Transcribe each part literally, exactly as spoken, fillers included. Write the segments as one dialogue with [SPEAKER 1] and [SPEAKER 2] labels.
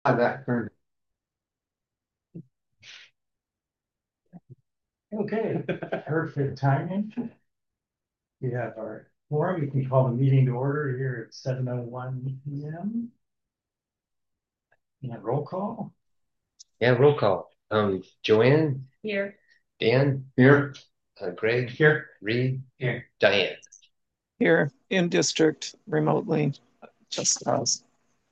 [SPEAKER 1] That current.
[SPEAKER 2] Okay, perfect timing. We have our forum. We can call the meeting to order here at seven oh one P M. And roll call.
[SPEAKER 1] Yeah, roll call. Um, Joanne,
[SPEAKER 3] Here.
[SPEAKER 1] Dan,
[SPEAKER 2] Here.
[SPEAKER 1] uh, Greg,
[SPEAKER 2] Here.
[SPEAKER 1] Reed,
[SPEAKER 2] Here.
[SPEAKER 1] Diane.
[SPEAKER 4] Here in district remotely, just us.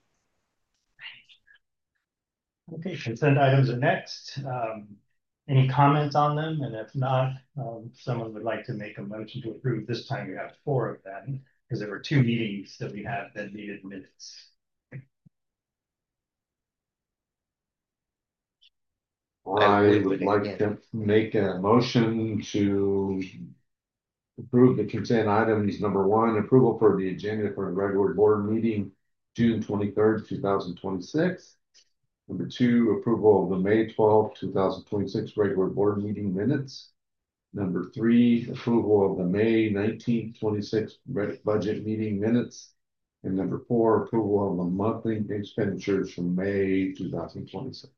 [SPEAKER 2] Okay, consent items are next. Um, any comments on them? And if not, um, someone would like to make a motion to approve. This time we have four of them because there were two meetings that we had that needed minutes.
[SPEAKER 5] I would like to make a motion to approve the consent items. Number one, approval for the agenda for the regular board meeting, June twenty-third, two thousand twenty-six. Number two, approval of the May twelfth, two thousand twenty-six regular board meeting minutes. Number three, approval of the May nineteenth, twenty-six budget meeting minutes. And number four, approval of the monthly expenditures from May two thousand twenty-six.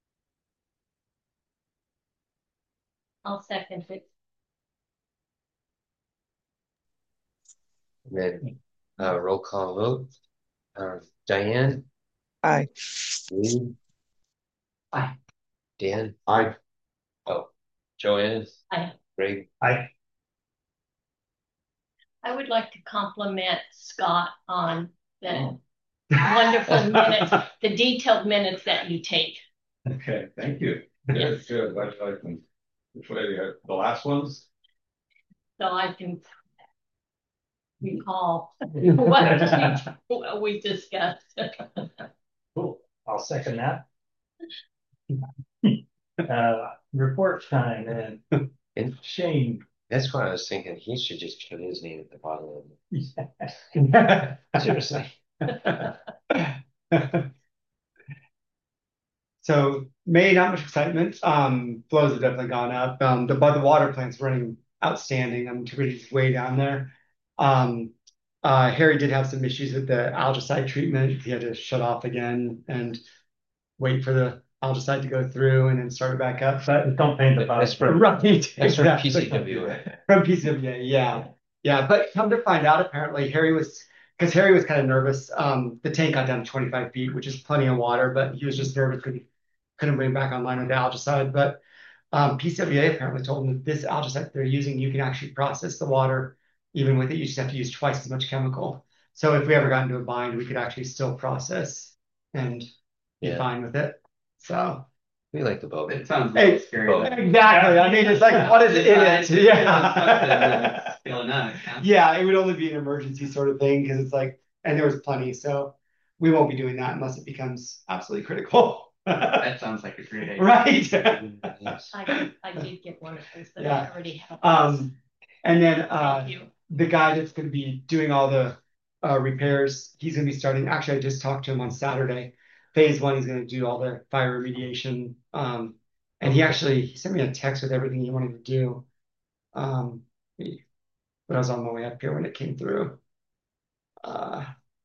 [SPEAKER 3] I'll second it.
[SPEAKER 1] And then uh, roll call vote. Uh, Diane.
[SPEAKER 4] Aye.
[SPEAKER 1] Reed.
[SPEAKER 2] Aye.
[SPEAKER 1] Dan.
[SPEAKER 5] Aye.
[SPEAKER 1] Oh, Joanne.
[SPEAKER 3] Aye.
[SPEAKER 1] Greg.
[SPEAKER 2] Aye.
[SPEAKER 3] I would like to compliment Scott on the wonderful minutes, the detailed minutes that you take.
[SPEAKER 5] Okay, thank you.
[SPEAKER 3] Yes.
[SPEAKER 5] Good, good. I like them. Which way do you have the last ones?
[SPEAKER 3] So I can recall what we, what we discussed.
[SPEAKER 2] Cool. I'll second that. Uh, report time and
[SPEAKER 1] And
[SPEAKER 2] Shane.
[SPEAKER 1] that's what I was thinking. He should just put his name at the bottom of it. Seriously.
[SPEAKER 6] So May, not much excitement. Um, flows have definitely gone up. Um, the but the water plant's running outstanding. I'm turbidity way down there. Um, uh, Harry did have some issues with the algicide treatment. He had to shut off again and wait for the algicide to go through and then start it back up. But
[SPEAKER 2] Don't paint the
[SPEAKER 1] That's
[SPEAKER 2] bottom.
[SPEAKER 1] from,
[SPEAKER 6] right,
[SPEAKER 1] that's from
[SPEAKER 6] exactly.
[SPEAKER 1] P C W.
[SPEAKER 6] From P C W A, yeah. Yeah, but come to find out, apparently Harry was, because Harry was kind of nervous. Um, the tank got down to twenty-five feet, which is plenty of water, but he was just nervous because he couldn't bring it back online with the algicide. But um, P C W A apparently told him that this algicide they're using, you can actually process the water. Even with it, you just have to use twice as much chemical. So if we ever got into a bind, we could actually still process and be
[SPEAKER 1] Yeah.
[SPEAKER 6] fine with it. So
[SPEAKER 1] We like the boat.
[SPEAKER 7] It sounds
[SPEAKER 6] Hey,
[SPEAKER 7] really scary.
[SPEAKER 1] both.
[SPEAKER 6] exactly. I mean, it's like, what is in it? Yeah.
[SPEAKER 7] Feeling that, yeah.
[SPEAKER 6] Yeah, it would only be an emergency sort of thing because it's like, and there was plenty, so we won't be doing that unless it becomes absolutely critical.
[SPEAKER 7] That sounds like a great idea.
[SPEAKER 6] Right.
[SPEAKER 1] Yes.
[SPEAKER 3] I did, I did get one of those, but
[SPEAKER 6] Yeah.
[SPEAKER 3] I already have.
[SPEAKER 6] Um, and then uh,
[SPEAKER 3] Thank you.
[SPEAKER 6] the guy that's going to be doing all the uh, repairs, he's going to be starting. Actually, I just talked to him on Saturday. Phase one, he's going to do all the fire remediation. Um, and he actually he sent me a text with everything he wanted to do. Um, he- but I was on my way up here when it came through. Uh,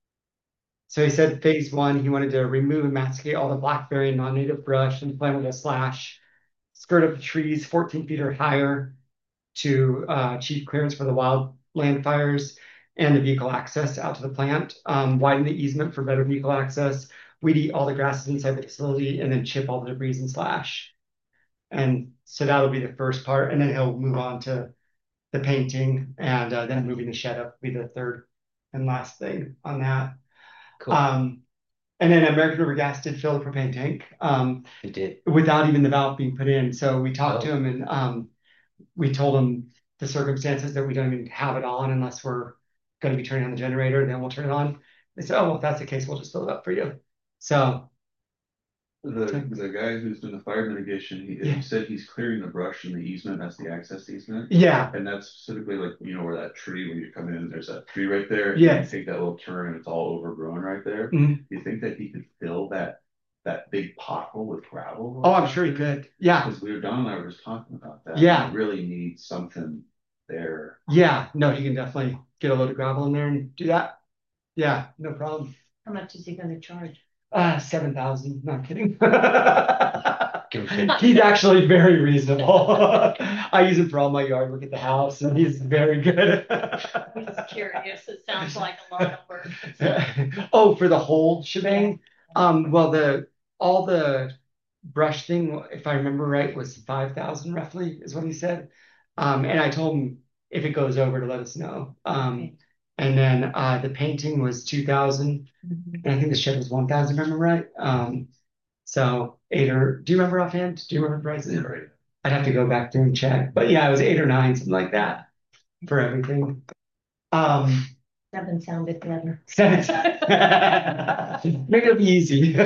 [SPEAKER 6] so he said phase one, he wanted to remove and masticate all the blackberry and non-native brush and plant with a slash, skirt up the trees fourteen feet or higher to uh, achieve clearance for the wildland fires and the vehicle access out to the plant, um, widen the easement for better vehicle access, weed eat all the grasses inside the facility, and then chip all the debris and slash. And so that'll be the first part, and then he'll move on to the painting, and uh, then moving the shed up will be the third and last thing on that.
[SPEAKER 1] Cool.
[SPEAKER 6] Um, and then American River Gas did fill the propane tank um,
[SPEAKER 1] It did.
[SPEAKER 6] without even the valve being put in. So we talked to
[SPEAKER 1] Oh.
[SPEAKER 6] him and um, we told him the circumstances that we don't even have it on unless we're going to be turning on the generator, then we'll turn it on. They said, oh, well, if that's the case, we'll just fill it up for you. So
[SPEAKER 8] The, the guy who's doing the fire mitigation, he,
[SPEAKER 6] Yeah.
[SPEAKER 8] he said he's clearing the brush in the easement, that's the access easement.
[SPEAKER 6] yeah,
[SPEAKER 8] And that's specifically like, you know, where that tree, when you come in, there's that tree right there.
[SPEAKER 6] Yes.
[SPEAKER 8] You take that little turn and it's all overgrown right there.
[SPEAKER 6] Mhm.
[SPEAKER 8] Do you think that he could fill that, that big pothole with gravel?
[SPEAKER 6] oh, I'm sure he could. Yeah,
[SPEAKER 8] Because we were, Don and I were just talking about that.
[SPEAKER 6] Yeah.
[SPEAKER 8] We really need something there.
[SPEAKER 6] yeah, no, he can definitely get a load of gravel in there and do that. Yeah, no problem.
[SPEAKER 3] How much is he gonna charge?
[SPEAKER 6] Uh, seven thousand. Not kidding.
[SPEAKER 1] Give him
[SPEAKER 6] He's actually very reasonable. I use him for all my yard work at the house, and he's very good.
[SPEAKER 3] I'm just curious. It sounds like a lot of work.
[SPEAKER 6] Oh, for the whole shebang? Um, well, the all the brush thing, if I remember right, was five thousand roughly, is what he said. Um, and I told him if it goes over to let us know. Um,
[SPEAKER 3] Okay.
[SPEAKER 6] and then uh, the painting was two thousand,
[SPEAKER 3] Mhm.
[SPEAKER 6] and I think the shed was one thousand. Remember right? Um, so eight or do you remember offhand? Do you remember prices? I'd have to go back through and check, but yeah, it was eight or nine, something like that, for everything. Um,
[SPEAKER 3] Seven sounded better.
[SPEAKER 6] seven. Maybe it'll be easy.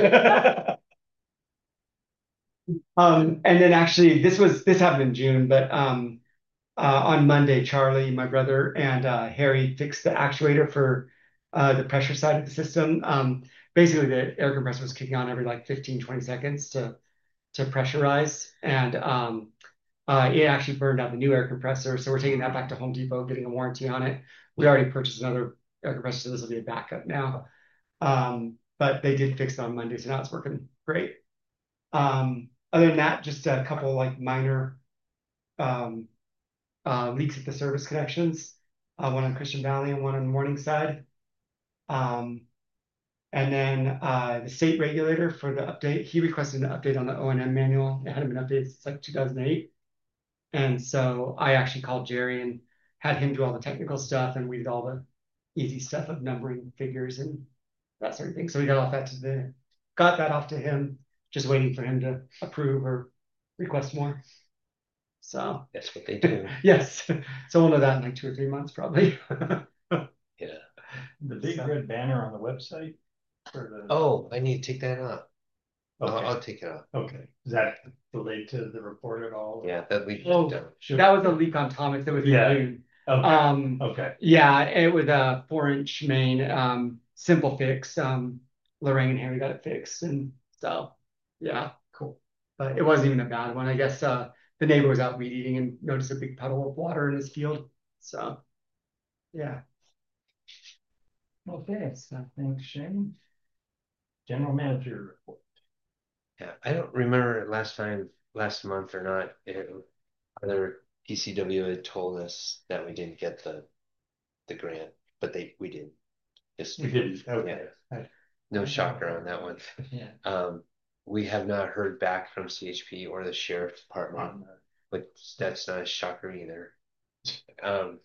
[SPEAKER 6] Um, and then actually, this was this happened in June, but um, uh, on Monday, Charlie, my brother, and uh, Harry fixed the actuator for uh, the pressure side of the system. Um, basically, the air compressor was kicking on every like fifteen, twenty seconds to to pressurize, and um, uh, it actually burned out the new air compressor. So we're taking that back to Home Depot, getting a warranty on it. We already purchased another air compressor, so this will be a backup now. Um, but they did fix it on Monday, so now it's working great. Um, other than that, just a couple like minor um, uh, leaks at the service connections, uh, one on Christian Valley and one on Morningside. Um, and then uh, the state regulator for the update, he requested an update on the O and M manual. It hadn't been updated since like two thousand eight. And so I actually called Jerry and had him do all the technical stuff, and we did all the easy stuff of numbering figures and that sort of thing. So we got off that to the got that off to him, just waiting for him to approve or request more. So
[SPEAKER 1] That's what they do.
[SPEAKER 6] yes, so we'll know that in like two or three months probably.
[SPEAKER 1] Yeah.
[SPEAKER 2] The big
[SPEAKER 6] So-
[SPEAKER 2] red banner on the website for the.
[SPEAKER 1] Oh, I need to take that off. I'll,
[SPEAKER 2] Okay,
[SPEAKER 1] I'll take it off.
[SPEAKER 2] okay. Is that related to the report at all?
[SPEAKER 1] Yeah, that we
[SPEAKER 6] Oh,
[SPEAKER 1] done.
[SPEAKER 2] Should-
[SPEAKER 6] That was a leak on Thomas that was in
[SPEAKER 2] Yeah.
[SPEAKER 6] June.
[SPEAKER 2] Okay,
[SPEAKER 6] Um,
[SPEAKER 2] okay.
[SPEAKER 6] yeah, it was a four inch main, um, simple fix. Um, Lorraine and Harry got it fixed, and so yeah,
[SPEAKER 2] Cool.
[SPEAKER 6] but it wasn't even a bad one. I guess uh, the neighbor was out weed eating and noticed a big puddle of water in his field. So yeah,
[SPEAKER 2] Okay, so thanks, Shane. General manager report.
[SPEAKER 1] Yeah, I don't remember last time, last month or not, it, whether P C W had told us that we didn't get the the grant, but they we did. Just
[SPEAKER 2] We didn't, okay.
[SPEAKER 1] no shocker on that one.
[SPEAKER 2] Yeah.
[SPEAKER 1] Um, we have not heard back from C H P or the sheriff's department, but that's not a shocker either. Um,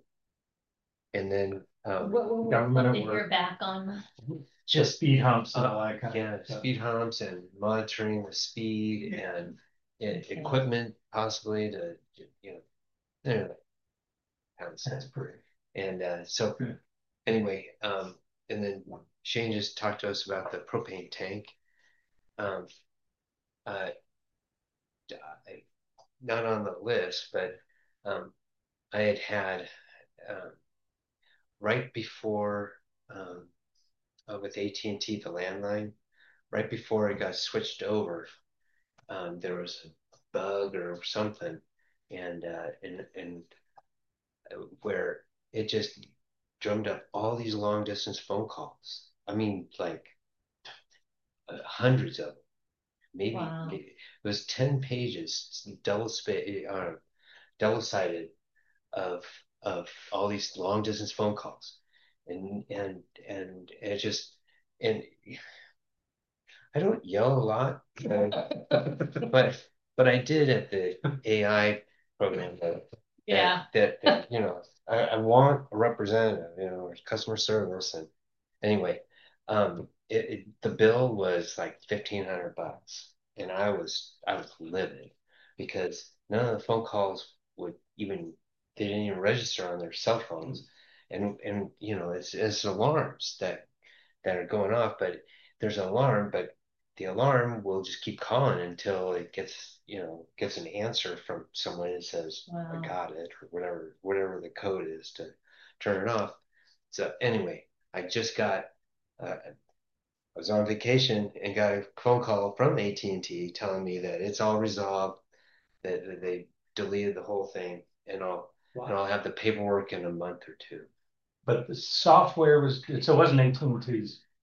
[SPEAKER 1] and then um,
[SPEAKER 3] What, what,
[SPEAKER 2] Government
[SPEAKER 3] what
[SPEAKER 2] at
[SPEAKER 3] did
[SPEAKER 2] work.
[SPEAKER 3] you're back on?
[SPEAKER 2] Just speed humps and all
[SPEAKER 1] uh,
[SPEAKER 2] that kind
[SPEAKER 1] yeah,
[SPEAKER 2] of stuff.
[SPEAKER 1] speed humps and monitoring the speed and, and
[SPEAKER 3] Okay.
[SPEAKER 1] equipment possibly to, you know, anyway, kind of
[SPEAKER 2] That's
[SPEAKER 1] stuff.
[SPEAKER 2] pretty.
[SPEAKER 1] And uh, so
[SPEAKER 2] Good.
[SPEAKER 1] anyway, um, and then Shane just talked to us about the propane tank. Um, uh, I, not on the list, but um, I had had um, right before um, uh, with A T and T, the landline, right before it got switched over, um, there was a bug or something, and uh, and and uh, where it just drummed up all these long distance phone calls. I mean, like uh, hundreds of them. Maybe
[SPEAKER 3] Wow.
[SPEAKER 1] it was ten pages, double space, uh, double sided of of all these long distance phone calls, and and and it just and I don't yell a lot, but but, but I did at the A I program that
[SPEAKER 3] Yeah.
[SPEAKER 1] that, that you know I, I want a representative, you know, or customer service, and anyway, um, it, it the bill was like fifteen hundred bucks, and I was I was livid because none of the phone calls would even they didn't even register on their cell phones, and and you know it's it's alarms that that are going off, but there's an alarm, but the alarm will just keep calling until it gets, you know, gets an answer from someone that says,
[SPEAKER 3] Wow.
[SPEAKER 1] I got it, or whatever, whatever the code is to turn it off. So anyway, I just got, uh, I was on vacation and got a phone call from A T and T telling me that it's all resolved, that, that they deleted the whole thing, and I'll, and I'll have the paperwork in a month or two.
[SPEAKER 2] But the software was, so it wasn't A T and T's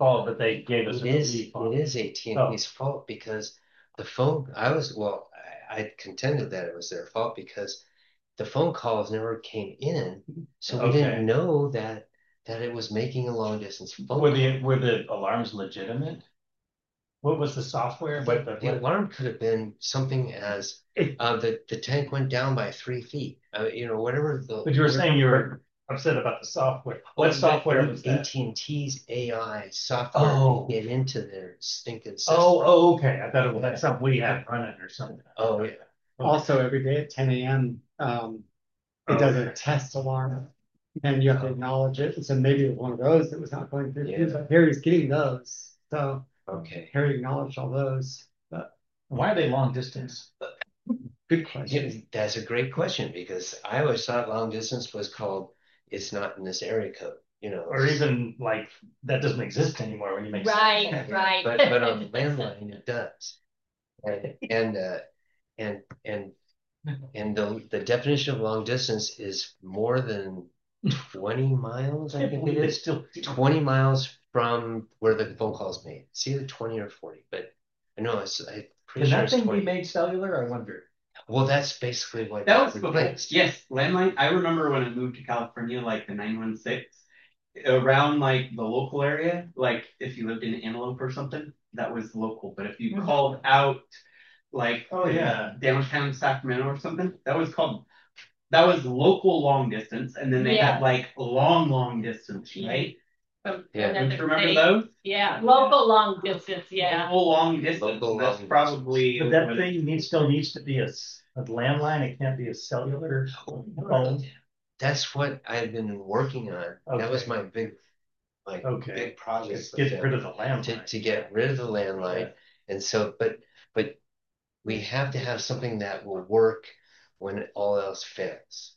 [SPEAKER 2] fault, but they gave us
[SPEAKER 1] It
[SPEAKER 2] a
[SPEAKER 1] is,
[SPEAKER 2] relief on
[SPEAKER 1] it is A T and T's fault because the phone, I was, well, I, I contended that it was their fault because the phone calls never came in, so we
[SPEAKER 2] Okay.
[SPEAKER 1] didn't know that, that it was making a long distance phone
[SPEAKER 2] Were
[SPEAKER 1] call.
[SPEAKER 2] the, were the alarms legitimate? What was the software? What,
[SPEAKER 1] The
[SPEAKER 2] what-
[SPEAKER 1] alarm could have been something as, uh, the, the tank went down by three feet, uh, you know, whatever the.
[SPEAKER 2] But you were saying you were upset about the software. What software was that?
[SPEAKER 1] A T and T's A I software
[SPEAKER 2] Oh.
[SPEAKER 1] to get into their stinking system.
[SPEAKER 2] Oh, oh, okay. I thought it was like something we had running or something.
[SPEAKER 1] Oh, yeah.
[SPEAKER 6] Also, every day at ten A M, um, it does a test alarm. And you have to acknowledge it. And so maybe it was one of those that was not going through.
[SPEAKER 1] Yeah.
[SPEAKER 6] But Harry's getting those. So
[SPEAKER 1] Okay.
[SPEAKER 6] Harry acknowledged all those. But
[SPEAKER 2] Why are they long distance?
[SPEAKER 6] good
[SPEAKER 1] Yeah,
[SPEAKER 6] question.
[SPEAKER 1] that's a great question because I always thought long distance was called, it's not in this area code, you know.
[SPEAKER 2] Or even like, that doesn't exist anymore when you make.
[SPEAKER 3] Right,
[SPEAKER 2] sense.
[SPEAKER 3] right.
[SPEAKER 1] But, but on landline, it does. And, and, uh, and, and, and the, the definition of long distance is more than twenty miles, I think it
[SPEAKER 2] It's
[SPEAKER 1] is.
[SPEAKER 2] still.
[SPEAKER 1] twenty miles from where the phone call is made. It's either twenty or forty, but I know it's, I'm pretty
[SPEAKER 2] Can
[SPEAKER 1] sure
[SPEAKER 2] that
[SPEAKER 1] it's
[SPEAKER 2] thing be
[SPEAKER 1] twenty.
[SPEAKER 2] made cellular? I wonder.
[SPEAKER 1] Well, that's basically what
[SPEAKER 7] That was
[SPEAKER 1] replaced.
[SPEAKER 7] before, yes, landline. I remember when I moved to California, like the nine one six, around like the local area, like if you lived in Antelope or something, that was local. But if you
[SPEAKER 3] Mhm.
[SPEAKER 7] called out like
[SPEAKER 2] Oh, yeah.
[SPEAKER 7] downtown Sacramento or something, that was called, that was local long distance. And then they
[SPEAKER 3] Yeah.
[SPEAKER 7] had like long, long distance, right?
[SPEAKER 3] From
[SPEAKER 1] Yeah.
[SPEAKER 3] another
[SPEAKER 7] Don't you remember
[SPEAKER 3] state.
[SPEAKER 7] those?
[SPEAKER 3] Yeah, local long distance, yeah.
[SPEAKER 7] Local long distance.
[SPEAKER 1] Local
[SPEAKER 7] That's
[SPEAKER 1] long
[SPEAKER 7] probably.
[SPEAKER 2] But that
[SPEAKER 7] what-
[SPEAKER 2] thing needs, still needs to be a, s- a landline. It can't be a cellular phone.
[SPEAKER 1] That's what I've been working on. That was
[SPEAKER 2] Okay.
[SPEAKER 1] my big, like,
[SPEAKER 2] Okay.
[SPEAKER 1] big project.
[SPEAKER 2] Just
[SPEAKER 1] with
[SPEAKER 2] get
[SPEAKER 1] them,
[SPEAKER 2] rid of the
[SPEAKER 1] To,
[SPEAKER 2] landline.
[SPEAKER 1] to get rid of the landline.
[SPEAKER 2] Yeah.
[SPEAKER 1] And so, but, but we have to have something that will work when all else fails.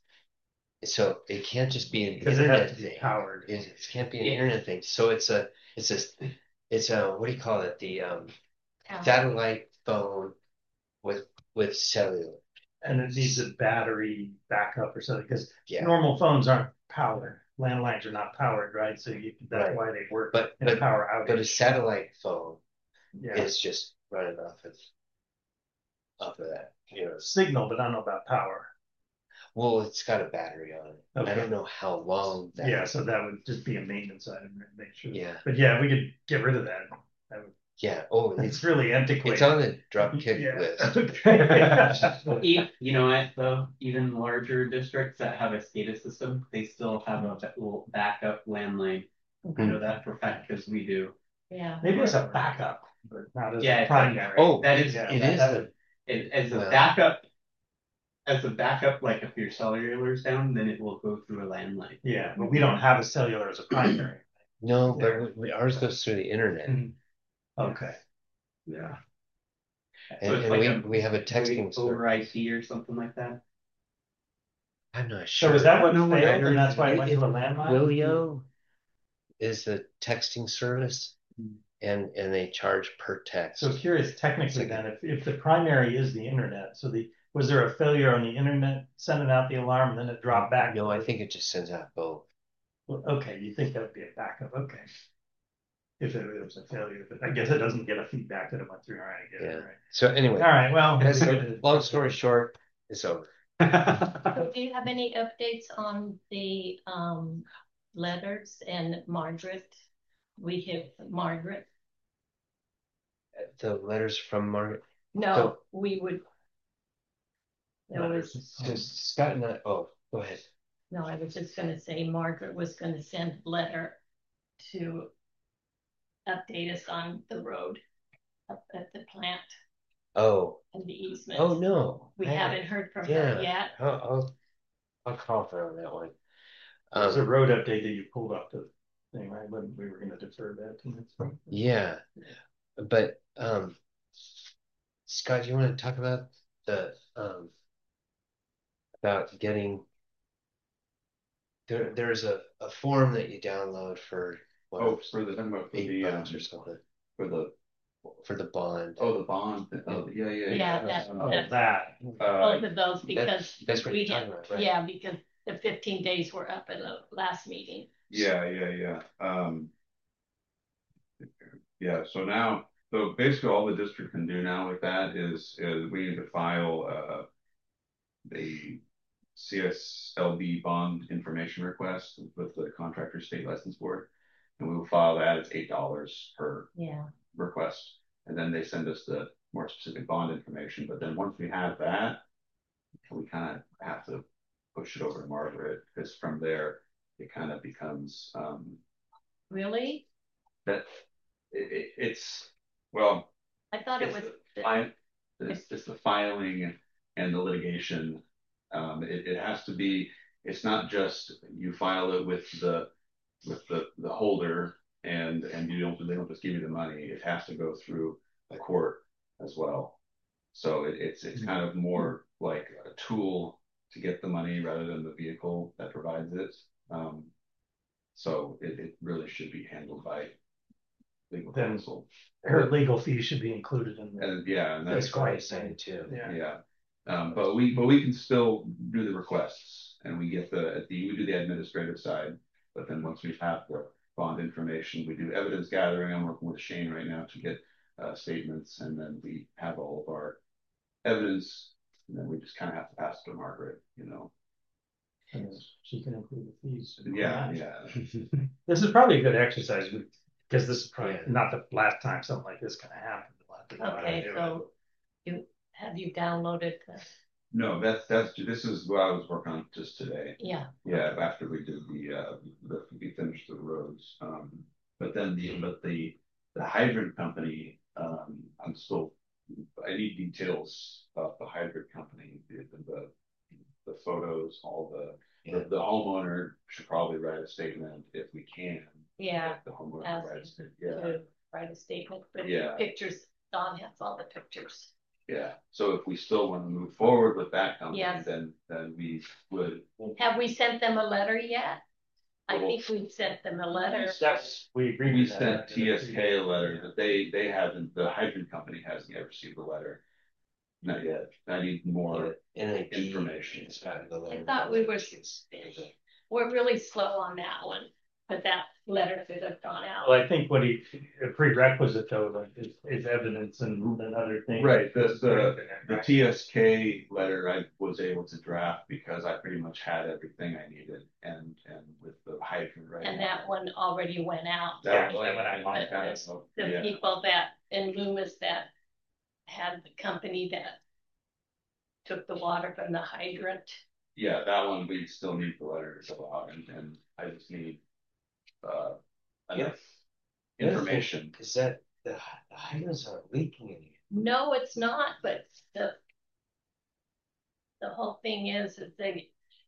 [SPEAKER 1] So it can't just be an
[SPEAKER 2] Because it has
[SPEAKER 1] internet
[SPEAKER 2] to be
[SPEAKER 1] thing.
[SPEAKER 2] powered.
[SPEAKER 1] It, it can't be an
[SPEAKER 7] Yeah.
[SPEAKER 1] internet thing. So it's a, it's a, it's a, what do you call it? The, um,
[SPEAKER 3] Tower.
[SPEAKER 1] satellite phone with, with cellular.
[SPEAKER 2] And it needs a battery backup or something, because
[SPEAKER 1] Yeah.
[SPEAKER 2] normal phones aren't powered. Landlines are not powered, right? So you, that's
[SPEAKER 1] Right.
[SPEAKER 2] why they work
[SPEAKER 1] But,
[SPEAKER 2] in a
[SPEAKER 1] but,
[SPEAKER 2] power outage.
[SPEAKER 1] but a satellite phone
[SPEAKER 2] Yeah,
[SPEAKER 1] is just running off of, off of that, you know.
[SPEAKER 2] signal, but I don't know about power.
[SPEAKER 1] Well, it's got a battery on it. I
[SPEAKER 2] Okay.
[SPEAKER 1] don't know how long that.
[SPEAKER 2] Yeah, so that would just be a maintenance item, right? Make sure.
[SPEAKER 1] Yeah.
[SPEAKER 2] But yeah, we could get rid of that. That would-
[SPEAKER 1] Yeah. Oh,
[SPEAKER 2] It's
[SPEAKER 1] it's,
[SPEAKER 2] really antiquated.
[SPEAKER 1] it's on the drop kick
[SPEAKER 2] Yeah.
[SPEAKER 1] list.
[SPEAKER 2] Okay.
[SPEAKER 7] E- You know what, though, even larger districts that have a SCADA system, they still have a ba- little backup landline. I know that for a fact because we do.
[SPEAKER 3] Yeah.
[SPEAKER 2] Maybe it's a backup, but not as
[SPEAKER 7] Yeah,
[SPEAKER 2] a
[SPEAKER 7] it's
[SPEAKER 2] primary.
[SPEAKER 1] Oh,
[SPEAKER 7] That is,
[SPEAKER 2] Yeah,
[SPEAKER 1] it
[SPEAKER 2] that-
[SPEAKER 1] is
[SPEAKER 2] that
[SPEAKER 1] the-
[SPEAKER 2] would-
[SPEAKER 7] it- as a
[SPEAKER 1] Well.
[SPEAKER 7] backup, as a backup, like if your cellular's down, then it will go through a landline.
[SPEAKER 2] Yeah, but we don't have a cellular as a primary.
[SPEAKER 1] No, but we- we, ours goes through the internet.
[SPEAKER 2] Mhm. Okay.
[SPEAKER 6] Yeah.
[SPEAKER 7] So
[SPEAKER 1] And,
[SPEAKER 7] it's
[SPEAKER 1] and
[SPEAKER 7] like
[SPEAKER 1] we,
[SPEAKER 7] a
[SPEAKER 1] we have a texting
[SPEAKER 7] over
[SPEAKER 1] service.
[SPEAKER 7] I P or something like that.
[SPEAKER 1] I'm not sure.
[SPEAKER 2] So is that what
[SPEAKER 6] No,
[SPEAKER 2] failed and that's why it went
[SPEAKER 1] It-
[SPEAKER 2] to a landline?
[SPEAKER 1] Willio is the texting service and, and they charge per text.
[SPEAKER 2] So curious, technically then, if, if the primary is the internet, so the, was there a failure on the internet sending out the alarm and then it dropped back?
[SPEAKER 1] No, I think it just sends out both.
[SPEAKER 2] Well, okay, you think that would be a backup, okay. If it was a failure, but I guess it doesn't get a feedback that it went through, all right, I get it,
[SPEAKER 1] Yeah.
[SPEAKER 2] all right.
[SPEAKER 1] So anyway,
[SPEAKER 2] All right, well.
[SPEAKER 1] that's a- long story short, it's over.
[SPEAKER 3] So do you have any updates on the um letters and Margaret? We have Margaret.
[SPEAKER 1] The letters from Margaret.
[SPEAKER 3] No,
[SPEAKER 1] So-
[SPEAKER 3] we would. There was,
[SPEAKER 1] So Scott and I, oh, go ahead.
[SPEAKER 3] no, I was just gonna say Margaret was gonna send a letter to update us on the road up at the plant
[SPEAKER 1] Oh,
[SPEAKER 3] and the easement.
[SPEAKER 1] oh, no.
[SPEAKER 3] We
[SPEAKER 1] I-
[SPEAKER 3] haven't heard from
[SPEAKER 1] Yeah.
[SPEAKER 3] her yet.
[SPEAKER 1] I'll, I'll, I'll call her on that one.
[SPEAKER 2] It was a
[SPEAKER 1] Um,
[SPEAKER 2] road update that you pulled up the thing, right, when we were gonna defer that to next month.
[SPEAKER 1] yeah, but, um, Scott, do you want to talk about the, um, about getting, there, there's a, a form that you download for,
[SPEAKER 8] Oh,
[SPEAKER 1] what,
[SPEAKER 8] for the, for
[SPEAKER 1] eight
[SPEAKER 8] the, um,
[SPEAKER 1] bucks or something,
[SPEAKER 8] for the,
[SPEAKER 1] for the bond.
[SPEAKER 8] oh, the bond, oh, yeah, yeah,
[SPEAKER 3] Yeah,
[SPEAKER 8] yeah.
[SPEAKER 3] that-
[SPEAKER 8] Um,
[SPEAKER 2] Oh,
[SPEAKER 3] that-
[SPEAKER 2] that,
[SPEAKER 8] Uh,
[SPEAKER 3] Both of those because
[SPEAKER 1] that's what
[SPEAKER 3] we
[SPEAKER 1] you're talking
[SPEAKER 3] had,
[SPEAKER 1] about, right?
[SPEAKER 3] yeah, because the fifteen days were up at the last meeting.
[SPEAKER 8] yeah, yeah, yeah, um.
[SPEAKER 9] Yeah, so now, so basically all the district can do now with that is, is we need to file, uh, the C S L B bond information request with the contractor state license board. And we will file that. It's eight dollars per
[SPEAKER 3] Yeah.
[SPEAKER 9] request. And then they send us the more specific bond information. But then once we have that, we kind of have to push it over to Margaret, because from there it kind of becomes um
[SPEAKER 3] Really?
[SPEAKER 9] that it, it, it's well
[SPEAKER 3] I thought it
[SPEAKER 9] it's
[SPEAKER 3] was.
[SPEAKER 9] the, fi- it's, it's the filing and the litigation. Um, it, it has to be. It's not just you file it with the with the the holder and and you don't they don't just give you the money. It has to go through a court as well. So it, it's it's kind of more like a tool to get the money rather than the vehicle that provides it. Um, so it, it really should be handled by legal
[SPEAKER 2] Then
[SPEAKER 9] counsel.
[SPEAKER 2] her legal fees should be included in the.
[SPEAKER 9] And yeah, and
[SPEAKER 1] That's
[SPEAKER 9] that's
[SPEAKER 1] what I saying too.
[SPEAKER 2] Yeah.
[SPEAKER 9] yeah. Um, but we but we can still do the requests and we get the at the we do the administrative side. But then once we have the bond information, we do evidence gathering. I'm working with Shane right now to get uh, statements, and then we have all of our evidence, and then we just kind of have to pass it to Margaret, you know.
[SPEAKER 2] And she can include the fees.
[SPEAKER 9] Yeah, yeah.
[SPEAKER 2] This is probably a good exercise because this is probably
[SPEAKER 1] Yeah.
[SPEAKER 2] not the last time something like this gonna happen. We'll have to know how to
[SPEAKER 3] Okay,
[SPEAKER 2] do it.
[SPEAKER 3] so you have you downloaded the,
[SPEAKER 9] No, that's that's this is what I was working on just today.
[SPEAKER 3] yeah.
[SPEAKER 9] Yeah, after we did the uh the we finished the roads. Um but then the but the the hydrant company, um I'm still I need details of the hydrant company, the the, the photos, all the
[SPEAKER 1] Yeah.
[SPEAKER 9] the, the homeowner should probably write a statement if we can.
[SPEAKER 3] Yeah.
[SPEAKER 9] The homeowner
[SPEAKER 3] Ask
[SPEAKER 9] writes it. Yeah.
[SPEAKER 3] To write a statement, but
[SPEAKER 9] Yeah.
[SPEAKER 3] pictures, Don has all the pictures.
[SPEAKER 9] Yeah. So if we still want to move forward with that company,
[SPEAKER 3] Yes.
[SPEAKER 9] then then we would.
[SPEAKER 3] Have we sent them a letter yet? I
[SPEAKER 9] Well,
[SPEAKER 3] think we've sent them a letter.
[SPEAKER 2] That's, we agreed.
[SPEAKER 9] We
[SPEAKER 2] with that.
[SPEAKER 9] sent T S K a letter, but they, they haven't, the hydrant company hasn't yet received a letter. Not yet. I need more
[SPEAKER 1] N A P
[SPEAKER 9] information.
[SPEAKER 1] has gotten the letter.
[SPEAKER 3] I thought we were- We're really slow on that one, but that letter should have gone out.
[SPEAKER 2] Well, I think what he, a prerequisite though, like, is, is evidence and another thing.
[SPEAKER 9] Right, the, the, the
[SPEAKER 2] Right.
[SPEAKER 9] T S K letter I was able to draft because I pretty much had everything I needed and, and with the hydrant, right?
[SPEAKER 3] And that one already went out.
[SPEAKER 9] That
[SPEAKER 2] Yeah,
[SPEAKER 9] one,
[SPEAKER 2] that one I
[SPEAKER 9] I
[SPEAKER 3] want.
[SPEAKER 9] kind of-
[SPEAKER 3] The
[SPEAKER 9] yeah.
[SPEAKER 3] people that in Loomis that had the company that took the water from the hydrant.
[SPEAKER 9] Yeah, that one, we still need the letter to go out and, and I just need, uh, enough
[SPEAKER 1] Yeah.
[SPEAKER 9] information.
[SPEAKER 1] Is that the, the hydrants are leaking in here?
[SPEAKER 3] No, it's not, but the the whole thing is that they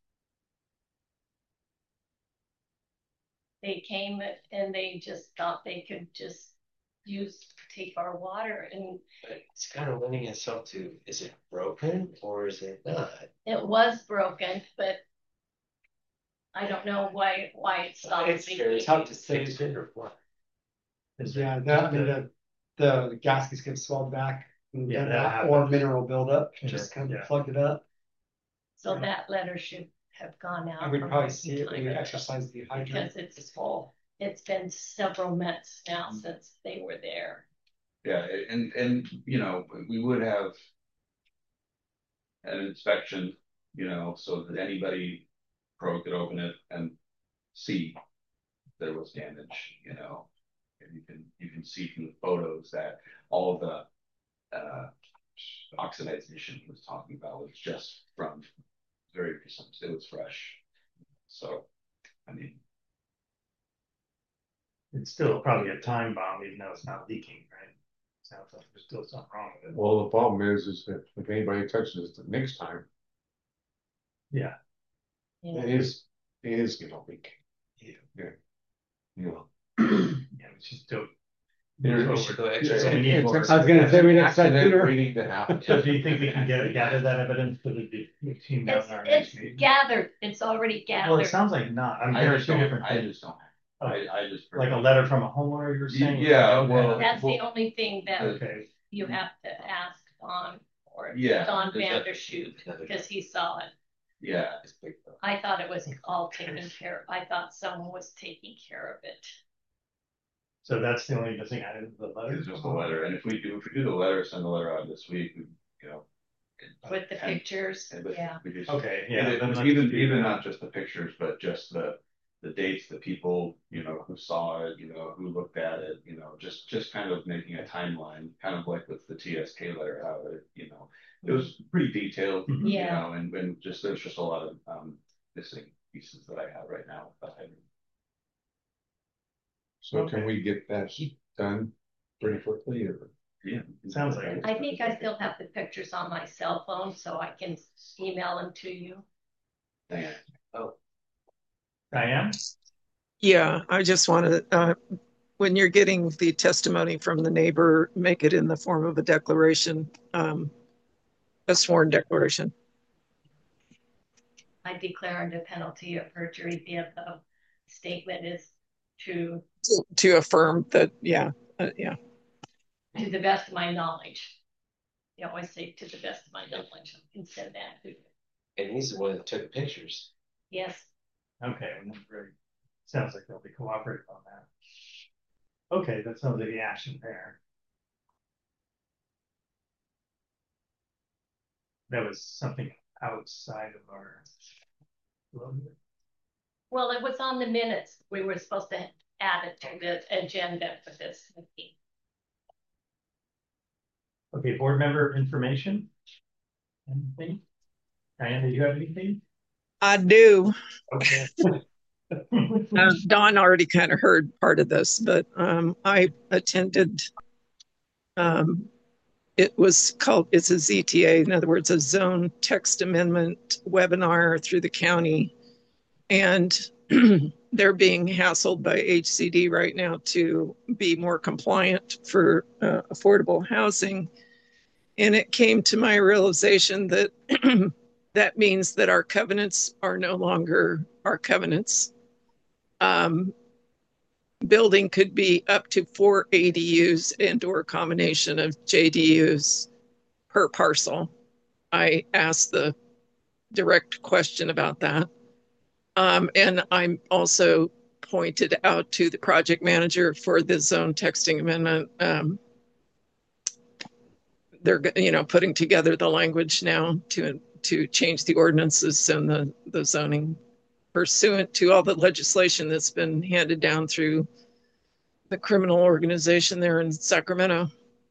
[SPEAKER 3] they came and they just thought they could just use take our water, and
[SPEAKER 1] But it's kind of lending itself to, is it broken or is it not?
[SPEAKER 3] it was broken, but I don't know why why it stopped.
[SPEAKER 1] It's,
[SPEAKER 3] leaking.
[SPEAKER 1] it's hard to fix it or what.
[SPEAKER 2] Is it
[SPEAKER 6] Yeah,
[SPEAKER 2] just
[SPEAKER 6] that, I mean,
[SPEAKER 2] a-
[SPEAKER 6] the, the gaskets get swelled back. And
[SPEAKER 2] Yeah,
[SPEAKER 6] then
[SPEAKER 2] that
[SPEAKER 6] that
[SPEAKER 2] happens.
[SPEAKER 6] or mineral buildup,
[SPEAKER 2] Yeah,
[SPEAKER 6] just kind
[SPEAKER 2] yeah.
[SPEAKER 6] of plugged it up.
[SPEAKER 3] So that letter should have gone out.
[SPEAKER 6] And we'd
[SPEAKER 3] a
[SPEAKER 6] probably
[SPEAKER 3] long
[SPEAKER 6] see it when we
[SPEAKER 3] time ago,
[SPEAKER 6] exercise the hydrant.
[SPEAKER 3] because it's full. It's been several months now since they were there.
[SPEAKER 9] Yeah, and, and, you know, we would have an inspection, you know, so that anybody pro could open it and see there was damage, you know. And you can, you can see from the photos that all of the, uh, oxidization he was talking about was just from very recent, it was fresh. So, I mean,
[SPEAKER 2] It's still probably a time bomb, even though it's not leaking, right? Sounds like there's still something wrong with it.
[SPEAKER 5] Well, the problem is, is that if anybody touches it the next time,
[SPEAKER 2] Yeah,
[SPEAKER 3] Yeah.
[SPEAKER 5] it is, it is gonna leak.
[SPEAKER 1] Yeah.
[SPEAKER 5] Yeah. You know.
[SPEAKER 2] yeah, but she's still.
[SPEAKER 1] Maybe we should go exercise.
[SPEAKER 2] We need more.
[SPEAKER 6] I was gonna say we didn't set
[SPEAKER 5] Accident
[SPEAKER 6] sooner.
[SPEAKER 5] waiting to happen.
[SPEAKER 2] So do you think we can get, gather that evidence for the, the team down
[SPEAKER 3] It's,
[SPEAKER 2] in our next
[SPEAKER 3] it's
[SPEAKER 2] meeting?
[SPEAKER 3] gathered, it's already
[SPEAKER 2] Well, it
[SPEAKER 3] gathered.
[SPEAKER 2] sounds like not, I mean,
[SPEAKER 9] I
[SPEAKER 2] there are
[SPEAKER 9] just
[SPEAKER 2] two
[SPEAKER 9] don't,
[SPEAKER 2] different
[SPEAKER 9] I
[SPEAKER 2] things,
[SPEAKER 9] just don't, I, I just.
[SPEAKER 2] like a letter from a homeowner, you're saying?
[SPEAKER 9] Yeah, well-
[SPEAKER 3] That's the
[SPEAKER 9] well-
[SPEAKER 3] only thing that
[SPEAKER 2] Okay,
[SPEAKER 3] you have to ask Don or
[SPEAKER 9] Yeah,
[SPEAKER 3] Don
[SPEAKER 9] is that-
[SPEAKER 3] Vandershoot, because he saw it.
[SPEAKER 9] Yeah,
[SPEAKER 1] It's big though.
[SPEAKER 3] I thought it was all taken care of. I thought someone was taking care of it.
[SPEAKER 2] So that's the only missing item, the letter.
[SPEAKER 9] It's just a letter, and if we do, if we do the letter, send the letter out this week, we, you know.
[SPEAKER 3] With the
[SPEAKER 9] and-
[SPEAKER 3] pictures,
[SPEAKER 9] and with-
[SPEAKER 3] yeah.
[SPEAKER 9] we just-
[SPEAKER 2] Okay, yeah.
[SPEAKER 9] Even,
[SPEAKER 2] then let's
[SPEAKER 9] even,
[SPEAKER 2] do
[SPEAKER 9] even
[SPEAKER 2] that.
[SPEAKER 9] not just the pictures, but just the, the dates, the people, you know, who saw it, you know, who looked at it, you know, just, just kind of making a timeline, kind of like with the T S K letter, how it, you know, it was pretty detailed, you
[SPEAKER 3] Yeah.
[SPEAKER 9] know, and, and just, there's just a lot of, um, missing pieces that I have right now, but I.
[SPEAKER 5] So can we get that done pretty quickly or?
[SPEAKER 9] Yeah.
[SPEAKER 2] Sounds like it.
[SPEAKER 3] I think I still have the pictures on my cell phone, so I can email them to you.
[SPEAKER 9] Yeah.
[SPEAKER 2] Diane?
[SPEAKER 4] Yeah, I just want to, uh, when you're getting the testimony from the neighbor, make it in the form of a declaration, um, a sworn declaration.
[SPEAKER 3] I declare under penalty of perjury if the statement is true
[SPEAKER 4] To, to affirm that, yeah, uh, yeah.
[SPEAKER 3] to the best of my knowledge. You always say to the best of my knowledge. I can send that to you.
[SPEAKER 1] And he's the one that took the pictures.
[SPEAKER 3] Yes.
[SPEAKER 2] Okay, well, that's great. Sounds like they'll be cooperative on that. Okay, that sounds like the action there. That was something outside of our.
[SPEAKER 3] Well, it was on the minutes. We were supposed to add it to the agenda for this meeting.
[SPEAKER 2] Okay, board member information? Anything? Diane, do you have anything?
[SPEAKER 4] I do.
[SPEAKER 2] Okay.
[SPEAKER 4] Uh, Dawn already kind of heard part of this, but um, I attended, um, it was called, it's a Z T A, in other words, a zone text amendment webinar through the county. And they're being hassled by H C D right now to be more compliant for uh, affordable housing. And it came to my realization that that means that our covenants are no longer our covenants. Um, building could be up to four A D Us and or a combination of J D Us per parcel. I asked the direct question about that. Um, and I'm also pointed out to the project manager for the zone texting amendment. Um, they're, you know, putting together the language now to to change the ordinances and the, the zoning pursuant to all the legislation that's been handed down through the criminal organization there in Sacramento.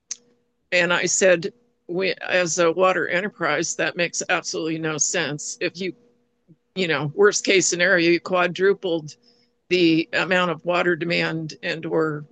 [SPEAKER 4] And I said, we, as a water enterprise, that makes absolutely no sense. If you, you know, worst case scenario, you quadrupled the amount of water demand and or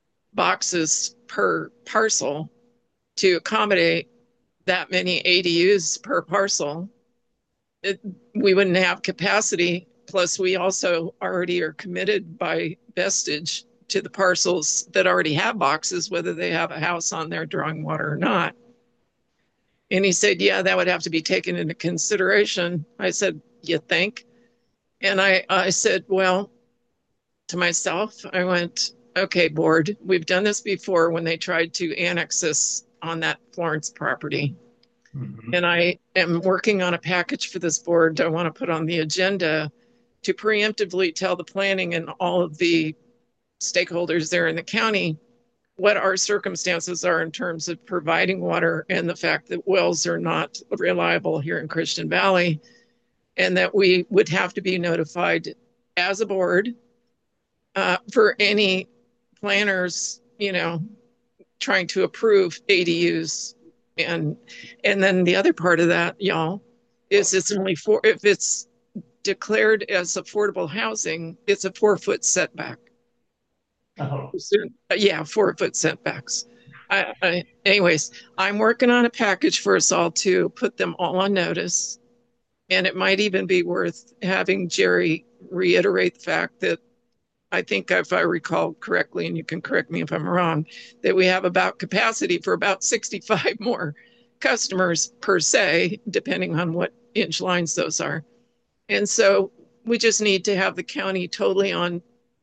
[SPEAKER 4] boxes per parcel to accommodate that many A D Us per parcel, it, we wouldn't have capacity. Plus, we also already are committed by vestige to the parcels that already have boxes, whether they have a house on there drawing water or not. And he said, yeah, that would have to be taken into consideration. I said, you think? And I, I said, well, to myself, I went, okay, board, we've done this before when they tried to annex us on that Florence property. Mm-hmm. And I am working on a package for this board I want to put on the agenda to preemptively tell the planning and all of the stakeholders there in the county what our circumstances are in terms of providing water and the fact that wells are not reliable here in Christian Valley, and that we would have to be notified as a board uh, for any planners, you know, trying to approve A D Us. And and then the other part of that, y'all, is it's only four, if it's declared as affordable housing, it's a four foot setback.
[SPEAKER 2] Oh.
[SPEAKER 4] Yeah, four foot setbacks. I, I, anyways, I'm working on a package for us all to put them all on notice. And it might even be worth having Jerry reiterate the fact that I think, if I recall correctly, and you can correct me if I'm wrong, that we have about capacity for about sixty-five more customers per se, depending on what inch lines those are. And so we just need to have the county totally on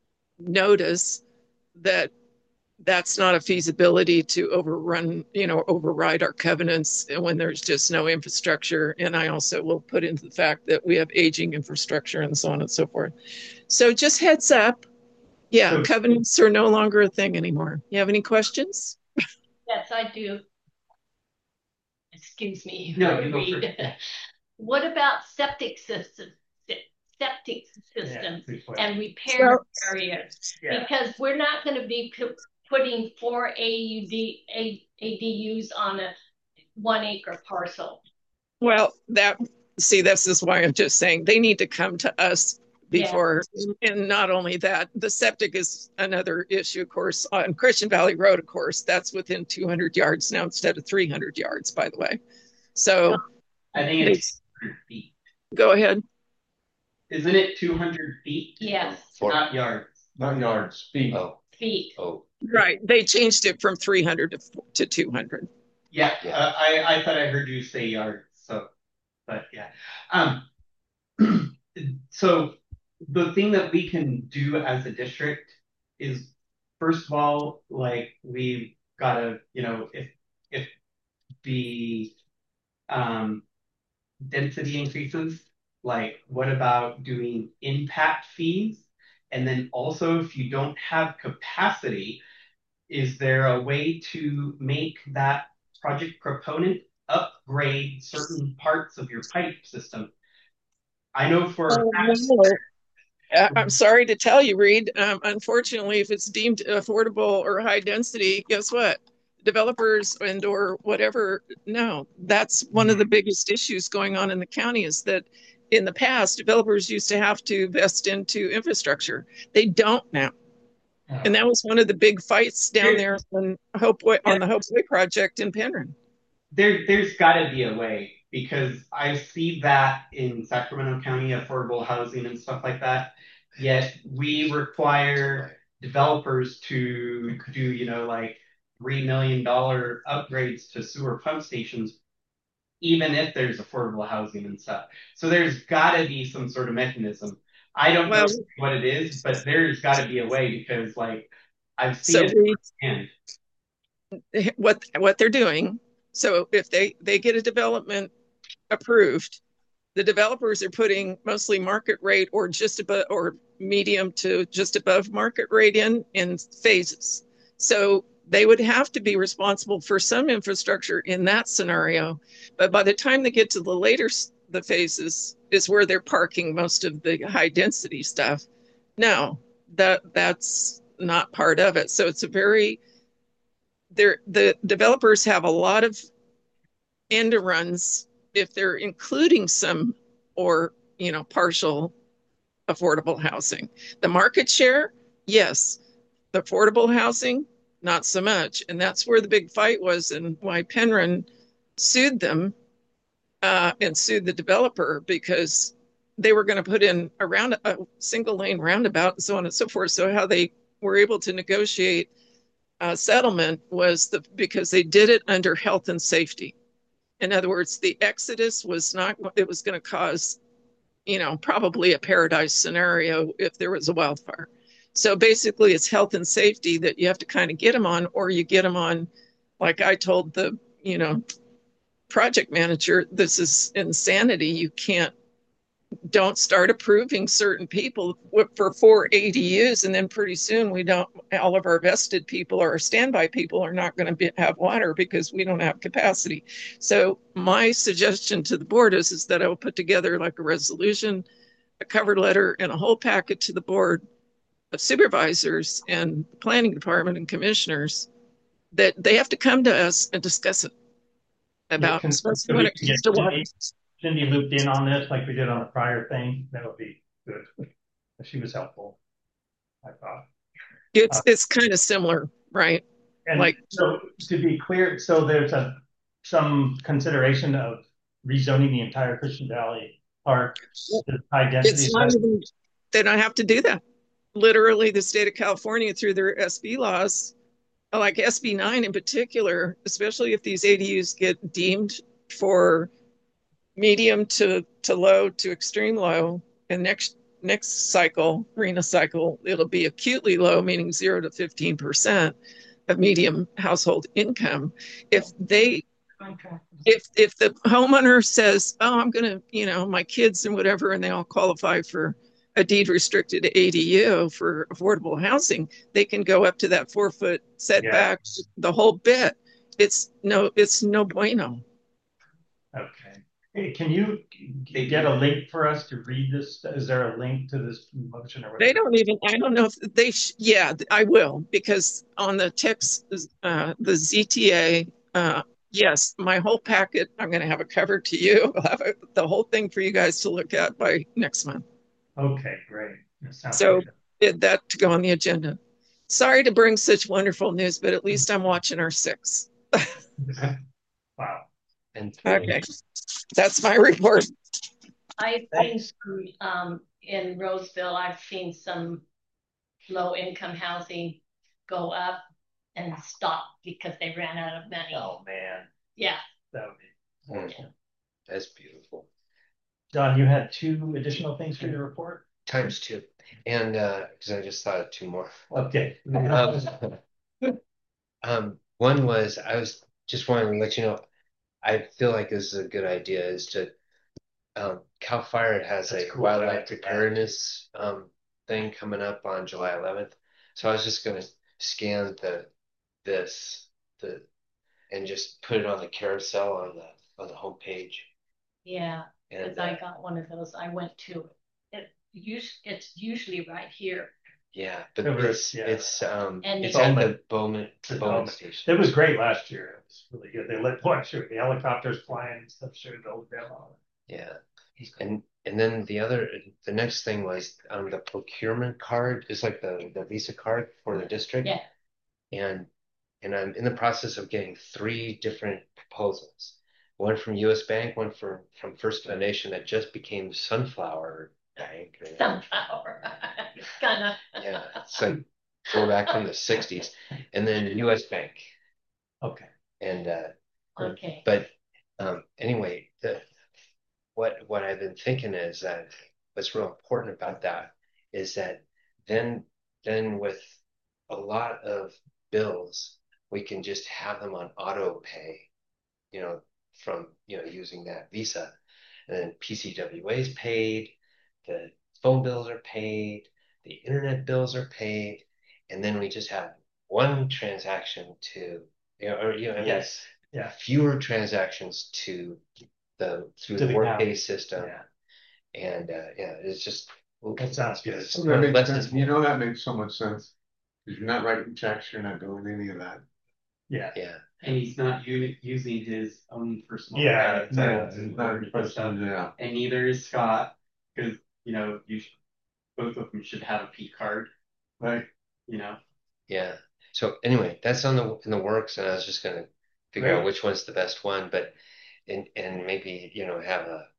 [SPEAKER 4] notice that that's not a feasibility to overrun, you know, override our covenants when there's just no infrastructure. And I also will put into the fact that we have aging infrastructure and so on and so forth. So just heads up. Yeah,
[SPEAKER 2] So-
[SPEAKER 4] covenants are no longer a thing anymore. You have any questions?
[SPEAKER 3] Yes, I do. Excuse me.
[SPEAKER 7] No, you go
[SPEAKER 3] Read.
[SPEAKER 7] first.
[SPEAKER 3] What about septic systems? Septic systems
[SPEAKER 2] good question.
[SPEAKER 3] and repair
[SPEAKER 4] Well-
[SPEAKER 3] areas,
[SPEAKER 2] Yeah.
[SPEAKER 3] because we're not going to be pu- putting four A U D A, ADUs on a one acre parcel.
[SPEAKER 4] Well, that, see, this is why I'm just saying they need to come to us before. And not only that, the septic is another issue, of course, on Christian Valley Road, of course, that's within two hundred yards now instead of three hundred yards, by the way. So
[SPEAKER 7] I think it's two hundred feet.
[SPEAKER 4] go ahead.
[SPEAKER 7] Isn't it two hundred feet?
[SPEAKER 3] Yes,
[SPEAKER 1] For-
[SPEAKER 7] Not yards.
[SPEAKER 5] Not yards, feet.
[SPEAKER 1] Oh,
[SPEAKER 3] feet.
[SPEAKER 1] oh,
[SPEAKER 4] Right. They changed it from three hundred to, to two hundred.
[SPEAKER 7] Yeah,
[SPEAKER 1] Yeah.
[SPEAKER 7] Uh, I I thought I heard you say yards. So, but yeah. Um. So the thing that we can do as a district is, first of all, like we've got to, you know, if if the um density increases, like what about doing impact fees? And then also, if you don't have capacity, is there a way to make that project proponent upgrade certain parts of your pipe system? I know for
[SPEAKER 4] Oh, no. Uh, I'm sorry to tell you, Reed. Um, unfortunately, if it's deemed affordable or high density, guess what? Developers and or whatever, no. That's one of the biggest issues going on in the county is that in the past, developers used to have to invest into infrastructure. They don't now. And that was one of the big fights down there on Hope Way, on the Hope Way project in Penryn.
[SPEAKER 7] there there's got to be a way, because I see that in Sacramento County, affordable housing and stuff like that. Yet we require developers to do, you know, like three million dollar upgrades to sewer pump stations, even if there's affordable housing and stuff. So there's got to be some sort of mechanism. I don't
[SPEAKER 4] Well-
[SPEAKER 7] know what it is, but there's got to be a way, because like I've seen
[SPEAKER 4] So
[SPEAKER 7] it
[SPEAKER 4] we,
[SPEAKER 7] firsthand.
[SPEAKER 4] what what they're doing. So if they they get a development approved, the developers are putting mostly market rate or just above or medium to just above market rate in in phases. So they would have to be responsible for some infrastructure in that scenario. But by the time they get to the later the phases is where they're parking most of the high density stuff. No, that that's not part of it. So it's a very They're, the developers have a lot of end runs if they're including some or, you know, partial affordable housing. The market share, yes. The affordable housing, not so much. And that's where the big fight was and why Penryn sued them uh, and sued the developer, because they were going to put in a, round, a single lane roundabout and so on and so forth. So how they were able to negotiate Uh, settlement was the because they did it under health and safety. In other words, the exodus was not, it was going to cause, you know, probably a paradise scenario if there was a wildfire. So basically it's health and safety that you have to kind of get them on, or you get them on, like I told the, you know, project manager, this is insanity. You can't, don't start approving certain people for four A D Us, and then pretty soon we don't, all of our vested people or our standby people are not going to be, have water because we don't have capacity. So my suggestion to the board is, is that I will put together like a resolution, a cover letter, and a whole packet to the board of supervisors and the planning department and commissioners that they have to come to us and discuss it about,
[SPEAKER 2] Yeah,
[SPEAKER 4] especially when it comes to water.
[SPEAKER 2] Cindy looped in on this like we did on the prior thing. That would be good. She was helpful, I thought.
[SPEAKER 4] It's
[SPEAKER 2] Uh,
[SPEAKER 4] it's kind of similar, right?
[SPEAKER 2] And
[SPEAKER 4] Like-
[SPEAKER 2] so to be clear, so there's a some consideration of rezoning the entire Christian Valley Park to high density.
[SPEAKER 4] It's not even, they don't have to do that. Literally, the state of California, through their S B laws, like S B nine in particular, especially if these A D Us get deemed for medium to, to low to extreme low, and next next cycle, RHNA cycle, it'll be acutely low, meaning zero to fifteen percent of medium household income. If they if if the homeowner says, oh, I'm gonna, you know, my kids and whatever, and they all qualify for a deed restricted A D U for affordable housing, they can go up to that four foot setback, yeah. the whole bit. It's no, it's no bueno.
[SPEAKER 2] Okay. Hey, can you get a link for us to read this? Is there a link to this motion or whatever?
[SPEAKER 4] They don't even, I don't know if they, sh- yeah, I will, because on the text, uh, the Z T A, uh, yes, my whole packet, I'm going to have it covered to you. I'll have a, the whole thing for you guys to look at by next month.
[SPEAKER 2] Okay, great. That sounds
[SPEAKER 4] so
[SPEAKER 2] good.
[SPEAKER 4] That to go on the agenda. Sorry to bring such wonderful news, but at least I'm watching our six.
[SPEAKER 2] Wow.
[SPEAKER 1] And
[SPEAKER 4] okay, that's my report.
[SPEAKER 3] I've seen some, um, in Roseville, I've seen some low income housing go up and stop because they ran out of money.
[SPEAKER 2] Oh man.
[SPEAKER 3] Yeah.
[SPEAKER 2] That would be
[SPEAKER 1] yeah. That's beautiful.
[SPEAKER 2] John, you had two additional things for your report?
[SPEAKER 1] Times two. And uh because I just thought of two more.
[SPEAKER 2] Okay.
[SPEAKER 1] um, um one was I was just wanting to let you know I feel like this is a good idea is to um Cal Fire has That's a cool, wildlife right? preparedness um thing coming up on July eleventh. So I was just gonna scan the this the and just put it on the carousel on the on the homepage.
[SPEAKER 3] Yeah, because uh, I got one of those. I went to it. It it's usually right here.
[SPEAKER 1] Yeah, but it's yeah. it's um
[SPEAKER 3] and
[SPEAKER 1] it's at the Bowman the Bowman,
[SPEAKER 2] Bowman
[SPEAKER 1] station.
[SPEAKER 2] It was great last year. It was really good. They let watch the helicopters flying and stuff showed the old demo.
[SPEAKER 1] Yeah, and and then the other the next thing was um the procurement card is like the the Visa card for the district.
[SPEAKER 3] Yeah,
[SPEAKER 1] and and I'm in the process of getting three different proposals. One from U S Bank, one from from First Foundation that just became Sunflower Bank.
[SPEAKER 3] Sunflower, kind of.
[SPEAKER 1] Yeah, it's like go back from the sixties, and then U S Bank.
[SPEAKER 2] Okay.
[SPEAKER 1] And uh,
[SPEAKER 3] okay.
[SPEAKER 1] But um, anyway, the what what I've been thinking is that what's real important about that is that then then with a lot of bills, we can just have them on auto pay, you know, from, you know, using that Visa. And then P C W A is paid, the phone bills are paid, the internet bills are paid, and then we just have one transaction to, you know, or, you know,
[SPEAKER 2] yes, yeah,
[SPEAKER 1] fewer transactions to the through to the, the Workday system.
[SPEAKER 2] Yeah.
[SPEAKER 1] And uh, yeah, it's just
[SPEAKER 2] that sounds good.
[SPEAKER 5] That makes sense. You know, that makes so much sense because you're not writing checks, you're not doing any of that.
[SPEAKER 2] Yeah,
[SPEAKER 1] yeah.
[SPEAKER 7] And he's not u- using his own personal
[SPEAKER 2] yeah,
[SPEAKER 5] yeah, not personal, yeah.
[SPEAKER 7] And neither is Scott, because you know you should, both of them should have a P card,
[SPEAKER 5] right?
[SPEAKER 7] You know.
[SPEAKER 1] Yeah. So anyway, that's on the in the works, and I was just gonna figure
[SPEAKER 2] Great.
[SPEAKER 1] out which one's the best one, but and and maybe you know have a.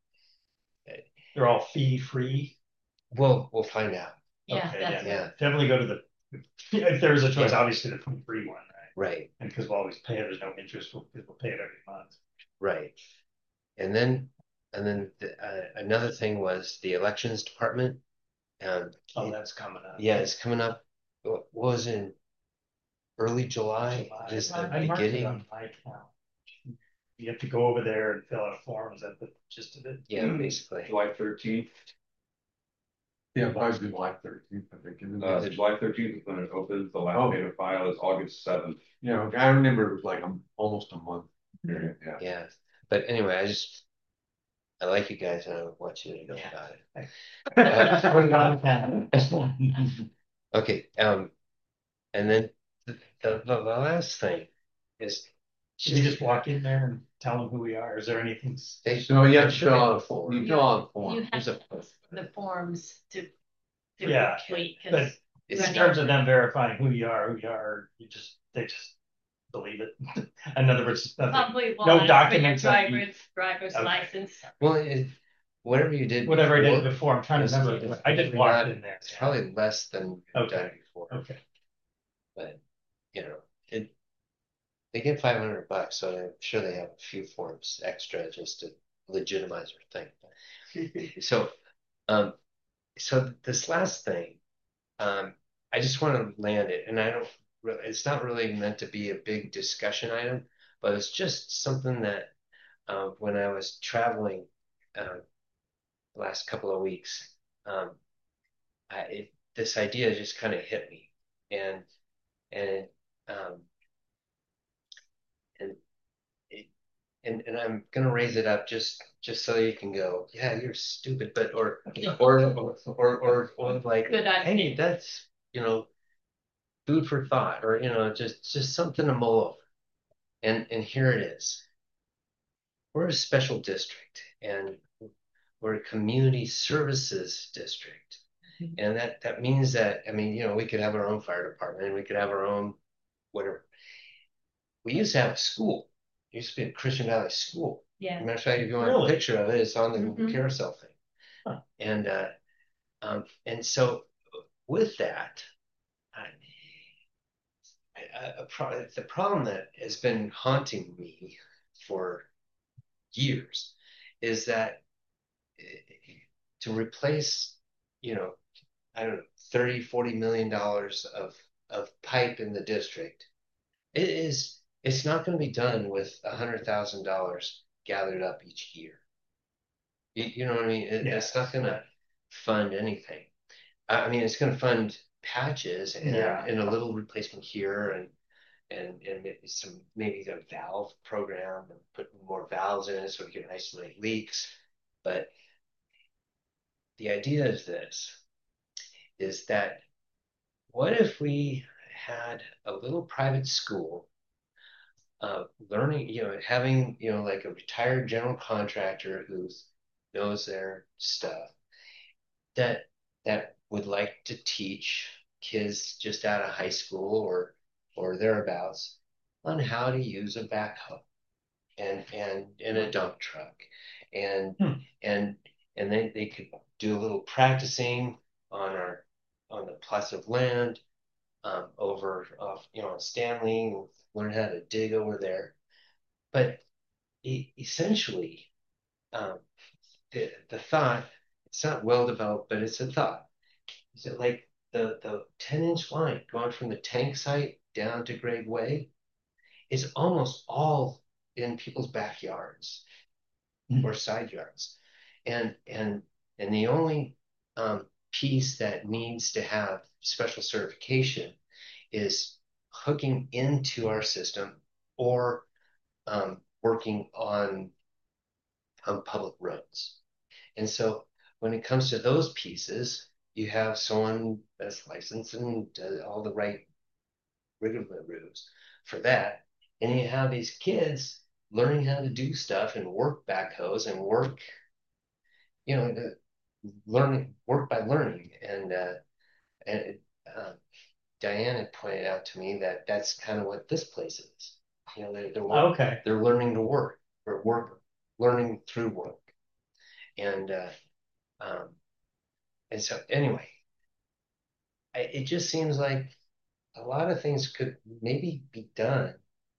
[SPEAKER 2] They're all fee free.
[SPEAKER 1] Well, we'll find out.
[SPEAKER 3] Yeah,
[SPEAKER 2] okay,
[SPEAKER 3] that's
[SPEAKER 1] yeah.
[SPEAKER 3] it.
[SPEAKER 2] Definitely go to the. If there's a choice, yeah. Obviously the free one, right?
[SPEAKER 1] Right.
[SPEAKER 2] And because we'll always pay it, there's no interest. We'll, we'll pay it every month.
[SPEAKER 1] Right. And then and then the, uh, another thing was the elections department. Um,
[SPEAKER 2] oh, it, that's coming up.
[SPEAKER 1] Yeah, it's coming up. What was in early July?
[SPEAKER 2] July.
[SPEAKER 1] Is the
[SPEAKER 2] I
[SPEAKER 1] beginning?
[SPEAKER 2] On my account. You have to go over there and fill out a form. Is that the gist of it?
[SPEAKER 1] Yeah, basically.
[SPEAKER 9] July thirteenth.
[SPEAKER 5] Yeah, probably July thirteenth, I think.
[SPEAKER 9] Uh, July thirteenth is when it opens. The last oh. day to file is August seventh.
[SPEAKER 5] Yeah, I remember it was like um, almost a month.
[SPEAKER 1] Yeah. Yeah. But anyway, I just, I like you guys and I want you to know
[SPEAKER 2] yeah.
[SPEAKER 1] about it. uh, okay. Um, and then the, the, the last thing is,
[SPEAKER 2] should we just walk in there and tell them who we are? Is there anything?
[SPEAKER 5] They, no, you have to fill out a form. You fill out a form.
[SPEAKER 3] You have to the forms to, to
[SPEAKER 2] yeah.
[SPEAKER 3] complete.
[SPEAKER 2] But in terms of them verifying who you are, who you are, you just they just believe it. In other words,
[SPEAKER 3] probably
[SPEAKER 2] no documents.
[SPEAKER 3] Driver's driver's okay. license.
[SPEAKER 1] Well, it, whatever you did,
[SPEAKER 2] whatever before, I did before, I'm trying to remember. I did walk in there.
[SPEAKER 1] It's yeah. probably less than you've
[SPEAKER 2] okay.
[SPEAKER 1] done before.
[SPEAKER 2] Okay.
[SPEAKER 1] But you know, it they get five hundred bucks, so I'm sure they have a few forms extra just to legitimize their thing. so, um, so this last thing, um, I just want to land it, and I don't really, it's not really meant to be a big discussion item, but it's just something that uh, when I was traveling uh, the last couple of weeks, um, I, it, this idea just kind of hit me, and and um, and it, and and I'm gonna raise it up just just so you can go, yeah, you're stupid, but or or or or or, or like,
[SPEAKER 3] Good idea.
[SPEAKER 1] hey, that's you know food for thought, or you know just just something to mull over. And and here it is. We're a special district, and we're a community services district. And that that means that, I mean, you know, we could have our own fire department, and we could have our own whatever. We used to have a school. It used to be a Christian Valley school.
[SPEAKER 3] Yeah.
[SPEAKER 1] Matter of fact, if you want
[SPEAKER 2] Really?
[SPEAKER 1] a picture of it, it's on the
[SPEAKER 3] Mhm.
[SPEAKER 1] carousel thing.
[SPEAKER 2] Huh.
[SPEAKER 1] And uh, um, and so with that, I, a, a pro the problem that has been haunting me for years is that to replace, you know, I don't know, thirty, forty million dollars of of pipe in the district, it is it's not going to be done with a hundred thousand dollars gathered up each year. You, you know what I mean? It,
[SPEAKER 2] Yeah.
[SPEAKER 1] It's not going to fund anything. I mean, it's going to fund patches and,
[SPEAKER 2] Yeah.
[SPEAKER 1] and a little replacement here, and and and maybe some maybe the valve program and put more valves in it so we can isolate leaks. But the idea is this, is that what if we had a little private school, uh, learning, you know, having, you know, like a retired general contractor who knows their stuff, that that would like to teach kids just out of high school or or thereabouts on how to use a backhoe and and in a dump truck, and
[SPEAKER 2] Hmm.
[SPEAKER 1] and and then they could do a little practicing on our on the plots of land, um, over off you know Stanley, learn how to dig over there. But e- essentially, um, the the thought, it's not well developed, but it's a thought. Is it like the the ten inch line going from the tank site down to Grade Way is almost all in people's backyards
[SPEAKER 2] Mhm.
[SPEAKER 1] or side yards, and and and the only um, piece that needs to have special certification is hooking into our system or um, working on on public roads. And so when it comes to those pieces, you have someone that's licensed and does all the right rigmaroos for that. And you have these kids learning how to do stuff and work backhoes and work, you know, learning, work by learning. And, uh, and uh, Diane had pointed out to me that that's kind of what this place is. You know, they're, they're, work,
[SPEAKER 2] Okay.
[SPEAKER 1] they're learning to work or work, learning through work. And, uh, um, and so anyway, I, it just seems like a lot of things could maybe be done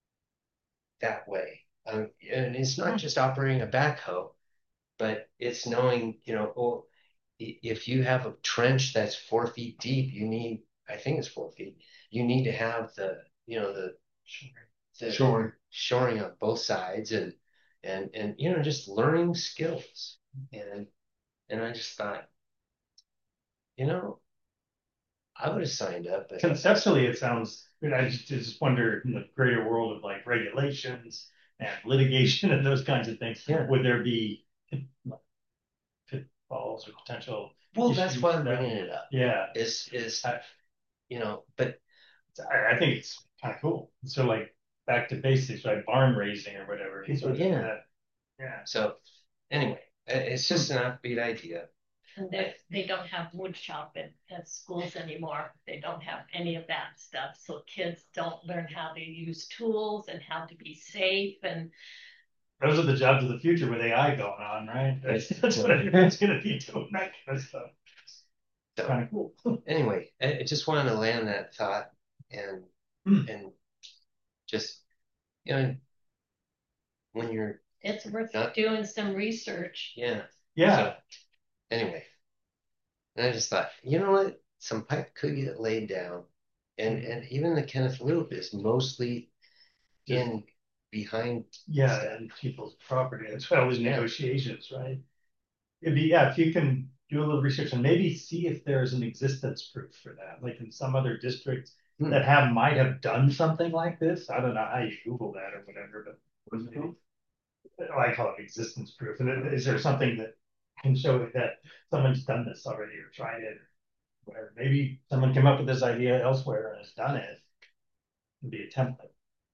[SPEAKER 1] that way. Um, and it's not just operating a backhoe, but it's knowing, you know, oh, if you have a trench that's four feet deep, you need, I think it's four feet, you need to have the, you know, the, the
[SPEAKER 5] Shoring.
[SPEAKER 1] shoring on both sides, and, and, and, you know, just learning skills. And, and I just thought, you know, I would have signed up. But
[SPEAKER 2] Conceptually, it sounds, I just, I just wonder in the greater world of like regulations and litigation and those kinds of things,
[SPEAKER 1] Yeah.
[SPEAKER 2] would there be pitfalls or potential?
[SPEAKER 1] Well, that's
[SPEAKER 2] issues
[SPEAKER 1] why I'm
[SPEAKER 2] that-
[SPEAKER 1] bringing it up.
[SPEAKER 2] Yeah.
[SPEAKER 1] Is, is,
[SPEAKER 2] I,
[SPEAKER 1] you know, but
[SPEAKER 2] I, I think it's kind of cool. So like back to basics, right? Barn raising or whatever. So
[SPEAKER 1] Yeah.
[SPEAKER 2] that- yeah.
[SPEAKER 1] so anyway, it's just an offbeat idea.
[SPEAKER 3] And they, they don't have wood shop at, at schools anymore. They don't have any of that stuff. So kids don't learn how to use tools and how to be safe. And
[SPEAKER 2] Those are the jobs of the future with A I going on, right? That's, that's what everyone's going to be doing, that kind of stuff.
[SPEAKER 1] So
[SPEAKER 2] Kind of cool.
[SPEAKER 1] anyway, I, I just wanted to land that thought, and
[SPEAKER 2] Hmm.
[SPEAKER 1] and just, you know, when you're
[SPEAKER 3] it's worth
[SPEAKER 1] Not-
[SPEAKER 3] doing some research.
[SPEAKER 1] yeah
[SPEAKER 2] Yeah.
[SPEAKER 1] So, anyway, and I just thought, you know what, some pipe could get laid down, and and even the Kenneth Loop is mostly in behind.
[SPEAKER 2] Yeah, and people's property. That's why all those
[SPEAKER 1] Yeah.
[SPEAKER 2] negotiations, right? It'd be, yeah, if you can do a little research and maybe see if there's an existence proof for that, like in some other districts hmm. that have might have done something like this. I don't know how you Google that or whatever, but what is it called? I call it existence proof. And is there something that can show that someone's done this already or tried it or whatever? Maybe someone came up with this idea elsewhere and has done it. It'd be a template.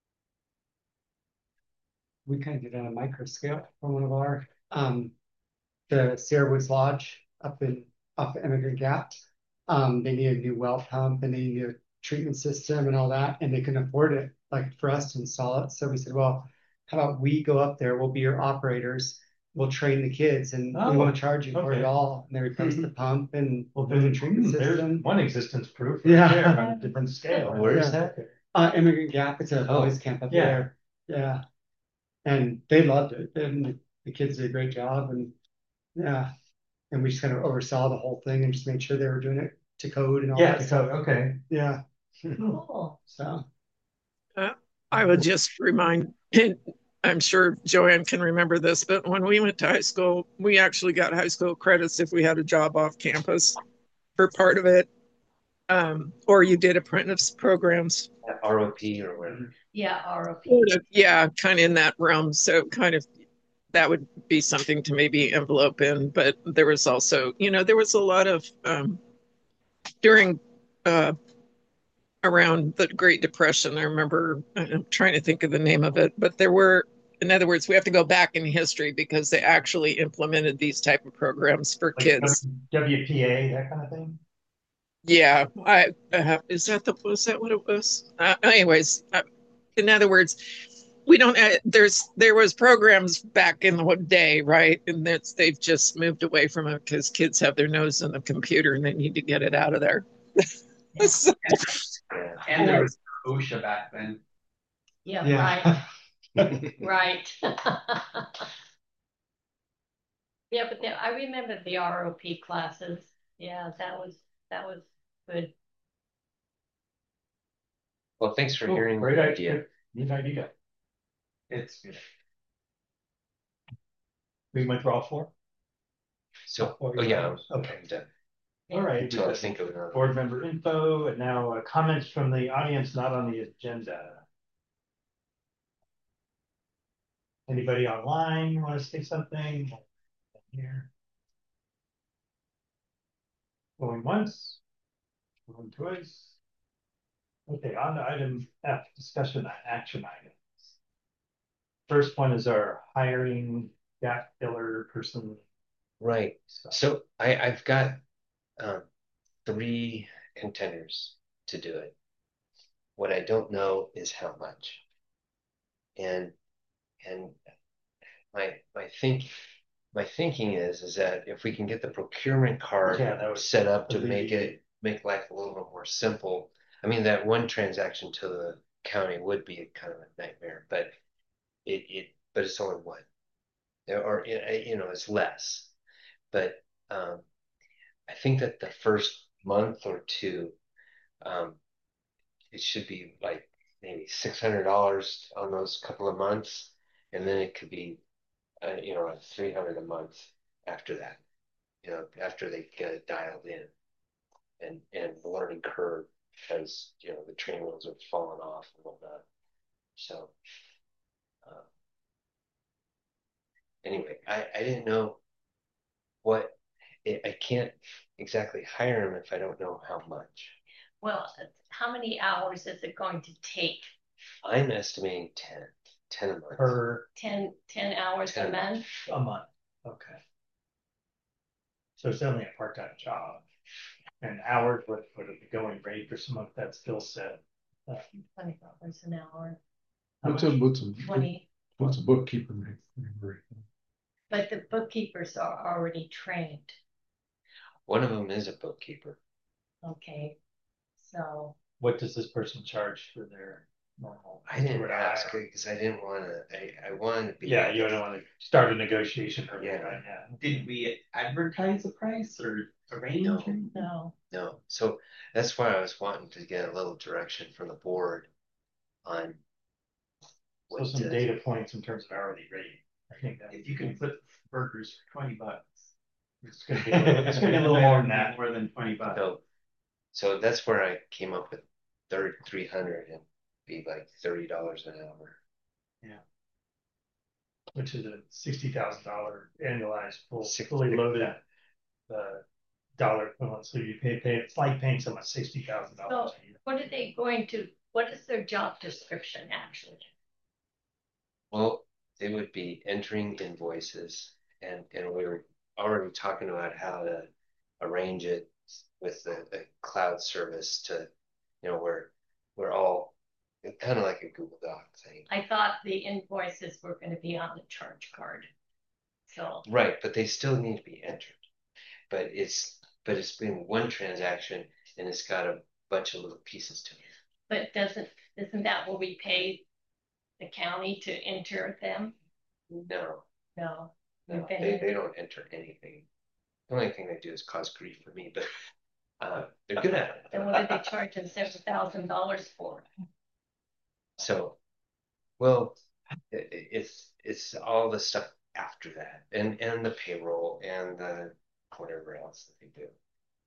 [SPEAKER 6] We kind of did it on a micro scale from one of our um the Sierra Woods Lodge up in up Emigrant Gap. Um, they need a new well pump and they need a treatment system and all that, and they can afford it, like for us to install it. So we said, well, how about we go up there? We'll be your operators. We'll train the kids, and oh, we won't charge you okay. for it all. And they replace the pump and we'll build a treatment
[SPEAKER 2] there's
[SPEAKER 6] system.
[SPEAKER 2] One existence proof,
[SPEAKER 6] right yeah,
[SPEAKER 2] there on a different scale.
[SPEAKER 1] Where
[SPEAKER 2] yeah.
[SPEAKER 1] is that?
[SPEAKER 6] Uh, Emigrant Gap. It's a
[SPEAKER 2] oh,
[SPEAKER 6] boys camp up
[SPEAKER 2] yeah.
[SPEAKER 6] there. Yeah, and they loved it. And the kids did a great job, and yeah, and we just kind of oversaw the whole thing and just made sure they were doing it to code and all
[SPEAKER 2] yeah,
[SPEAKER 6] that stuff.
[SPEAKER 2] Code. Okay,
[SPEAKER 6] yeah.
[SPEAKER 3] Cool.
[SPEAKER 6] So,
[SPEAKER 4] uh, I would just remind. I'm sure Joanne can remember this, but when we went to high school, we actually got high school credits if we had a job off campus for part of it, um, or you did apprentice programs.
[SPEAKER 1] R O P or whatever.
[SPEAKER 3] Yeah, R O P.
[SPEAKER 4] Yeah, kind of in that realm. So kind of that would be something to maybe envelope in. But there was also, you know, there was a lot of um, during uh, around the Great Depression. I remember, I'm trying to think of the name of it, but there were, in other words, we have to go back in history because they actually implemented these type of programs for
[SPEAKER 2] like
[SPEAKER 4] kids.
[SPEAKER 2] W P A, that kind of thing.
[SPEAKER 4] Yeah, I uh, is that the was that what it was? Uh, anyways, uh, in other words, we don't. Uh, there's there was programs back in the day, right? And that's they've just moved away from it because kids have their nose in the computer and they need to get it out of there.
[SPEAKER 3] Yeah.
[SPEAKER 4] So,
[SPEAKER 7] and there was OSHA back then.
[SPEAKER 3] Yeah,
[SPEAKER 6] yeah.
[SPEAKER 3] right. Right. Yeah, but there, I remember the R O P classes. Yeah, that was that was good.
[SPEAKER 1] Well, thanks for
[SPEAKER 2] cool.
[SPEAKER 1] hearing
[SPEAKER 2] Great
[SPEAKER 1] the
[SPEAKER 2] idea.
[SPEAKER 1] idea.
[SPEAKER 2] Neat idea.
[SPEAKER 7] It's good.
[SPEAKER 2] We went through all four?
[SPEAKER 1] So,
[SPEAKER 2] oh,
[SPEAKER 1] oh yeah,
[SPEAKER 2] okay.
[SPEAKER 1] I'm done.
[SPEAKER 2] All right.
[SPEAKER 1] Until I think of another.
[SPEAKER 2] Board member info, and now uh, comments from the audience not on the agenda. Anybody online want to say something? Here. Going once, going twice. Okay, on to item F, discussion on action items. First one is our hiring gap filler person.
[SPEAKER 1] Right.
[SPEAKER 2] stuff.
[SPEAKER 1] So I, I've got um, three contenders to do it. What I don't know is how much. And and my my think my thinking is is that if we can get the procurement card
[SPEAKER 2] Yeah, that would-
[SPEAKER 1] set up to
[SPEAKER 2] that'd be-
[SPEAKER 1] make it make life a little bit more simple. I mean, that one transaction to the county would be a kind of a nightmare, but it it but it's only one, or you know, it's less. But um, I think that the first month or two, um, it should be like maybe six hundred dollars on those couple of months, and then it could be, uh, you know, three hundred a month after that. You know, after they get it dialed in, and and the learning curve, because you know the train wheels are falling off and whatnot. So uh, anyway, I I didn't know what it, I can't exactly hire them if I don't know how much.
[SPEAKER 3] Well, how many hours is it going to take?
[SPEAKER 1] I'm estimating ten, ten a month.
[SPEAKER 2] Per
[SPEAKER 3] ten, ten hours
[SPEAKER 1] ten
[SPEAKER 3] a month?
[SPEAKER 2] a month. Okay. So it's only a part-time job. And hours, what would the going rate for someone that's still set? Uh,
[SPEAKER 3] Twenty dollars an hour.
[SPEAKER 2] how
[SPEAKER 5] What's a,
[SPEAKER 2] much?
[SPEAKER 5] what's a,
[SPEAKER 3] Twenty.
[SPEAKER 5] what's a bookkeeper make?
[SPEAKER 3] But the bookkeepers are already trained.
[SPEAKER 1] One of them is a bookkeeper.
[SPEAKER 3] Okay. So
[SPEAKER 2] What does this person charge for their normal?
[SPEAKER 1] I didn't
[SPEAKER 2] would
[SPEAKER 1] ask
[SPEAKER 2] hire?
[SPEAKER 1] because I didn't want to. I, I wanted to be.
[SPEAKER 2] Yeah, you don't want to start a negotiation early,
[SPEAKER 1] Yeah.
[SPEAKER 2] right? Yeah.
[SPEAKER 7] Did we advertise a price or arrange?
[SPEAKER 1] No.
[SPEAKER 7] anything?
[SPEAKER 3] no.
[SPEAKER 1] No, so that's why I was wanting to get a little direction from the board on.
[SPEAKER 2] So
[SPEAKER 1] what
[SPEAKER 2] some
[SPEAKER 1] to-
[SPEAKER 2] data points in terms of hourly rate. I think that
[SPEAKER 7] If you can flip burgers for twenty bucks.
[SPEAKER 2] It's gonna be, it's gonna be a little more than that.
[SPEAKER 7] More than twenty bucks.
[SPEAKER 1] So, so that's where I came up with third three hundred and be like thirty dollars an hour.
[SPEAKER 2] Which is a sixty thousand dollar annualized full,
[SPEAKER 1] Six-
[SPEAKER 2] fully loaded uh, dollar equivalent. So you pay, pay it's like paying someone sixty thousand dollars
[SPEAKER 3] So
[SPEAKER 2] a year.
[SPEAKER 3] what are they going to, what is their job description actually?
[SPEAKER 1] Well, they would be entering invoices, and and we were already talking about how to arrange it with the, the cloud service to, you know, where we're all kind of like a Google Doc thing.
[SPEAKER 3] I thought the invoices were going to be on the charge card. So,
[SPEAKER 1] Right, but they still need to be entered. But it's but it's been one transaction and it's got a bunch of little pieces to it.
[SPEAKER 3] but doesn't, isn't that where we pay the county to enter them?
[SPEAKER 1] No,
[SPEAKER 3] No.
[SPEAKER 1] no, they, they don't enter anything. The only thing they do is cause grief for me, but uh, they're good at it.
[SPEAKER 3] And what are they charging seven thousand dollars for?
[SPEAKER 1] So, well, it, it's it's all the stuff after that, and and the payroll and the whatever else that they do.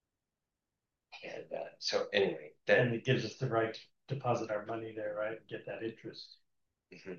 [SPEAKER 1] And uh, so anyway, that
[SPEAKER 2] And it gives us the right to deposit our money there, right? And get that interest.
[SPEAKER 1] mhm.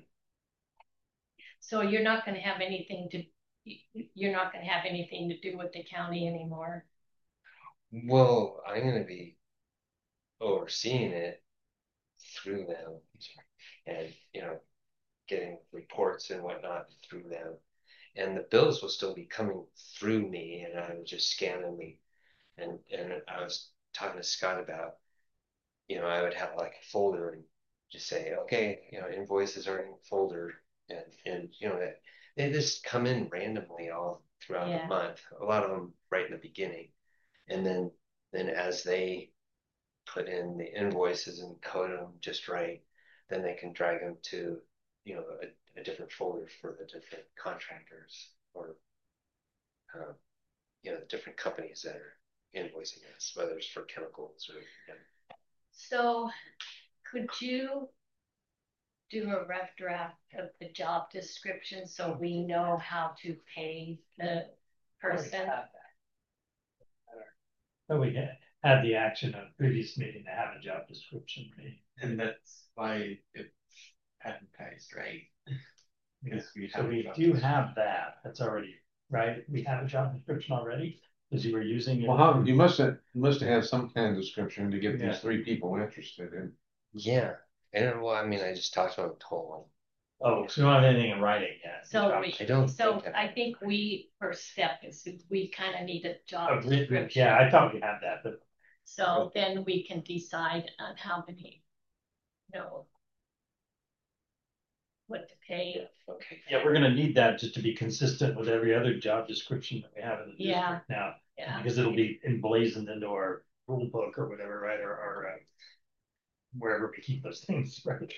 [SPEAKER 3] So you're not going to have anything to, you're not going to have anything to do with the county anymore.
[SPEAKER 1] Well, I'm going to be overseeing it through them, and you know, getting reports and whatnot through them, and the bills will still be coming through me, and I would just scan them. And and I was talking to Scott about, you know, I would have like a folder and just say, okay, you know, invoices are in folder, and and you know that they just come in randomly all throughout
[SPEAKER 3] Yeah.
[SPEAKER 1] the month. A lot of them right in the beginning, and then then as they put in the invoices and code them just right, then they can drag them to, you know, a, a different folder for the different contractors or, uh, you know, the different companies that are invoicing us, whether it's for chemicals or. You know.
[SPEAKER 3] So could you do a rough draft of the job description so we know how to pay the person?
[SPEAKER 2] So we had, had the action of previous meeting to have a job description made.
[SPEAKER 7] And that's why it's advertised, right? Because we
[SPEAKER 2] So
[SPEAKER 7] have.
[SPEAKER 2] we do have that. That's already, right? We have a job description already because you were using it.
[SPEAKER 5] Well, how, you must have, you must have had some kind of description to get
[SPEAKER 2] Yeah.
[SPEAKER 5] these three people interested in.
[SPEAKER 1] Yeah, and well, I mean, I just talked to him, told him.
[SPEAKER 2] Oh, so you don't have anything in writing yet?
[SPEAKER 3] So
[SPEAKER 2] Job
[SPEAKER 3] we,
[SPEAKER 1] I don't
[SPEAKER 3] so
[SPEAKER 1] think I-
[SPEAKER 3] I think we, first step is we kind of need a
[SPEAKER 2] Oh,
[SPEAKER 3] job
[SPEAKER 2] written-
[SPEAKER 3] description.
[SPEAKER 2] Yeah, I thought we had that, but
[SPEAKER 3] So then we can decide on how many, you know, what to pay.
[SPEAKER 1] Okay.
[SPEAKER 2] yeah, we're gonna need that just to be consistent with every other job description that we have in the
[SPEAKER 3] Yeah.
[SPEAKER 2] district now.
[SPEAKER 3] Yeah.
[SPEAKER 2] Because it'll be emblazoned into our rule book or whatever, right, or, or uh, wherever we keep those things, right?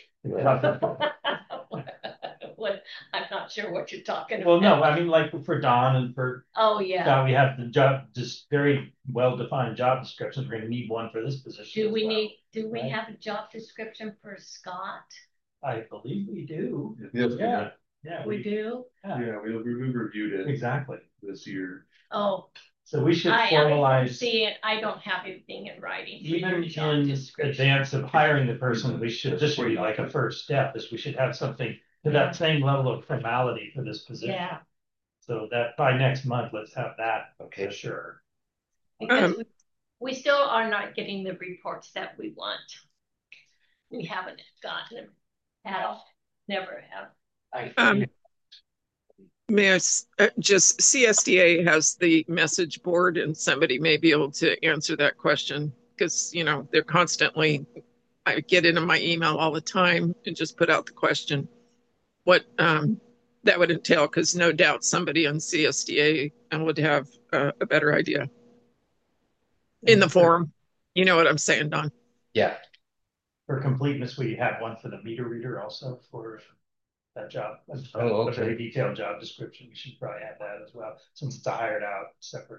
[SPEAKER 3] What, I'm not sure what you're talking about.
[SPEAKER 2] Well, no, I mean, like for Don and for,
[SPEAKER 3] Oh, yeah.
[SPEAKER 2] uh, we have the job, just very well-defined job descriptions. We're gonna need one for this position.
[SPEAKER 3] Do
[SPEAKER 2] as
[SPEAKER 3] we
[SPEAKER 2] well.
[SPEAKER 3] need, do we
[SPEAKER 2] right?
[SPEAKER 3] have a job description for Scott?
[SPEAKER 2] I believe we do.
[SPEAKER 5] Yes, we
[SPEAKER 2] Yeah,
[SPEAKER 5] do.
[SPEAKER 2] yeah,
[SPEAKER 3] We
[SPEAKER 2] we,
[SPEAKER 3] do?
[SPEAKER 2] yeah,
[SPEAKER 9] Yeah, we, we reviewed it
[SPEAKER 2] exactly.
[SPEAKER 9] this year.
[SPEAKER 3] Oh,
[SPEAKER 2] So we should
[SPEAKER 3] I, I
[SPEAKER 2] formalize,
[SPEAKER 3] see it. I don't have anything in writing. for
[SPEAKER 2] even
[SPEAKER 3] your job
[SPEAKER 2] in
[SPEAKER 3] description.
[SPEAKER 2] advance of hiring the person, we should, this should be like a first step, is we should have something to
[SPEAKER 3] Yeah.
[SPEAKER 2] that same level of formality for this position.
[SPEAKER 3] Yeah,
[SPEAKER 2] So that by next month, let's have that
[SPEAKER 1] Okay.
[SPEAKER 2] for sure.
[SPEAKER 3] because
[SPEAKER 4] Um,
[SPEAKER 3] we, we still are not getting the reports that we want. We haven't gotten them at all. Never have.
[SPEAKER 7] I
[SPEAKER 4] Um, May I s- uh, just, C S D A has the message board and somebody may be able to answer that question because, you know, they're constantly, I get into my email all the time and just put out the question. What um, that would entail, because no doubt somebody on C S D A would have uh, a better idea in the forum. You know what I'm saying, Don?
[SPEAKER 1] Yeah.
[SPEAKER 2] For completeness, we have one for the meter reader also for that job. A-
[SPEAKER 1] Oh,
[SPEAKER 2] A very
[SPEAKER 1] okay.
[SPEAKER 2] detailed job description. We should probably have that as well, since it's a hired out separate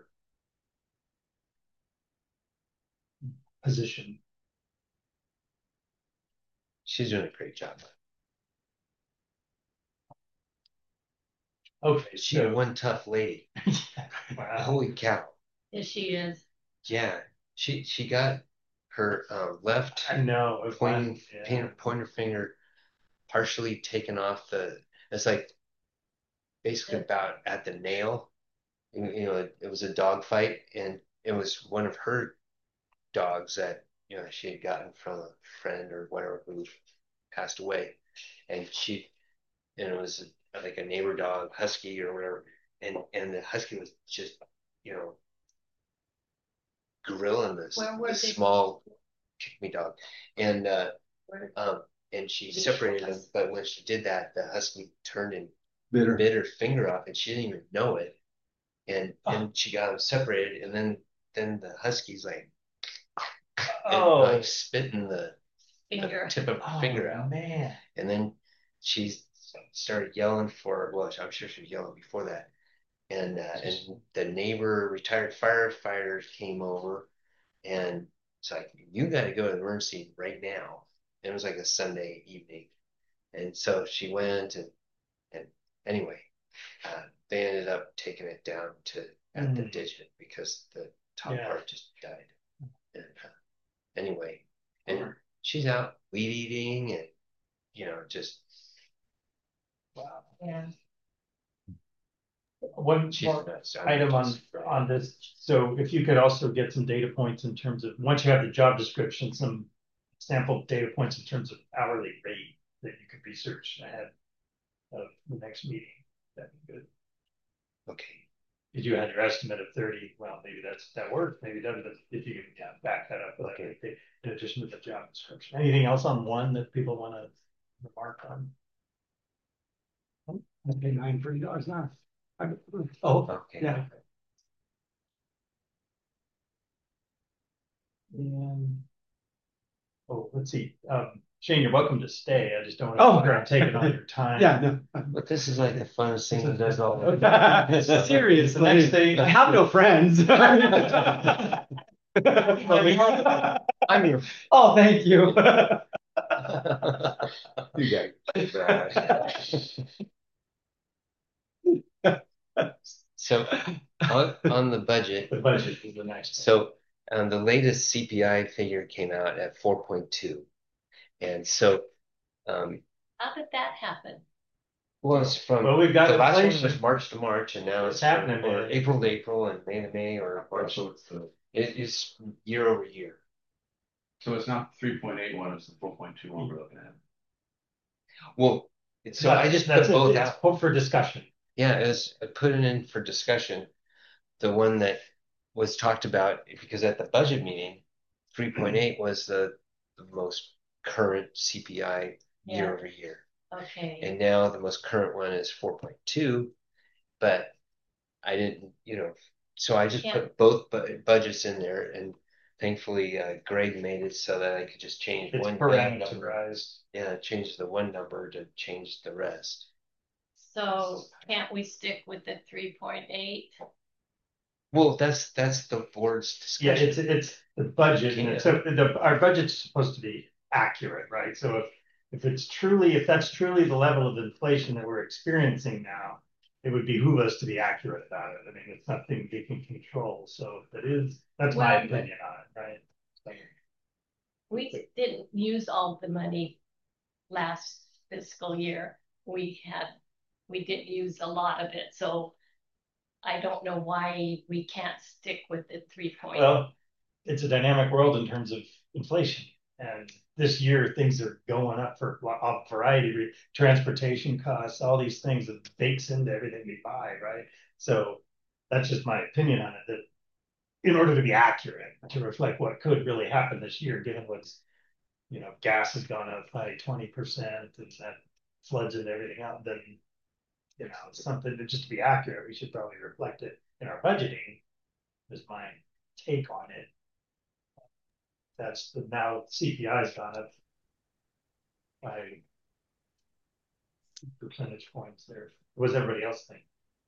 [SPEAKER 2] position.
[SPEAKER 1] She's doing a great job.
[SPEAKER 2] Okay,
[SPEAKER 1] She's
[SPEAKER 2] so
[SPEAKER 1] one tough lady.
[SPEAKER 2] wow.
[SPEAKER 1] Holy cow.
[SPEAKER 3] Yes, she is.
[SPEAKER 1] Yeah. She she got her uh, left
[SPEAKER 2] I know. it
[SPEAKER 1] pointing
[SPEAKER 2] was- yeah.
[SPEAKER 1] pointer, pointer finger partially taken off the. It's like basically about at the nail. You you know, it, it was a dog fight, and it was one of her dogs that you know she had gotten from a friend or whatever who passed away, and she and it was like a neighbor dog, husky or whatever, and and the husky was just you know grilling this,
[SPEAKER 3] Where were
[SPEAKER 1] this
[SPEAKER 3] they?
[SPEAKER 1] small kick me dog, and uh,
[SPEAKER 3] Where-
[SPEAKER 1] um and she
[SPEAKER 3] Did she
[SPEAKER 1] separated them,
[SPEAKER 3] us?
[SPEAKER 1] but when she did that, the husky turned and
[SPEAKER 5] Bitter.
[SPEAKER 1] bit her finger off, and she didn't even know it, and
[SPEAKER 2] Oh.
[SPEAKER 1] and she got them separated, and then then the husky's like and
[SPEAKER 2] Oh,
[SPEAKER 1] like spitting the, the
[SPEAKER 3] Finger.
[SPEAKER 1] tip of her
[SPEAKER 2] oh
[SPEAKER 1] finger out,
[SPEAKER 2] man.
[SPEAKER 1] and then she started yelling for well, I'm sure she was yelling before that, and uh, and the neighbor retired firefighter came over, and it's like you got to go to the emergency right now. And it was like a Sunday evening, and so she went, and and anyway, uh, they ended up taking it down to at the
[SPEAKER 2] Mm.
[SPEAKER 1] digit because the top
[SPEAKER 2] Yeah.
[SPEAKER 1] part just died. And uh, anyway, and she's out weed eating, and you know just
[SPEAKER 2] Wow.
[SPEAKER 3] Yeah.
[SPEAKER 2] One
[SPEAKER 1] she's
[SPEAKER 2] more
[SPEAKER 1] nuts.
[SPEAKER 2] item on, on this. So if you could also get some data points in terms of, once you have the job description, some sample data points in terms of hourly rate that you could research ahead of the next meeting. That'd be good.
[SPEAKER 1] Okay.
[SPEAKER 2] If you had your estimate of thirty, well, maybe that's, that works, maybe it doesn't, but if you can yeah, back that up with
[SPEAKER 1] Okay.
[SPEAKER 2] okay. in addition to the job description. Anything else on one that people want to remark on?
[SPEAKER 6] I pay nine for dollars now. I-
[SPEAKER 2] Oh,
[SPEAKER 1] Okay.
[SPEAKER 6] Yeah.
[SPEAKER 2] and, oh, let's see, um, Shane, you're welcome to stay. I just don't want
[SPEAKER 6] Oh.
[SPEAKER 2] to I'm taking all your time.
[SPEAKER 6] Yeah, no.
[SPEAKER 1] But this is like the funnest thing he does all the
[SPEAKER 6] Seriously,
[SPEAKER 2] The next thing-
[SPEAKER 6] I have no friends.
[SPEAKER 1] I'm your
[SPEAKER 6] Oh, thank you.
[SPEAKER 5] You guys.
[SPEAKER 1] So on, on the budget,
[SPEAKER 2] The budget is the next.
[SPEAKER 1] so um, the latest C P I figure came out at four point two, and so um,
[SPEAKER 3] How did that happen?
[SPEAKER 1] well, it's from
[SPEAKER 2] Well, we've got
[SPEAKER 1] the last one
[SPEAKER 2] inflation.
[SPEAKER 1] was March to March, and now
[SPEAKER 2] It's
[SPEAKER 1] it's
[SPEAKER 2] happening,
[SPEAKER 1] from, or
[SPEAKER 2] man.
[SPEAKER 1] April to April, and May to May, or March.
[SPEAKER 9] So it's the,
[SPEAKER 1] It is year over year.
[SPEAKER 9] so it's not the three point eight one, it's the four point two one we're looking at.
[SPEAKER 1] Well, it's, so I just put
[SPEAKER 2] That's it.
[SPEAKER 1] both
[SPEAKER 2] It's
[SPEAKER 1] out.
[SPEAKER 2] put for discussion.
[SPEAKER 1] Yeah, as I put it in for discussion, the one that was talked about, because at the budget meeting, three point eight was the, the most current C P I
[SPEAKER 3] Yeah.
[SPEAKER 1] year over year.
[SPEAKER 3] Okay.
[SPEAKER 1] And now the most current one is four point two, but I didn't, you know, so I just
[SPEAKER 3] Yeah.
[SPEAKER 1] put both bu- budgets in there, and thankfully uh, Greg made it so that I could just change
[SPEAKER 2] It's
[SPEAKER 1] one bad number.
[SPEAKER 2] parameterized.
[SPEAKER 1] Yeah, change the one number to change the rest.
[SPEAKER 3] So can't we stick with the three point eight?
[SPEAKER 1] Well, that's that's the board's
[SPEAKER 2] Yeah,
[SPEAKER 1] discussion.
[SPEAKER 2] it's, it's the budget, and
[SPEAKER 1] Yeah.
[SPEAKER 2] so the, our budget's supposed to be accurate, right? So if, if it's truly, if that's truly the level of inflation that we're experiencing now, it would behoove us to be accurate about it. I mean, it's nothing we can control, so that is, that's my
[SPEAKER 3] Well,
[SPEAKER 2] opinion on it, right? So,
[SPEAKER 3] We didn't use all the money last fiscal year. We had, we didn't use a lot of it, so I don't know why we can't stick with the three point.
[SPEAKER 2] Well, it's a dynamic world in terms of inflation. And this year, things are going up for a variety of transportation costs, all these things that bakes into everything we buy, right? So that's just my opinion on it, that in order to be accurate, to reflect what could really happen this year, given what's, you know, gas has gone up by twenty percent and that floods and everything out, then, you know, it's something that just to be accurate, we should probably reflect it in our budgeting, is my take on it. That's the now C P I's gone up by percentage points there. What does everybody else think?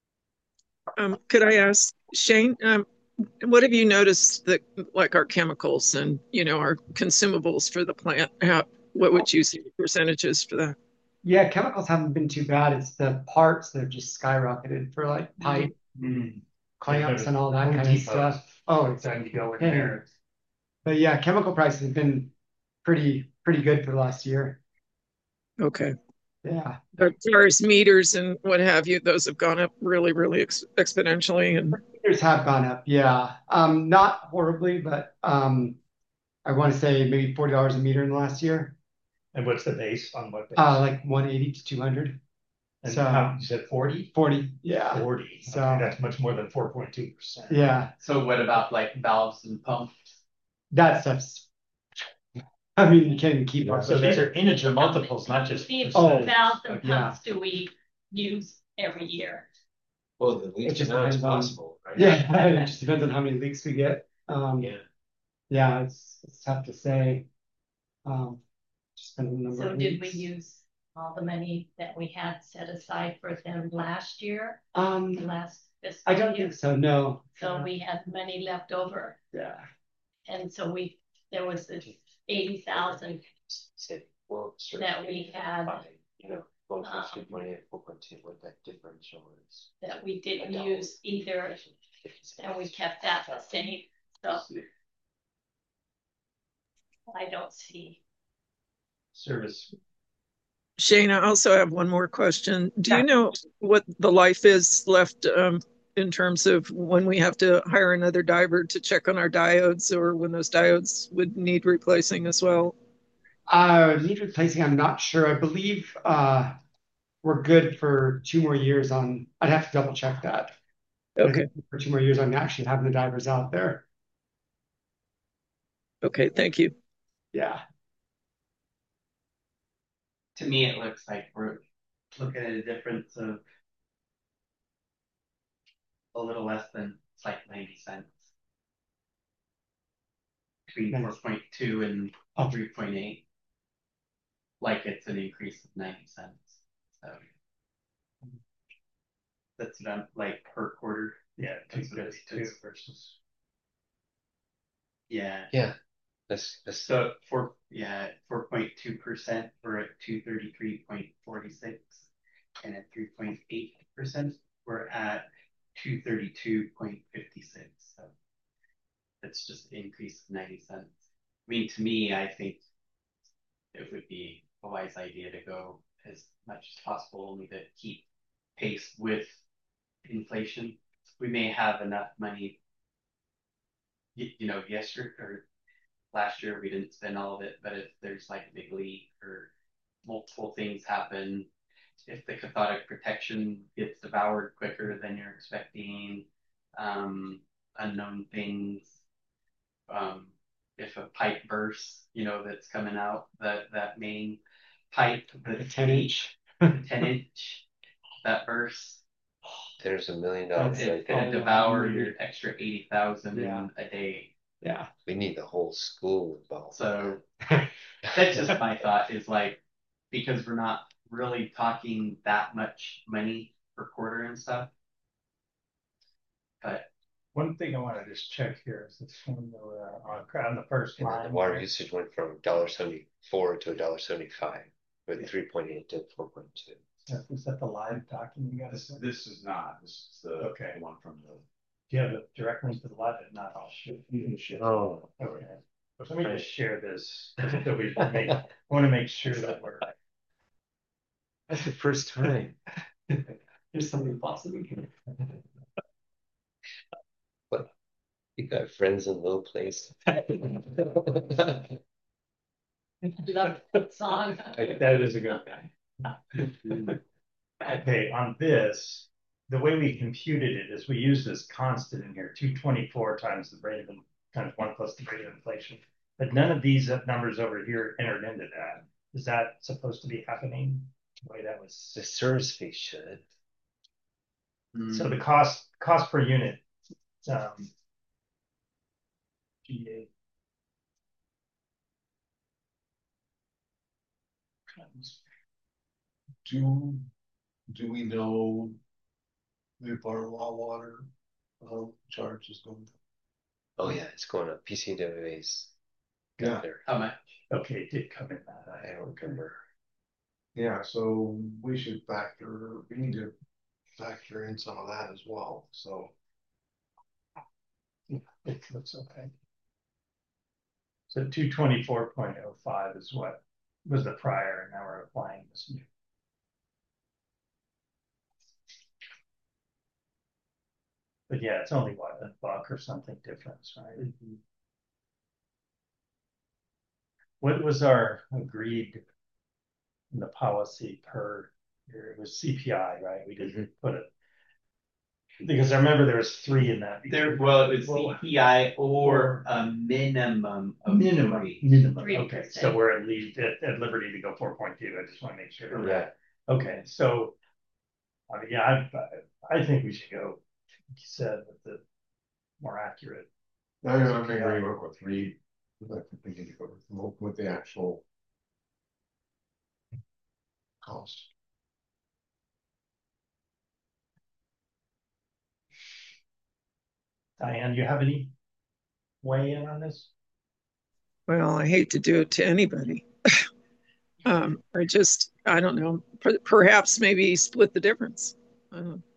[SPEAKER 4] Um, could I ask Shane, um, what have you noticed that like our chemicals and, you know, our consumables for the plant, how, what would you see the percentages for that?
[SPEAKER 6] Yeah, chemicals haven't been too bad. It's the parts that have just skyrocketed for like pipe
[SPEAKER 2] Mm.
[SPEAKER 6] clamps and all that
[SPEAKER 2] Home
[SPEAKER 6] kind of
[SPEAKER 2] Depot's
[SPEAKER 6] stuff. Oh, it's
[SPEAKER 2] time to go in
[SPEAKER 6] insane.
[SPEAKER 2] there.
[SPEAKER 6] But yeah, chemical prices have been pretty pretty good for the last year.
[SPEAKER 4] Okay.
[SPEAKER 6] Yeah.
[SPEAKER 4] But as far as meters and what have you, those have gone up really, really ex exponentially. And
[SPEAKER 6] Meters have gone up, yeah. Um, not horribly, but um, I want to say maybe forty dollars a meter in the last year.
[SPEAKER 2] And what's the base on what base?
[SPEAKER 6] Uh, like one eighty to two hundred.
[SPEAKER 2] And
[SPEAKER 6] so
[SPEAKER 2] how, you said forty?
[SPEAKER 6] forty, yeah.
[SPEAKER 2] forty.
[SPEAKER 6] So
[SPEAKER 2] okay, that's much more than four point two percent.
[SPEAKER 6] Yeah.
[SPEAKER 7] So what about like valves and pumps?
[SPEAKER 6] That stuff's, I mean, you can't even keep up.
[SPEAKER 2] So these are integer multiples, not just.
[SPEAKER 3] The
[SPEAKER 6] Oh,
[SPEAKER 3] valves and
[SPEAKER 6] yeah.
[SPEAKER 3] pumps do we use every year?
[SPEAKER 1] Well, the
[SPEAKER 6] It
[SPEAKER 1] least
[SPEAKER 6] just
[SPEAKER 1] amount as
[SPEAKER 6] depends on-
[SPEAKER 1] possible, right?
[SPEAKER 6] Yeah, it just depends on how many leaks we get. Um,
[SPEAKER 1] Yeah.
[SPEAKER 6] yeah, it's, it's tough to say. Um, just depends on the number
[SPEAKER 3] So
[SPEAKER 6] of
[SPEAKER 3] did we
[SPEAKER 6] leaks.
[SPEAKER 3] use all the money that we had set aside for them last year,
[SPEAKER 6] Um,
[SPEAKER 3] last fiscal
[SPEAKER 6] I don't
[SPEAKER 3] year?
[SPEAKER 6] think so, no.
[SPEAKER 3] So we had money left over,
[SPEAKER 6] Yeah.
[SPEAKER 3] and so we, there was this eighty thousand
[SPEAKER 1] Said, well, sure.
[SPEAKER 3] that we had
[SPEAKER 1] Fine, You know, four
[SPEAKER 3] um,
[SPEAKER 1] point two, point eight, four point two, what that differential is.
[SPEAKER 3] that we didn't use either, and we kept that the same, so I don't see.
[SPEAKER 2] Service.
[SPEAKER 4] Shane, I also have one more question. Do
[SPEAKER 6] Yeah.
[SPEAKER 4] you know what the life is left um, in terms of when we have to hire another diver to check on our diodes, or when those diodes would need replacing as well?
[SPEAKER 6] Uh, need replacing, I'm not sure. I believe uh, we're good for two more years on, I'd have to double check that. But I
[SPEAKER 4] Okay.
[SPEAKER 6] think for two more years on actually having the divers out there.
[SPEAKER 4] Okay, thank you.
[SPEAKER 6] Yeah.
[SPEAKER 7] To me, it looks like we're looking at a difference of a little less than, it's like ninety cents. Between
[SPEAKER 6] Nice.
[SPEAKER 7] four point two and
[SPEAKER 6] Oh.
[SPEAKER 7] three point eight. Like it's an increase of ninety cents, so. That's not like per quarter,
[SPEAKER 2] Yeah, two
[SPEAKER 7] That's what it
[SPEAKER 2] fifty-two
[SPEAKER 7] is.
[SPEAKER 2] versus.
[SPEAKER 7] yeah.
[SPEAKER 1] Yeah. That's, that's,
[SPEAKER 7] So four, yeah, four point two percent, we're at two thirty-three point four six. And at three point eight percent, we're at two thirty-two point five six, so. That's just an increase of ninety cents. I mean, to me, I think it would be a wise idea to go as much as possible, only to keep pace with inflation. We may have enough money, you, you know, yesterday or last year we didn't spend all of it, but if there's like a big leak or multiple things happen, if the cathodic protection gets devoured quicker than you're expecting, um, unknown things, um, if a pipe bursts, you know, that's coming out, that, that main pipe, the
[SPEAKER 6] ten inch.
[SPEAKER 7] ten inch, that bursts,
[SPEAKER 1] there's a million dollars
[SPEAKER 6] That's
[SPEAKER 1] right
[SPEAKER 7] it
[SPEAKER 1] there.
[SPEAKER 7] could devour your extra eighty thousand
[SPEAKER 6] Yeah.
[SPEAKER 7] in a day.
[SPEAKER 6] Yeah.
[SPEAKER 1] We need the whole school involved.
[SPEAKER 7] So that's just my thought is like, because we're not really talking that much money per quarter and stuff. But
[SPEAKER 2] One thing I want to just check here is this one, uh, on, on the first
[SPEAKER 1] And then
[SPEAKER 2] line.
[SPEAKER 1] the water usage went from a dollar seventy-four to a dollar seventy-five, with three point eight to four point two.
[SPEAKER 2] Yeah, is that the live document you got?
[SPEAKER 9] This, this is not, this is the
[SPEAKER 2] Okay.
[SPEAKER 9] one from the.
[SPEAKER 2] Do you have a direct link to the live? If not, I'll shoot. You can share.
[SPEAKER 1] Oh.
[SPEAKER 2] Okay. Let me just share this. So we make, I want to make sure that we're.
[SPEAKER 1] That's the first time.
[SPEAKER 6] Here's something possibly.
[SPEAKER 1] But you got friends in low places.
[SPEAKER 3] Love that song.
[SPEAKER 2] That is a good guy. Okay, on this, the way we computed it is we use this constant in here, two twenty-four times the rate of, times one plus the rate of inflation. But none of these numbers over here entered into that. Is that supposed to be happening? The way that was.
[SPEAKER 1] The service fee should.
[SPEAKER 2] So the cost, cost per unit, um. G A.
[SPEAKER 5] Do, do we know if our raw water uh, charge is going?
[SPEAKER 1] Oh yeah, it's going up. P C W A's
[SPEAKER 5] Yeah.
[SPEAKER 1] got there.
[SPEAKER 7] how much?
[SPEAKER 2] Okay, it did come in that.
[SPEAKER 1] I don't remember.
[SPEAKER 5] Yeah, so we should factor, we need to factor in some of that as well, so.
[SPEAKER 2] It looks okay. So two twenty-four point oh five is what was the prior, and now we're applying this new. But yeah, it's only what, a buck or something difference, right? Mm-hmm. What was our agreed in the policy per year? It was C P I, right? We didn't mm-hmm. put it. Because I remember there was three in that.
[SPEAKER 7] There, well, it was well, C P I or a minimum of
[SPEAKER 2] minimum.
[SPEAKER 7] Three.
[SPEAKER 2] Minimum. three percent. Okay, so we're at least at, at liberty to go four point two. I just want to make sure.
[SPEAKER 1] Yeah.
[SPEAKER 2] Okay, so I mean, yeah, I, I think we should go. Like you said, with the more accurate.
[SPEAKER 5] I am in agreement with Reed. I think you go with, with the actual cost.
[SPEAKER 2] Diane, do you have any weigh in on this?
[SPEAKER 4] Well, I hate to do it to anybody. um, or just, I don't know, per perhaps maybe split the difference. I don't know.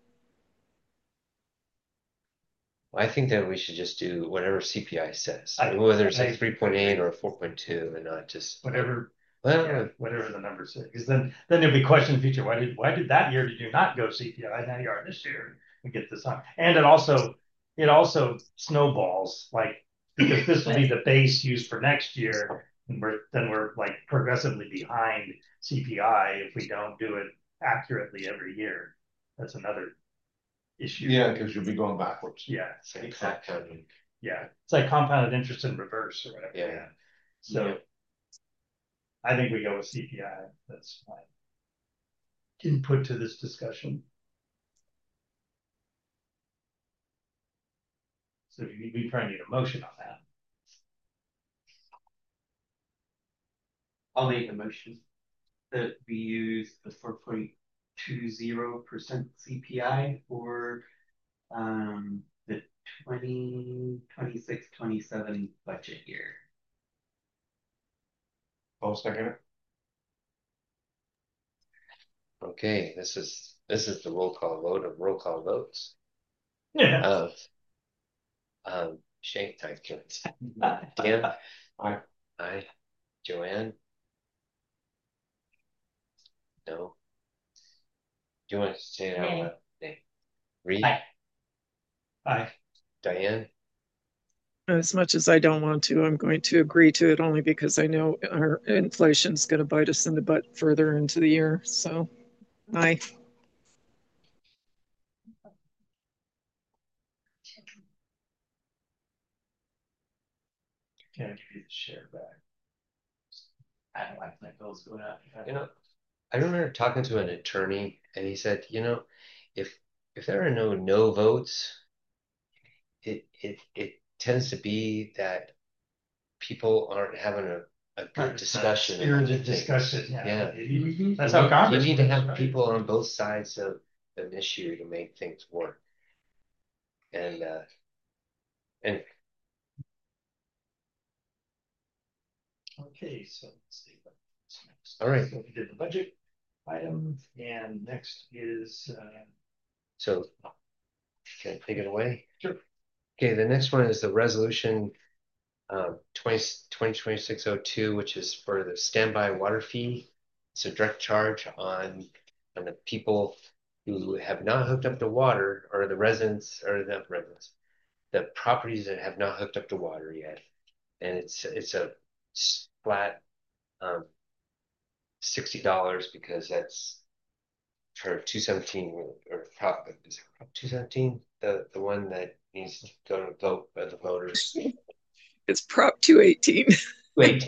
[SPEAKER 1] I think that we should just do whatever C P I says, I, whether it's like three point eight or four point two, and not just
[SPEAKER 2] whatever.
[SPEAKER 1] Well,
[SPEAKER 2] yeah, whatever the number says, because then then there'll be question in the future. Why did why did that year did you not go C P I? Now you are this year. We get this on, and it also it also snowballs, like, because this will be the base used for next year, and we're then we're like progressively behind C P I if we don't do it accurately every year. That's another issue.
[SPEAKER 5] Yeah, because you'll be going backwards.
[SPEAKER 2] Yeah,
[SPEAKER 1] exactly.
[SPEAKER 2] Yeah, it's like compounded interest in reverse or whatever.
[SPEAKER 1] Yeah.
[SPEAKER 2] yeah. So yeah. I think we go with C P I. That's my input to this discussion. So we, we probably need a motion on that.
[SPEAKER 7] I'll make a motion that we use the four point two zero percent C P I for um, the twenty twenty-six twenty-seven budget year.
[SPEAKER 5] I'll second it.
[SPEAKER 1] Okay, this is this is the roll call vote of roll call votes.
[SPEAKER 2] Yeah.
[SPEAKER 1] Of um, Shane, I Dan,
[SPEAKER 5] Aye.
[SPEAKER 1] Aye. Joanne. No. Do you want to say it out loud? Nay. Reed.
[SPEAKER 2] Aye. Aye.
[SPEAKER 1] Diane.
[SPEAKER 4] As much as I don't want to, I'm going to agree to it only because I know our inflation is going to bite us in the butt further into the year. So, aye.
[SPEAKER 2] Can I give you the share back? I don't like my bills going up.
[SPEAKER 1] You know, I remember talking to an attorney, and he said, you know, if if there are no no votes, it it it tends to be that people aren't having a, a good discussion.
[SPEAKER 2] Spirited discussion, yeah.
[SPEAKER 1] Yeah.
[SPEAKER 2] Mm-hmm. That's how Congress.
[SPEAKER 1] You need to have right? people on both sides of an issue to make things work. And uh, and
[SPEAKER 2] okay, so let's see what's next.
[SPEAKER 1] All right.
[SPEAKER 2] So we did the budget item, and next is. Uh,
[SPEAKER 1] so, can I take it away?
[SPEAKER 2] Sure.
[SPEAKER 1] Okay, the next one is the resolution um, twenty twenty-six oh two, which is for the standby water fee. It's a direct charge on on the people who have not hooked up to water, or the residents, or the residents, the properties that have not hooked up to water yet. And it's it's a flat um, sixty dollars, because that's for two seventeen, or prop is it two seventeen, the the one that needs to go to vote by the voters.
[SPEAKER 4] It's Prop two eighteen.
[SPEAKER 1] Wait.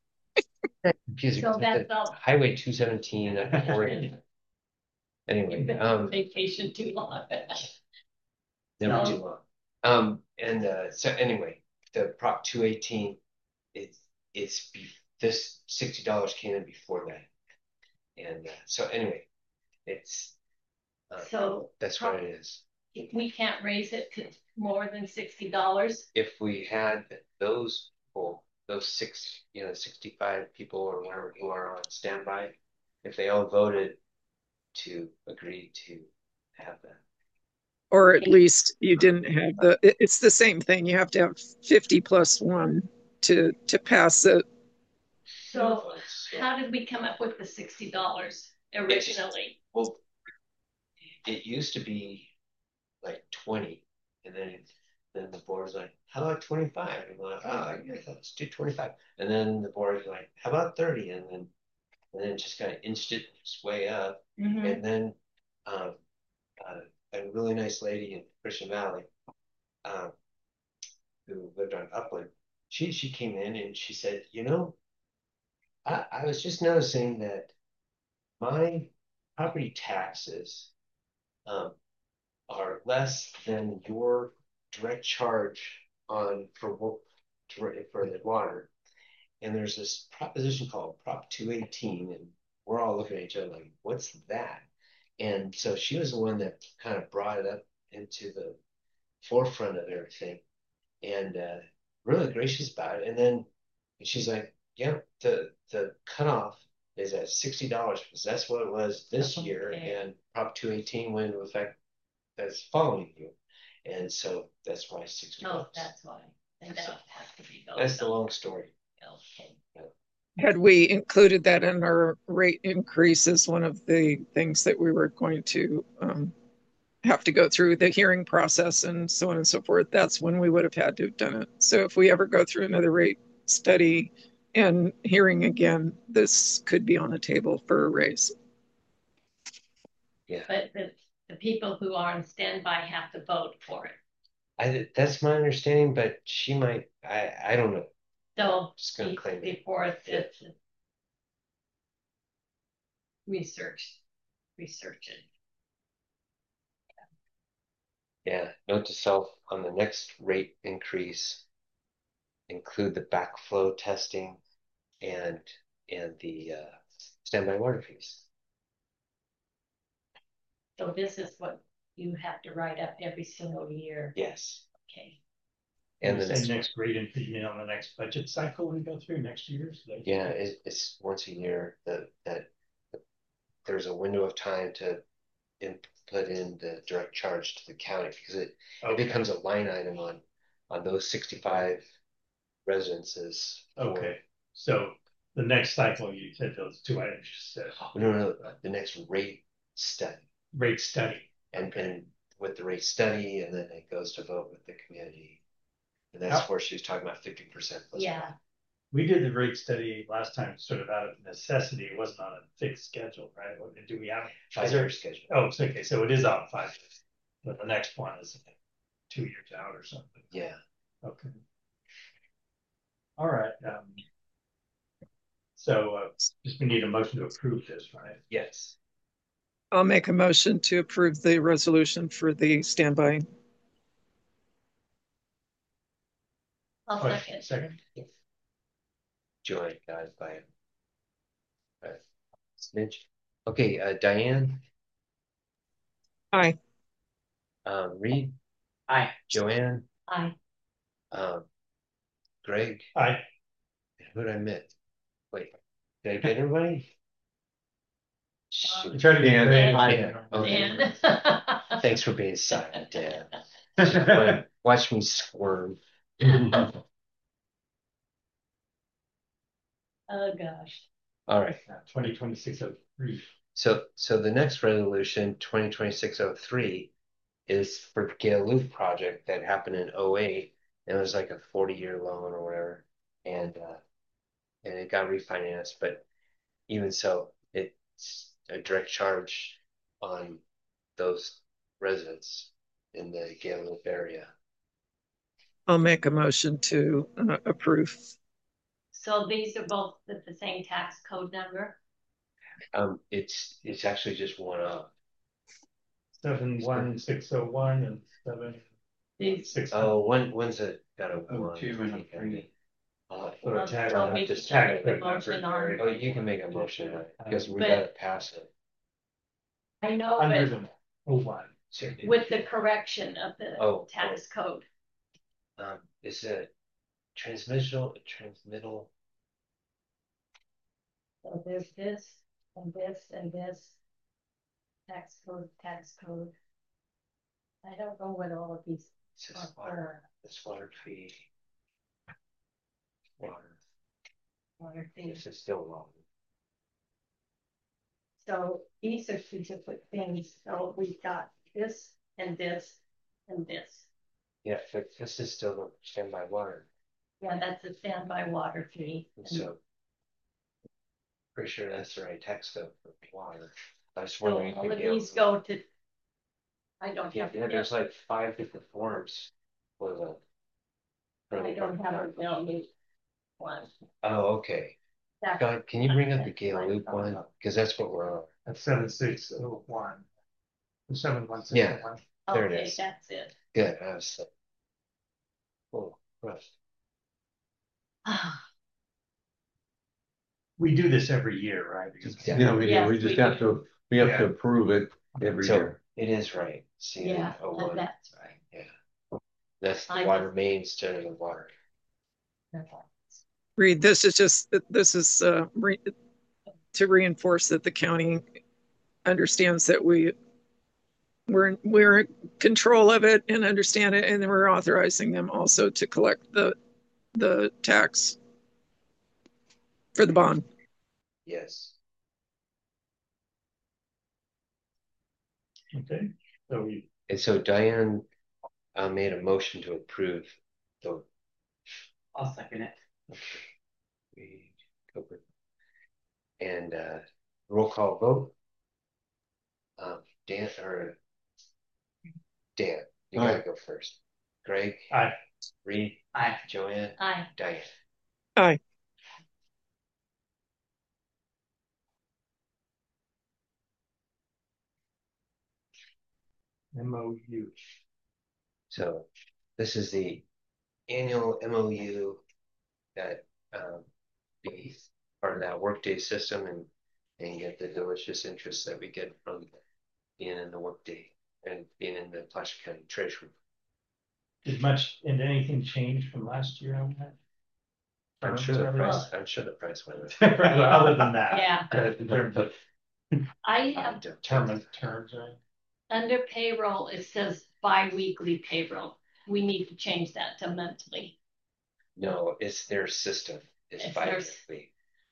[SPEAKER 3] So that's all.
[SPEAKER 1] Highway two seventeen, Oregon. Anyway, um,
[SPEAKER 3] vacation too long.
[SPEAKER 1] Never
[SPEAKER 3] so.
[SPEAKER 1] too long. Um, and uh, so anyway, the Prop two eighteen, it's it's be, this sixty dollars came in before that, and uh, so anyway, it's uh,
[SPEAKER 3] so
[SPEAKER 1] that's what it is.
[SPEAKER 3] We can't raise it to more than sixty dollars.
[SPEAKER 1] If we had those people, those six, you know, sixty-five people or whatever who are on standby, if they all voted to agree to have that.
[SPEAKER 4] Or at least you didn't have the, it- it's the same thing. You have to have fifty plus one to, to pass it.
[SPEAKER 3] So how did we come up with the sixty dollars originally?
[SPEAKER 1] Well, it used to be like twenty, and then it, then the board was like, how about twenty-five? And we're like, oh, yeah, let's do twenty-five. And then the board was like, how about thirty? And then and then it just kind of inched its way up.
[SPEAKER 3] Mhm.
[SPEAKER 1] And then um, uh, a really nice lady in Christian Valley, um, who lived on Upland, she she came in and she said, you know, I, I was just noticing that my property taxes um, are less than your direct charge on for wo- direct- for the water. And there's this proposition called Prop two eighteen, and we're all looking at each other like, what's that? And so she was the one that kind of brought it up into the forefront of everything, and uh, really gracious about it. And then she's like, yeah, the the cutoff is at sixty dollars because that's what it was this year,
[SPEAKER 3] Okay.
[SPEAKER 1] and Prop two eighteen went into effect that's following you. And so that's why sixty
[SPEAKER 3] Oh,
[SPEAKER 1] bucks.
[SPEAKER 3] that's why. And that has to be.
[SPEAKER 1] That's the long story.
[SPEAKER 3] Okay.
[SPEAKER 4] Had we included that in our rate increase as one of the things that we were going to um, have to go through the hearing process and so on and so forth, that's when we would have had to have done it. So if we ever go through another rate study and hearing again, this could be on the table for a raise.
[SPEAKER 1] Yeah.
[SPEAKER 3] But the, the people who are on standby have to vote for it.
[SPEAKER 1] I that's my understanding, but she might. I I don't know.
[SPEAKER 3] So
[SPEAKER 1] Just gonna
[SPEAKER 3] be-
[SPEAKER 1] claim it.
[SPEAKER 3] before it's, it's research, research it.
[SPEAKER 1] Yeah. Note to self on the next rate increase, include the backflow testing and and the uh, standby water fees.
[SPEAKER 3] So this is what you have to write up every single year.
[SPEAKER 1] Yes.
[SPEAKER 3] Okay.
[SPEAKER 1] And
[SPEAKER 2] You
[SPEAKER 1] the
[SPEAKER 2] say
[SPEAKER 1] next,
[SPEAKER 2] next rate increase, you know, on the next budget cycle we go through next year. So that's-
[SPEAKER 1] yeah, it, it's once a year that that there's a window of time to input in the direct charge to the county because it, it
[SPEAKER 2] Okay.
[SPEAKER 1] becomes a line item on on those sixty-five residences. for-
[SPEAKER 2] Okay, so the next cycle, you said those two items you said,
[SPEAKER 1] No, no, no, the next rate study.
[SPEAKER 2] rate study.
[SPEAKER 1] And
[SPEAKER 2] Okay.
[SPEAKER 1] and with the rate study, and then it goes to vote with the community. And that's
[SPEAKER 2] How-
[SPEAKER 1] where she was talking about fifty percent plus.
[SPEAKER 3] Yeah.
[SPEAKER 2] We did the rate study last time, sort of out of necessity. It wasn't on a fixed schedule, right? Or do we have? is
[SPEAKER 1] Five-year
[SPEAKER 2] there-
[SPEAKER 1] schedule.
[SPEAKER 2] Oh, so, okay, so it is out five years, but the next one is two years out or something.
[SPEAKER 1] Yeah.
[SPEAKER 2] Okay. All right, um. So, uh, just we need a motion to approve this, right?
[SPEAKER 1] Yes.
[SPEAKER 4] I'll make a motion to approve the resolution for the standby.
[SPEAKER 3] I'll
[SPEAKER 2] Question,
[SPEAKER 3] second.
[SPEAKER 2] second.
[SPEAKER 1] Joined guys by uh, Snitch. Okay, uh, Diane,
[SPEAKER 4] Aye.
[SPEAKER 1] um, Reed,
[SPEAKER 7] Aye.
[SPEAKER 1] Joanne,
[SPEAKER 3] Aye.
[SPEAKER 1] um, Greg,
[SPEAKER 2] Aye.
[SPEAKER 1] who did I miss? Wait, did I get everybody?
[SPEAKER 3] Um,
[SPEAKER 2] We try to get
[SPEAKER 5] Dan.
[SPEAKER 2] Aye.
[SPEAKER 1] Dan. Okay.
[SPEAKER 3] Dan.
[SPEAKER 1] Thanks for being silent, Dan. Watch- Watch me squirm.
[SPEAKER 3] Oh, gosh.
[SPEAKER 1] All right.
[SPEAKER 2] Twenty twenty-six oh three.
[SPEAKER 1] So, so the next resolution, twenty twenty-six oh three, is for Gale Loop project that happened in oh eight. And it was like a forty year loan or whatever. And, uh, and it got refinanced, but even so, it's a direct charge on those residents in the Gale Loop area.
[SPEAKER 4] I'll make a motion to uh, approve.
[SPEAKER 3] So these are both the, the same tax code number?
[SPEAKER 1] Um, it's, it's actually just one up.
[SPEAKER 2] Seven one six oh one and seven
[SPEAKER 3] These,
[SPEAKER 2] six.
[SPEAKER 1] Oh, one, one's a, got a
[SPEAKER 7] Oh,
[SPEAKER 1] one.
[SPEAKER 7] two and a three.
[SPEAKER 1] Uh,
[SPEAKER 2] Or a tax-
[SPEAKER 3] so we
[SPEAKER 1] just
[SPEAKER 3] just make
[SPEAKER 2] tax
[SPEAKER 3] the
[SPEAKER 2] code number,
[SPEAKER 3] motion on,
[SPEAKER 1] Oh, you can make a motion, on it, because we
[SPEAKER 3] But-
[SPEAKER 1] gotta pass it.
[SPEAKER 3] I know,
[SPEAKER 2] Hundred
[SPEAKER 3] but
[SPEAKER 2] and oh one.
[SPEAKER 3] with the correction of the
[SPEAKER 1] Oh,
[SPEAKER 3] tax code.
[SPEAKER 1] Um, is it transmissional, transmittal?
[SPEAKER 3] So there's this, and this, and this. Tax code, tax code. I don't know what all of these
[SPEAKER 1] It's
[SPEAKER 3] are
[SPEAKER 1] just water,
[SPEAKER 3] for.
[SPEAKER 1] this water fee. Water,
[SPEAKER 3] Water things.
[SPEAKER 1] this is still wrong.
[SPEAKER 3] So these are two different things. So we've got this and this and this.
[SPEAKER 1] Yeah, but this is still the standby water,
[SPEAKER 3] Yeah, that's a standby water fee.
[SPEAKER 1] and
[SPEAKER 3] And
[SPEAKER 1] so. Pretty sure that's the right tax code for water. I was
[SPEAKER 3] so
[SPEAKER 1] wondering. if
[SPEAKER 3] all
[SPEAKER 1] you'd
[SPEAKER 3] of
[SPEAKER 1] be able
[SPEAKER 3] these
[SPEAKER 1] to-
[SPEAKER 3] go to. I don't
[SPEAKER 1] Yeah,
[SPEAKER 3] have.
[SPEAKER 1] yeah, there's like five different forms for the. for
[SPEAKER 3] I
[SPEAKER 1] the-
[SPEAKER 3] don't have a million one.
[SPEAKER 1] Oh, okay.
[SPEAKER 3] That's-
[SPEAKER 1] God, can you bring up the
[SPEAKER 3] that's
[SPEAKER 1] Gale
[SPEAKER 3] my
[SPEAKER 1] Loop one?
[SPEAKER 3] problem.
[SPEAKER 1] Because that's what we're on.
[SPEAKER 2] That's seven six oh one. Seven one six
[SPEAKER 1] Yeah.
[SPEAKER 2] oh one.
[SPEAKER 1] There it
[SPEAKER 3] Okay,
[SPEAKER 1] is.
[SPEAKER 3] that's it.
[SPEAKER 1] Good, I was like. Oh, rough.
[SPEAKER 2] We do this every year, right? Because
[SPEAKER 1] Yeah.
[SPEAKER 5] Yeah, we do,
[SPEAKER 3] Yes,
[SPEAKER 5] we just
[SPEAKER 3] we
[SPEAKER 5] have to, we have to
[SPEAKER 2] Yeah.
[SPEAKER 5] approve it every
[SPEAKER 1] So
[SPEAKER 5] year.
[SPEAKER 1] it is right. See,
[SPEAKER 3] Yeah,
[SPEAKER 1] oh,
[SPEAKER 3] and
[SPEAKER 1] one.
[SPEAKER 3] that's right.
[SPEAKER 1] That's the
[SPEAKER 3] I
[SPEAKER 1] water
[SPEAKER 3] just-
[SPEAKER 1] main instead of the water.
[SPEAKER 4] Reed, this is just, this is uh, re- to reinforce that the county understands that we, we're, we're in control of it and understand it, and we're authorizing them also to collect the, the tax for the bond.
[SPEAKER 1] Yes.
[SPEAKER 2] Okay, so we,
[SPEAKER 1] And so Diane uh, made a motion to approve the.
[SPEAKER 7] I'll second it.
[SPEAKER 1] Okay. We go with. And uh, roll call vote. Um, Dan or Dan, you gotta
[SPEAKER 5] Aye.
[SPEAKER 1] go first. Greg.
[SPEAKER 2] Aye.
[SPEAKER 1] Reed.
[SPEAKER 7] Aye.
[SPEAKER 1] Joanne.
[SPEAKER 3] Aye.
[SPEAKER 1] Diane.
[SPEAKER 4] Aye.
[SPEAKER 2] M O U.
[SPEAKER 1] So this is the annual M O U that um, be part of that workday system and and get the delicious interest that we get from being in the workday and being in the Placer County Treasury.
[SPEAKER 2] Did much, did anything change from last year on that?
[SPEAKER 1] I'm sure the
[SPEAKER 2] Terms or
[SPEAKER 1] price.
[SPEAKER 3] Well-
[SPEAKER 1] I'm sure the price went up.
[SPEAKER 2] everything? Other than that.
[SPEAKER 3] Yeah,
[SPEAKER 2] uh, In terms of
[SPEAKER 3] I have,
[SPEAKER 2] term of terms, right?
[SPEAKER 3] under payroll, it says bi-weekly payroll. We need to change that to monthly.
[SPEAKER 1] No, it's their system. It's
[SPEAKER 3] It's
[SPEAKER 1] bi
[SPEAKER 3] theirs.
[SPEAKER 1] weekly.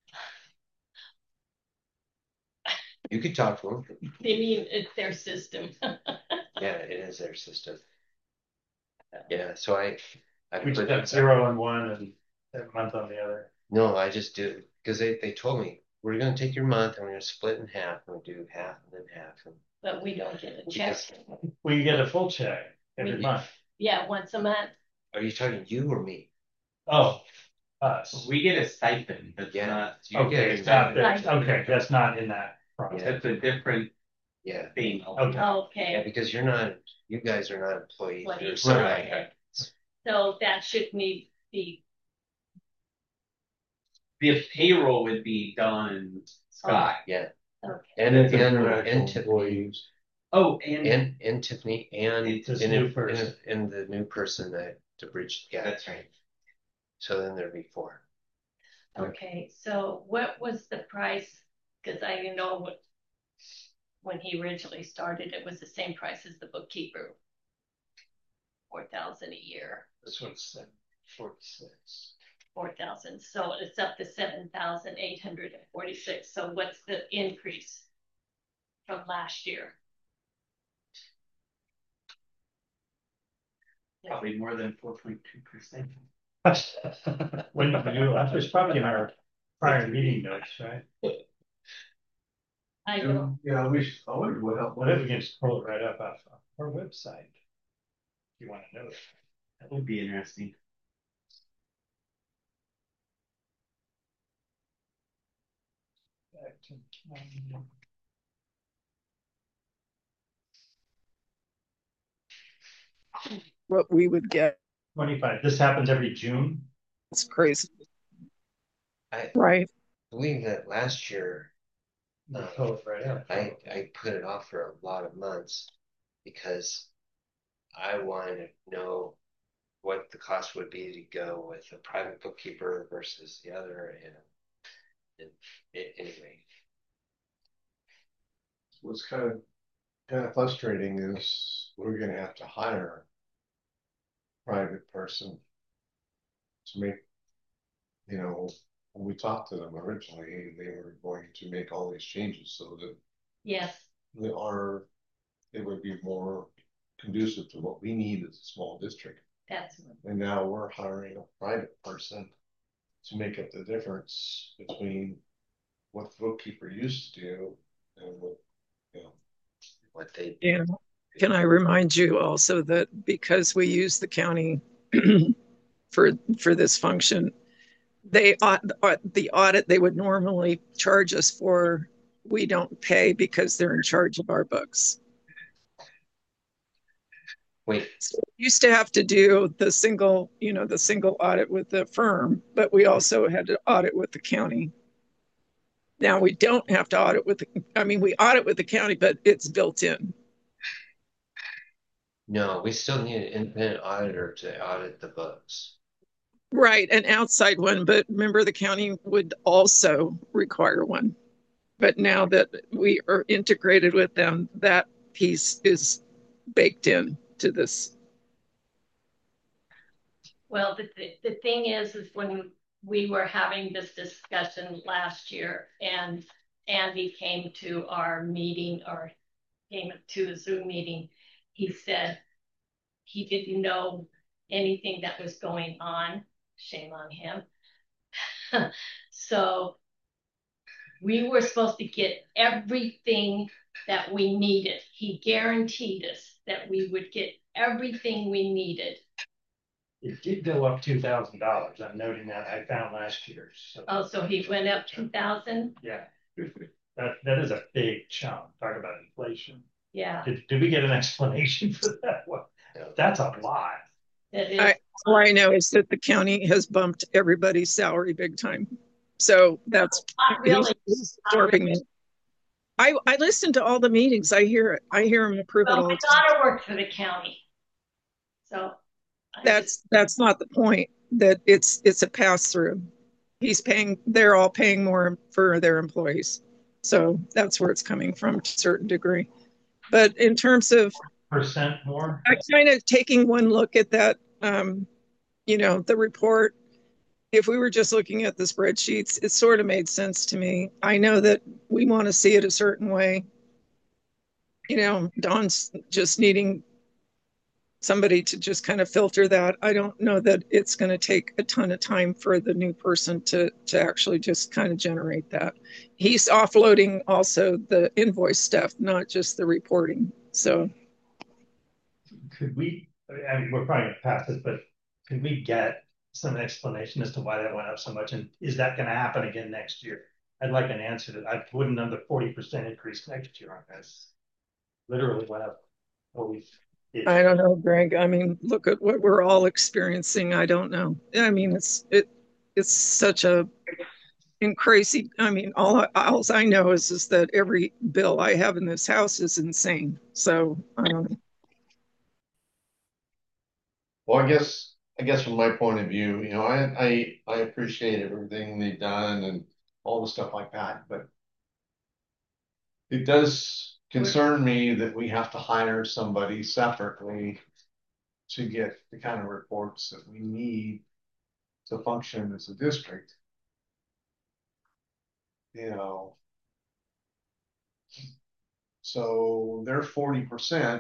[SPEAKER 1] You could talk to them.
[SPEAKER 3] They mean it's their system.
[SPEAKER 1] Yeah, it is their system. Yeah, so I. I
[SPEAKER 2] We
[SPEAKER 1] put-
[SPEAKER 2] just have zero on one and a month on the other.
[SPEAKER 1] No, I just do because they, they told me we're gonna take your month and we're gonna split in half and we'll do half and then half. And
[SPEAKER 3] But we don't get a check.
[SPEAKER 2] We get a full check every
[SPEAKER 3] We-
[SPEAKER 2] month.
[SPEAKER 3] Yeah, once a month.
[SPEAKER 1] are you talking you or me?
[SPEAKER 2] Oh, us.
[SPEAKER 7] We get a stipend, that's
[SPEAKER 1] Yeah.
[SPEAKER 7] not. you
[SPEAKER 2] Okay,
[SPEAKER 7] get a
[SPEAKER 2] it's not
[SPEAKER 7] stipend.
[SPEAKER 2] that, okay, that's not in that process.
[SPEAKER 7] That's a different
[SPEAKER 1] Yeah,
[SPEAKER 7] thing.
[SPEAKER 2] Okay.
[SPEAKER 1] yeah,
[SPEAKER 3] Okay,
[SPEAKER 1] because you're not. You guys are not employees.
[SPEAKER 3] What do
[SPEAKER 1] You're
[SPEAKER 3] you-
[SPEAKER 1] semi-
[SPEAKER 3] Right. so that should need be,
[SPEAKER 7] The payroll would be done, Scott.
[SPEAKER 1] Yeah,
[SPEAKER 3] okay,
[SPEAKER 1] and
[SPEAKER 5] It's
[SPEAKER 1] and
[SPEAKER 5] an
[SPEAKER 1] and,
[SPEAKER 5] actual
[SPEAKER 1] Tiffany
[SPEAKER 5] employees.
[SPEAKER 7] Oh, and
[SPEAKER 1] and and Tiffany and
[SPEAKER 7] It's
[SPEAKER 2] this
[SPEAKER 1] and,
[SPEAKER 2] new
[SPEAKER 1] if-
[SPEAKER 2] person.
[SPEAKER 1] and, and the new person that to bridge the gap.
[SPEAKER 7] that's right.
[SPEAKER 1] So then there'd be four.
[SPEAKER 3] okay, so what was the price? Cause I know what, when he originally started, it was the same price as the bookkeeper. Four thousand a year,
[SPEAKER 2] This one's seven forty-six.
[SPEAKER 3] four thousand, so it's up to seven thousand eight hundred and forty-six, so what's the increase from last year?
[SPEAKER 7] Probably more than four point two percent.
[SPEAKER 2] When did we do it? It's probably in our prior meeting notes, right?
[SPEAKER 3] I don't,
[SPEAKER 5] Yeah, we should, I wonder what else.
[SPEAKER 2] What if we can just pull it right up off our website? If you want to know it.
[SPEAKER 7] That would be interesting.
[SPEAKER 2] Back to, um,
[SPEAKER 4] What we would get.
[SPEAKER 2] Twenty-five, this happens every June?
[SPEAKER 4] It's crazy.
[SPEAKER 1] I
[SPEAKER 4] Right.
[SPEAKER 1] believe that last year
[SPEAKER 2] We
[SPEAKER 1] Uh,
[SPEAKER 2] pull it right up.
[SPEAKER 1] I, I put it off for a lot of months because I wanted to know what the cost would be to go with a private bookkeeper versus the other. And, and it, anyway,
[SPEAKER 10] what's kind of kind of frustrating is we're gonna have to hire a private person to make, you know, when we talked to them originally, they were going to make all these changes so that
[SPEAKER 3] Yes,
[SPEAKER 10] they are, they would be more conducive to what we need as a small district.
[SPEAKER 3] that's
[SPEAKER 10] And now we're hiring a private person to make up the difference between what the bookkeeper used to do and what, you know,
[SPEAKER 1] what they.
[SPEAKER 4] Yeah. Can I remind you also that because we use the county for for this function, they the audit they would normally charge us for, we don't pay because they're in charge of our books.
[SPEAKER 1] Wait.
[SPEAKER 4] So we used to have to do the single, you know, the single audit with the firm, but we also had to audit with the county. Now we don't have to audit with the, I mean, we audit with the county, but it's built in.
[SPEAKER 1] No, we still need an independent auditor to audit the books.
[SPEAKER 4] Right, an outside one, but remember the county would also require one. But now that we are integrated with them, that piece is baked in to this.
[SPEAKER 3] Well, the, the, the thing is, is when we were having this discussion last year and Andy came to our meeting or came to a Zoom meeting, he said he didn't know anything that was going on. Shame on him. So we were supposed to get everything that we needed. He guaranteed us that we would get everything we needed.
[SPEAKER 2] It did go up two thousand dollars. I'm noting that I found last year. So.
[SPEAKER 3] Oh, so he went up two thousand?
[SPEAKER 2] Yeah. That, that is a big chunk. Talk about inflation.
[SPEAKER 3] Yeah.
[SPEAKER 2] Did, did we get an explanation for that? Well, that's a lot.
[SPEAKER 3] That is.
[SPEAKER 4] I, all I know is that the county has bumped everybody's salary big time. So that's
[SPEAKER 3] Not really.
[SPEAKER 4] He's absorbing it. I, I listen to all the meetings. I hear it. I hear him approve
[SPEAKER 3] Well,
[SPEAKER 4] it all.
[SPEAKER 3] my daughter worked for the county. So
[SPEAKER 4] that's just, that's not the point. That it's it's a pass through. He's paying, they're all paying more for their employees. So that's where it's coming from to a certain degree. But in terms of
[SPEAKER 2] percent more,
[SPEAKER 4] I kind of taking one look at that, um, you know, the report, if we were just looking at the spreadsheets, it sort of made sense to me. I know that we want to see it a certain way. You know, Dawn's just needing somebody to just kind of filter that. I don't know that it's going to take a ton of time for the new person to to actually just kind of generate that. He's offloading also the invoice stuff, not just the reporting. So
[SPEAKER 2] could we, I mean, we're probably going to pass this, but could we get some explanation as to why that went up so much? And is that going to happen again next year? I'd like an answer to that. I wouldn't know the forty percent increase next year on this. Literally went up. What we
[SPEAKER 4] I don't know, Greg. I mean, look at what we're all experiencing. I don't know. I mean, it's it it's such a in crazy. I mean, all all I know is is that every bill I have in this house is insane. So I don't know.
[SPEAKER 10] Well, I guess I guess from my point of view, you know, I I I appreciate everything they've done and all the stuff like that, but it does concern me that we have to hire somebody separately to get the kind of reports that we need to function as a district. You know, so their forty percent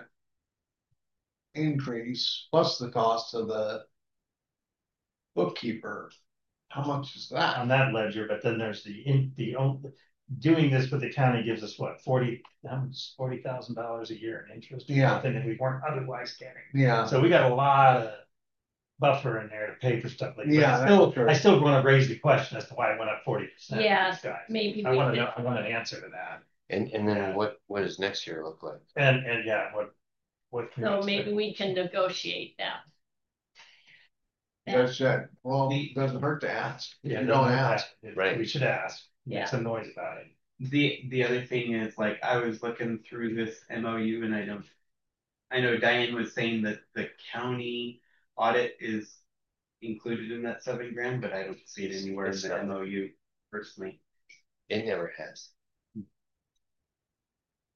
[SPEAKER 10] increase plus the cost of the bookkeeper. How much is that
[SPEAKER 2] on that ledger? But then there's the in the doing this with the county gives us what forty forty thousand dollars a year in interest.
[SPEAKER 10] Yeah,
[SPEAKER 2] something that we weren't otherwise getting.
[SPEAKER 10] Yeah,
[SPEAKER 2] so we got a lot of buffer in there to pay for stuff like that.
[SPEAKER 10] Yeah,
[SPEAKER 2] I still,
[SPEAKER 10] sure.
[SPEAKER 2] I still want to raise the question as to why it went up forty percent.
[SPEAKER 3] Yeah, maybe
[SPEAKER 2] I want to know. I want an answer to that.
[SPEAKER 1] And and then yeah. what what does next year look like?
[SPEAKER 2] And and yeah, what what?
[SPEAKER 3] So we maybe we can negotiate that.
[SPEAKER 10] That's it. Well, it doesn't hurt to ask.
[SPEAKER 2] Yeah,
[SPEAKER 10] you don't ask.
[SPEAKER 2] It,
[SPEAKER 1] right.
[SPEAKER 2] We should ask.
[SPEAKER 3] Yeah.
[SPEAKER 2] Make some noise about it.
[SPEAKER 7] The the other thing is, like, I was looking through this M O U and I don't. I know Diane was saying that the county audit is included in that seven grand, but I don't see it anywhere it's in the not. M O U personally.
[SPEAKER 1] It never has.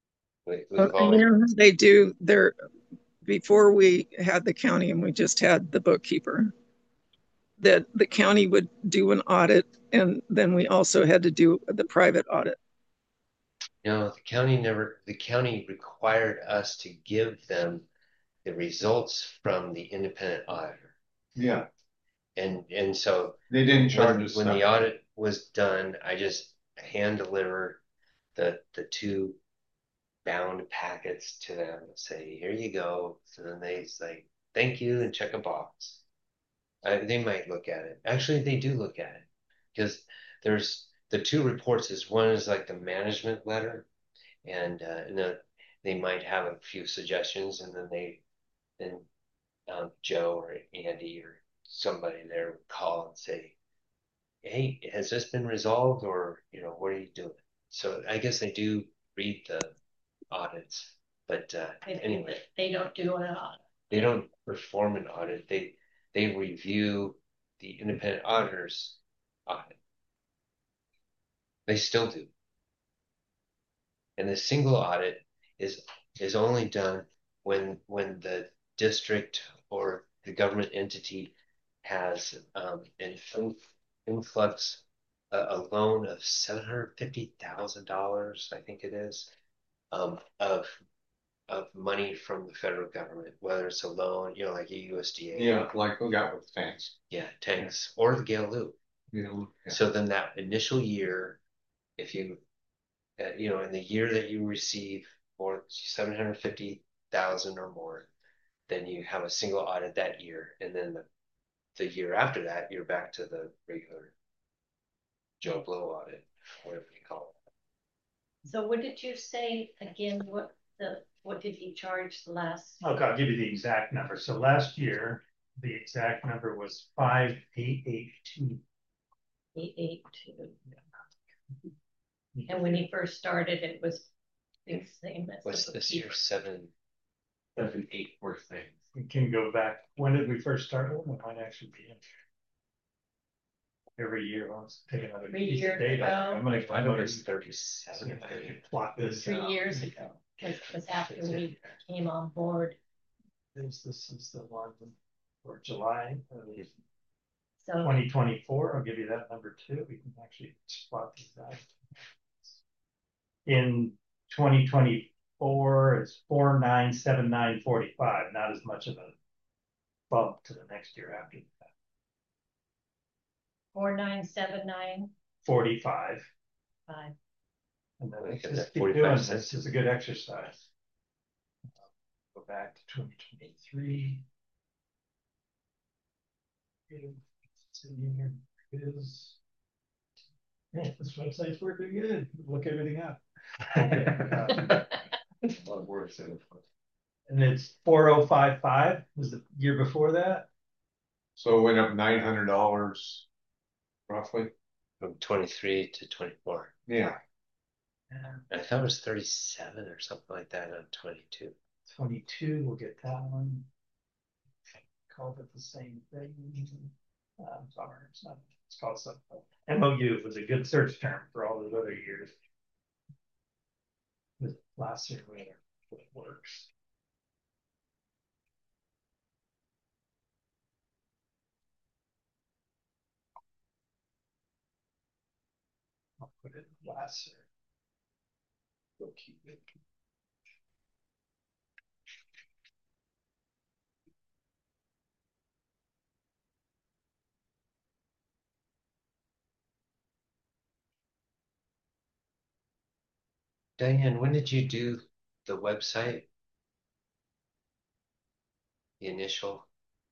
[SPEAKER 1] We, we've
[SPEAKER 4] Well,
[SPEAKER 1] always,
[SPEAKER 4] yeah, they do. They're before we had the county and we just had the bookkeeper. That the county would do an audit, and then we also had to do the private audit.
[SPEAKER 1] you know, the county never, the county required us to give them the results from the independent auditor.
[SPEAKER 10] Yeah.
[SPEAKER 1] And, and so
[SPEAKER 10] they didn't charge
[SPEAKER 1] when,
[SPEAKER 10] us
[SPEAKER 1] when the
[SPEAKER 10] stuff.
[SPEAKER 1] audit was done, I just hand deliver the, the two bound packets to them and say, here you go. So then they say, thank you, and check a box. Uh, they might look at it. Actually, they do look at it because there's the two reports is one is like the management letter, and, uh, and the, they might have a few suggestions, and then they then um, Joe or Andy or somebody there would call and say, hey, has this been resolved, or you know, what are you doing? So I guess they do read the audits, but uh, anyway,
[SPEAKER 3] they don't do an audit.
[SPEAKER 1] They don't perform an audit. They they review the independent auditor's audit. They still do. And the single audit is is only done when when the district or the government entity has um, an influx, a, a loan of seven hundred fifty thousand dollars, I think it is, um, of of money from the federal government, whether it's a loan, you know, like a U S D A.
[SPEAKER 10] Yeah, like we got with tanks.
[SPEAKER 1] Yeah, tanks or the Gale Loop.
[SPEAKER 10] Yeah.
[SPEAKER 1] So then that initial year, if you, uh, you know, in the year that you receive more seven hundred fifty thousand or more, then you have a single audit that year, and then the, the year after that, you're back to the regular Joe Blow audit, whatever you call it.
[SPEAKER 3] So what did you say again? What the what did he charge the last?
[SPEAKER 2] Okay, I'll give you the exact number. So last year, the exact number was five eight eight two.
[SPEAKER 3] Eight eight two. And when he first started, it was the same as
[SPEAKER 1] What's this year? Seven,
[SPEAKER 8] seven, eight, four things.
[SPEAKER 2] We can go back. When did we first start? It might actually be in every year. Let's take another
[SPEAKER 3] three
[SPEAKER 2] piece
[SPEAKER 3] years
[SPEAKER 2] of data.
[SPEAKER 3] ago.
[SPEAKER 2] I'm gonna
[SPEAKER 1] I know
[SPEAKER 2] I'm
[SPEAKER 1] it's thirty-seven.
[SPEAKER 2] gonna plot this
[SPEAKER 3] Three
[SPEAKER 2] out.
[SPEAKER 3] years ago, because it was after we came on board.
[SPEAKER 2] This this is the one for July of
[SPEAKER 3] So
[SPEAKER 2] twenty twenty-four. I'll give you that number too. We can actually plot these out. In twenty twenty-four, it's four nine seven nine forty-five. Not as much of a bump to the next year after that.
[SPEAKER 3] four nine seven nine
[SPEAKER 2] forty-five.
[SPEAKER 3] five.
[SPEAKER 2] And then
[SPEAKER 1] Look at
[SPEAKER 2] just
[SPEAKER 1] that,
[SPEAKER 2] keep
[SPEAKER 1] forty-five
[SPEAKER 2] doing
[SPEAKER 1] cents.
[SPEAKER 2] this. It's a good exercise. Go back to twenty twenty-three. It's in here. It is. Yeah, this website's working good. Look everything up.
[SPEAKER 8] A lot of words in it.
[SPEAKER 2] And it's four oh five five was the year before that.
[SPEAKER 10] So it went up nine hundred dollars roughly.
[SPEAKER 1] From twenty-three to twenty-four.
[SPEAKER 10] Yeah.
[SPEAKER 2] Yeah.
[SPEAKER 1] I thought it was thirty-seven or something like that on twenty-two.
[SPEAKER 2] twenty-two, we'll get that one. Called it the same thing. Um, sorry, it's not, it's called something. M O U was a good search term for all those other years. This last year, whether it works. I'll put it last year. We'll keep it.
[SPEAKER 1] Diane, when did you do the website? The initial?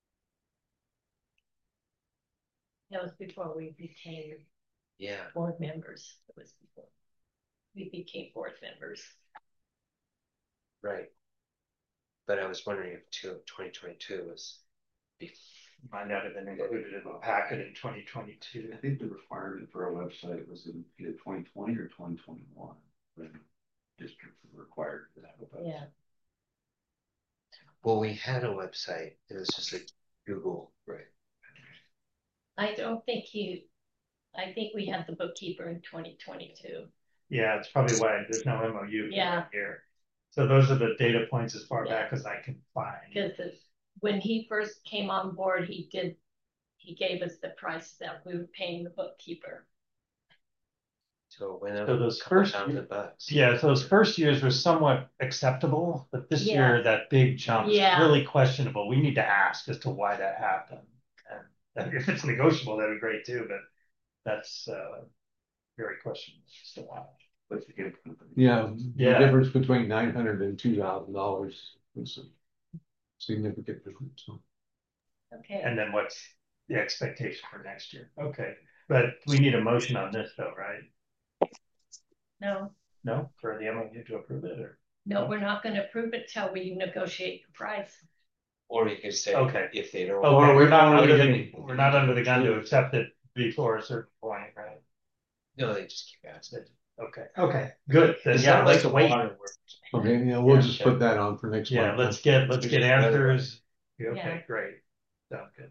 [SPEAKER 3] That was before we became
[SPEAKER 1] Yeah.
[SPEAKER 3] board members. It was before we became board members.
[SPEAKER 1] Right. But I was wondering if two, twenty twenty-two was before.
[SPEAKER 2] Might not have been included in the packet in twenty twenty-two.
[SPEAKER 8] I think the requirement for our website was in either twenty twenty or twenty twenty-one, when districts were required to have a website.
[SPEAKER 3] Yeah.
[SPEAKER 1] Well, we had a website. It was just like Google. Right.
[SPEAKER 3] I don't think he, I think we had the bookkeeper in twenty twenty-two.
[SPEAKER 2] Yeah, it's probably why there's no M O U
[SPEAKER 3] Yeah.
[SPEAKER 2] here. So those are the data points as far
[SPEAKER 3] Yeah.
[SPEAKER 2] back as I can find.
[SPEAKER 3] Because when he first came on board, he did, he gave us the price that we were paying the bookkeeper.
[SPEAKER 1] So it went up
[SPEAKER 2] So those
[SPEAKER 1] a couple
[SPEAKER 2] first,
[SPEAKER 1] thousand bucks.
[SPEAKER 2] yeah, so those first years were somewhat acceptable, but this
[SPEAKER 3] Yeah.
[SPEAKER 2] year that big jump is
[SPEAKER 3] Yeah.
[SPEAKER 2] really questionable. We need to ask as to why that happened. And if it's negotiable, that'd be great too, but that's uh, very questionable as to why.
[SPEAKER 8] What's the gift?
[SPEAKER 5] Yeah,
[SPEAKER 2] Yeah.
[SPEAKER 5] the difference between nine hundred and two thousand dollars is a significant difference. So.
[SPEAKER 3] Okay.
[SPEAKER 2] And then what's the expectation for next year? Okay, but we need a motion on this though, right?
[SPEAKER 3] No,
[SPEAKER 2] No, for the M O U to approve it, or?
[SPEAKER 3] no, we're not gonna approve it till we negotiate the price.
[SPEAKER 1] Or you could say,
[SPEAKER 2] Okay.
[SPEAKER 1] if they don't.
[SPEAKER 2] Okay,
[SPEAKER 5] Or
[SPEAKER 2] we're
[SPEAKER 5] we've
[SPEAKER 2] not
[SPEAKER 5] already
[SPEAKER 2] under the,
[SPEAKER 5] been-
[SPEAKER 2] we're not under the gun to accept it before a certain point, right?
[SPEAKER 1] No, they just keep asking.
[SPEAKER 2] Okay, okay, good, then
[SPEAKER 1] It's
[SPEAKER 2] yeah,
[SPEAKER 1] not
[SPEAKER 2] let's
[SPEAKER 1] like
[SPEAKER 2] wait.
[SPEAKER 1] waterworks.
[SPEAKER 5] Okay, yeah, we'll
[SPEAKER 2] Yeah,
[SPEAKER 5] just
[SPEAKER 1] okay.
[SPEAKER 5] put that on for next
[SPEAKER 2] Yeah,
[SPEAKER 5] month.
[SPEAKER 2] let's get, let's get answers. Yeah,
[SPEAKER 3] Yeah.
[SPEAKER 2] Okay, great, sounds good.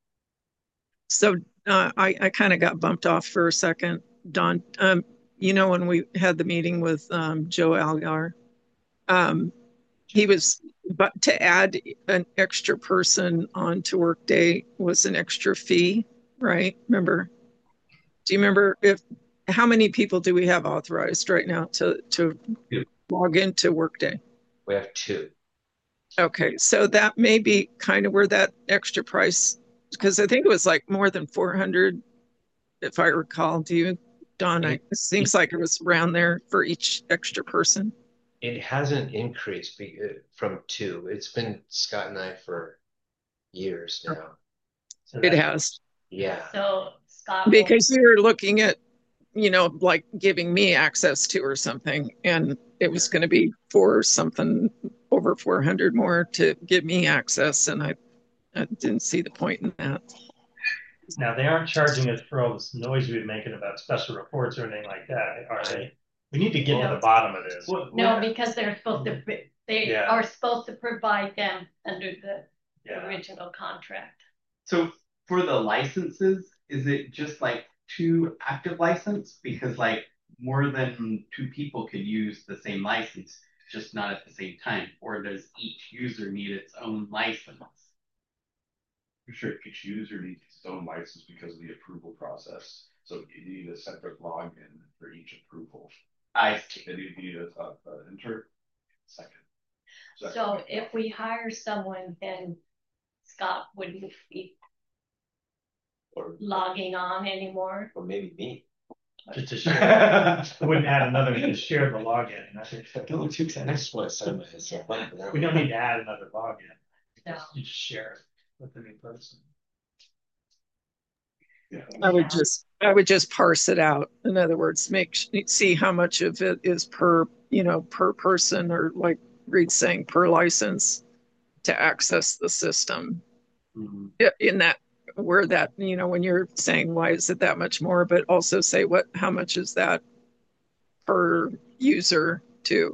[SPEAKER 4] So uh, I, I kind of got bumped off for a second, Don. Um, you know, when we had the meeting with um, Joe Algar, um, he was, but to add an extra person onto Workday was an extra fee, right? Remember? Do you remember if how many people do we have authorized right now to to
[SPEAKER 1] Two.
[SPEAKER 4] log into Workday?
[SPEAKER 1] We have two.
[SPEAKER 4] Okay, so that may be kind of where that extra price, because I think it was like more than four hundred, if I recall. Do you, Don? I, it seems like it was around there for each extra person.
[SPEAKER 1] It hasn't increased be, uh, from two. It's been Scott and I for years now.
[SPEAKER 2] So
[SPEAKER 4] It
[SPEAKER 2] that-
[SPEAKER 4] has.
[SPEAKER 1] Yeah.
[SPEAKER 3] So Scott. will-
[SPEAKER 4] Because you were looking at, you know, like giving me access to or something, and it was going to be for something over four hundred more to give me access, and I, I didn't see the point in that.
[SPEAKER 2] Now, they aren't charging us for all this noise we've been making about special reports or anything like that, are they? We need to get to the bottom of this.
[SPEAKER 3] No, because they're supposed to, they
[SPEAKER 2] Yeah.
[SPEAKER 3] are supposed to provide them under the
[SPEAKER 2] Yeah.
[SPEAKER 3] original contract.
[SPEAKER 7] So for the licenses, is it just like two active license? Because like more than two people could use the same license, just not at the same time. Or does each user need its own license?
[SPEAKER 9] For sure, each user needs its own license because of the approval process. So you need a separate login for each approval.
[SPEAKER 7] I see.
[SPEAKER 9] And you need a, a, a enter second. second.
[SPEAKER 3] So if we hire someone, then Scott wouldn't be
[SPEAKER 1] Or,
[SPEAKER 3] logging on anymore.
[SPEAKER 1] or maybe me.
[SPEAKER 2] Just to share, I wouldn't add another to share the login. I think-
[SPEAKER 1] No, too excited. I just want to sign my.
[SPEAKER 2] We don't need to add another login.
[SPEAKER 3] No.
[SPEAKER 2] You just share it with the new person.
[SPEAKER 9] Yeah.
[SPEAKER 4] I would just, I would just parse it out. In other words, make see how much of it is per, you know, per person, or like Reed's saying, per license to access the system.
[SPEAKER 7] Mm-hmm.
[SPEAKER 4] In that, where that, you know, when you're saying why is it that much more, but also say what, how much is that per user too.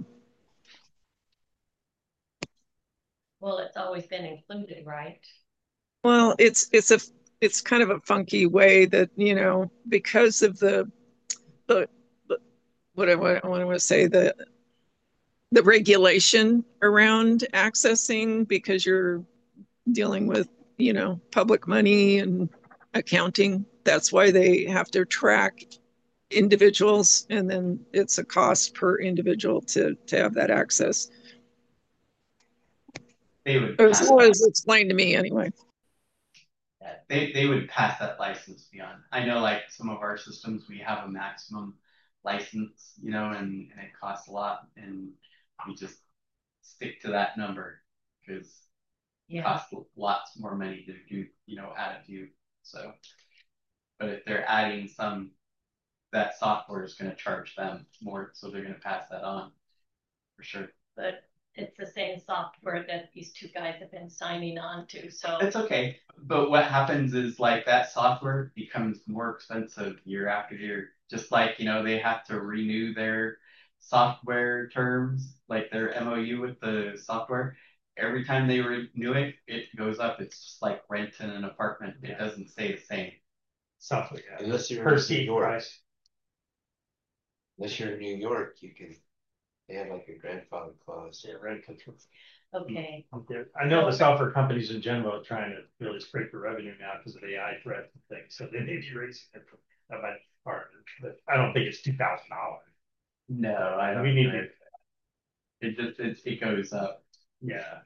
[SPEAKER 3] Well, it's always been included, right?
[SPEAKER 4] Well, it's it's a it's kind of a funky way that, you know, because of the the, the what I want to say, the the regulation around accessing, because you're dealing with, you know, public money and accounting. That's why they have to track individuals, and then it's a cost per individual to to have that access.
[SPEAKER 7] They would
[SPEAKER 4] As
[SPEAKER 7] pass
[SPEAKER 4] well
[SPEAKER 7] that.
[SPEAKER 4] as explained to me anyway.
[SPEAKER 7] They they would pass that license beyond. I know like some of our systems we have a maximum license, you know, and, and it costs a lot, and we just stick to that number because it
[SPEAKER 3] Yeah.
[SPEAKER 7] costs lots more money to do, you know, add a few. So, but if they're adding some, that software is going to charge them more, so they're going to pass that on for sure.
[SPEAKER 3] But it's the same software that these two guys have been signing on to, so.
[SPEAKER 7] It's okay. But what happens is like that software becomes more expensive year after year. Just like, you know, they have to renew their software terms, like their M O U with the software. Every time they renew it, it goes up. It's just like renting an apartment. It doesn't stay the same.
[SPEAKER 2] Something. Yeah.
[SPEAKER 1] Unless you're
[SPEAKER 2] Per
[SPEAKER 1] in New
[SPEAKER 2] seat
[SPEAKER 1] York.
[SPEAKER 2] price.
[SPEAKER 1] Unless you're in New York, you can They had like a grandfather clause.
[SPEAKER 2] Yeah, rent control.
[SPEAKER 3] Okay,
[SPEAKER 2] I know the software companies in general are trying to really scrape for revenue now because of A I threats and things, so they may be raising it from that much part, but I don't think it's two thousand dollars.
[SPEAKER 7] No, I don't.
[SPEAKER 2] We need
[SPEAKER 7] think- It just it, it goes up.
[SPEAKER 2] Yeah.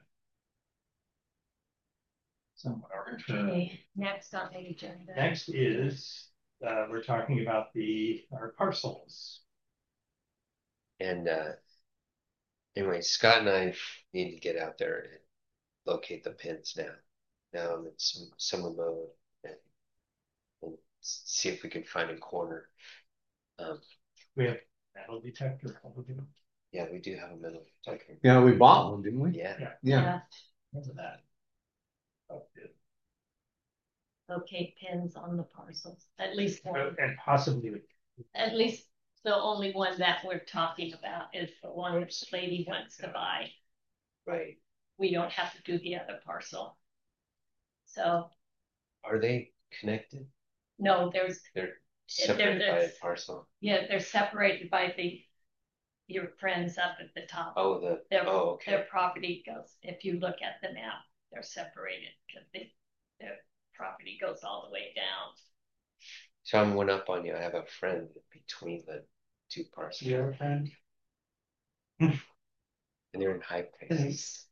[SPEAKER 2] Somewhat arbitrary.
[SPEAKER 3] okay, next on the agenda.
[SPEAKER 2] Next is, uh, we're talking about the, our parcels.
[SPEAKER 1] And uh, anyway, Scott and I need to get out there and locate the pins now. Now I'm in some summer mode and, and see if we can find a corner. Um,
[SPEAKER 2] We have metal detector. All of them.
[SPEAKER 1] yeah, we do have a metal detector.
[SPEAKER 5] Yeah, we bought one, didn't we?
[SPEAKER 1] Yeah.
[SPEAKER 2] Yeah.
[SPEAKER 5] Yeah.
[SPEAKER 2] Remember that. Oh, good.
[SPEAKER 3] Locate pins on the parcels, at least one.
[SPEAKER 2] And possibly,
[SPEAKER 3] At least the only one that we're talking about is the one that the lady wants to buy.
[SPEAKER 1] Right.
[SPEAKER 3] We don't have to do the other parcel. So,
[SPEAKER 1] Are they connected?
[SPEAKER 3] no, there's,
[SPEAKER 1] They're separated by a
[SPEAKER 3] there's-
[SPEAKER 1] parcel.
[SPEAKER 3] yeah, they're separated by the, your friends up at the top.
[SPEAKER 1] Oh, the,
[SPEAKER 3] Their,
[SPEAKER 1] oh, okay.
[SPEAKER 3] their property goes, if you look at the map, they're separated because they, their property goes all the way down.
[SPEAKER 1] So I'm one up on you. I have a friend between the two parcels.
[SPEAKER 2] you have a friend?
[SPEAKER 1] And they're in high place.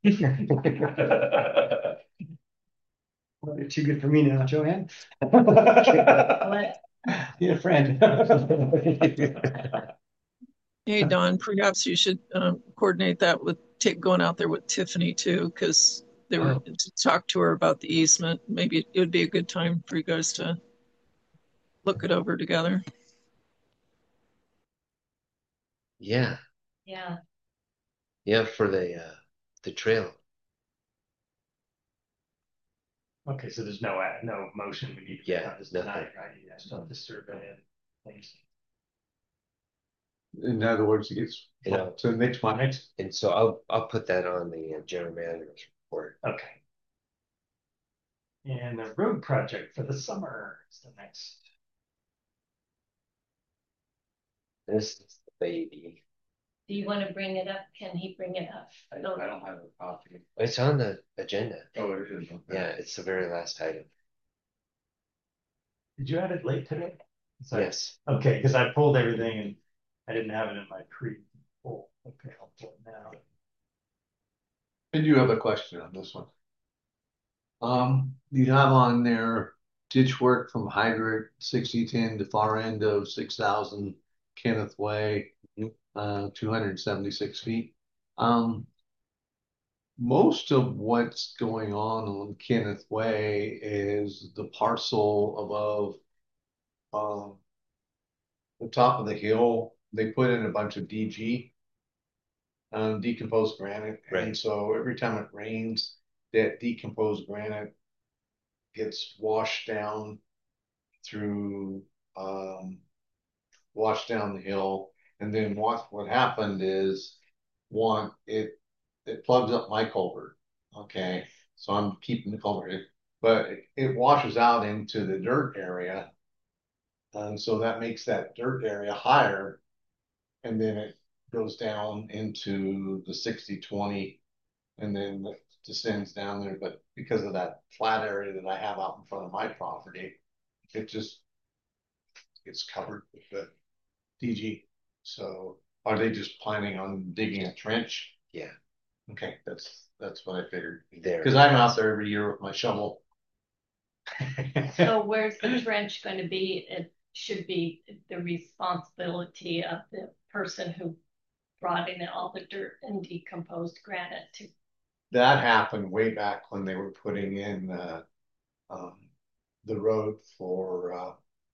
[SPEAKER 6] Well, you're too good for me now, Joanne.
[SPEAKER 3] What?
[SPEAKER 6] Need a friend.
[SPEAKER 4] Hey, Don, perhaps you should um, coordinate that with take going out there with Tiffany too, because they were
[SPEAKER 6] Oh.
[SPEAKER 4] to talk to her about the easement. Maybe it would be a good time for you guys to look it over together.
[SPEAKER 1] Yeah.
[SPEAKER 3] Yeah,
[SPEAKER 1] Yeah, for the uh the trail.
[SPEAKER 2] Okay, so there's no, uh, no motion we need to make
[SPEAKER 1] Yeah,
[SPEAKER 2] on this
[SPEAKER 1] nothing.
[SPEAKER 2] tonight, right? Yeah, still have to survey and things.
[SPEAKER 5] In other words, it gets,
[SPEAKER 1] You know.
[SPEAKER 5] so next month.
[SPEAKER 2] Next,
[SPEAKER 1] And so I'll I'll put that on the uh, general manager's report.
[SPEAKER 2] okay. And the road project for the summer is the next.
[SPEAKER 1] This is the baby.
[SPEAKER 3] do you want to bring it up? Can he bring it up?
[SPEAKER 8] I don't, I don't have a copy.
[SPEAKER 1] It's on the agenda.
[SPEAKER 8] Oh, it is. Okay.
[SPEAKER 1] Yeah, it's the very last item.
[SPEAKER 2] Did you add it late today? Sorry.
[SPEAKER 1] Yes.
[SPEAKER 2] Okay, because I pulled everything and I didn't have it in my pre-pull. Okay, I'll pull it now.
[SPEAKER 5] And you have a question on this one. Um, you have on there ditch work from hydrant sixty ten to far end of six thousand Kenneth Way, uh, two hundred seventy-six feet. Um, most of what's going on on Kenneth Way is the parcel above, um, the top of the hill. They put in a bunch of D G, um, decomposed granite, and
[SPEAKER 1] Right.
[SPEAKER 5] so every time it rains, that decomposed granite gets washed down through, um, washed down the hill. And then what, what happened is, one, it, it plugs up my culvert. Okay. So I'm keeping the culvert, but it, it washes out into the dirt area. And so that makes that dirt area higher. And then it goes down into the sixty twenty and then descends down there. But because of that flat area that I have out in front of my property, it just gets covered with the D G. So are they just planning on digging a trench?
[SPEAKER 1] Yeah.
[SPEAKER 5] Okay, that's that's what I figured.
[SPEAKER 1] There.
[SPEAKER 5] Because I'm out there every year with my shovel.
[SPEAKER 3] So where's the trench going to be? It should be the responsibility of the person who brought in all the dirt and decomposed granite to.
[SPEAKER 5] That happened way back when they were putting in uh, um, the road for uh,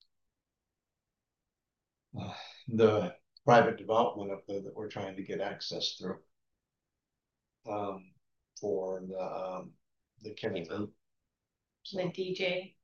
[SPEAKER 5] uh, the private development up there that we're trying to get access through um, for the um, the Kenny Loop.
[SPEAKER 3] The D J.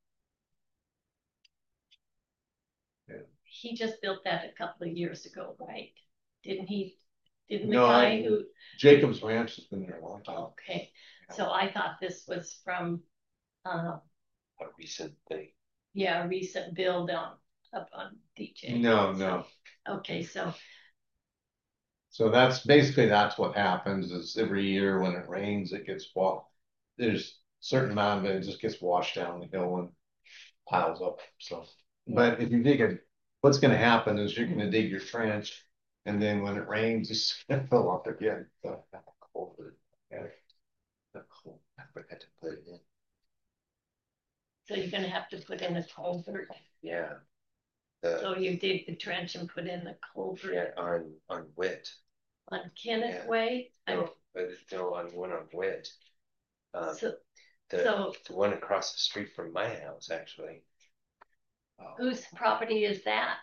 [SPEAKER 5] Yeah.
[SPEAKER 3] He just built that a couple of years ago, right? Didn't he? Didn't the
[SPEAKER 5] No,
[SPEAKER 3] guy
[SPEAKER 5] I-
[SPEAKER 3] who?
[SPEAKER 5] Jacob's Ranch has been there a long time.
[SPEAKER 3] Okay, so I thought this was from, uh,
[SPEAKER 1] A recent thing.
[SPEAKER 3] yeah, a recent build on up on D J.
[SPEAKER 5] No, no.
[SPEAKER 3] Okay, so
[SPEAKER 10] So that's basically, that's what happens is every year when it rains, it gets wa- there's a certain amount of it, it just gets washed down the hill and piles up, so. But if you dig it, what's gonna happen is you're gonna dig your trench, and then when it rains, it's gonna fill up again, so. Yeah. I forgot to put it in.
[SPEAKER 3] So you're gonna have to put in a culvert.
[SPEAKER 1] Yeah. The,
[SPEAKER 3] So you dig the trench and put in the culvert
[SPEAKER 1] yeah, on, on Wit.
[SPEAKER 3] on Kenneth
[SPEAKER 1] Yeah.
[SPEAKER 3] Way.
[SPEAKER 1] No, but it's no on one on Wit. Um,
[SPEAKER 3] So,
[SPEAKER 1] the,
[SPEAKER 3] so
[SPEAKER 1] the one across the street from my house, actually.
[SPEAKER 3] whose property is that?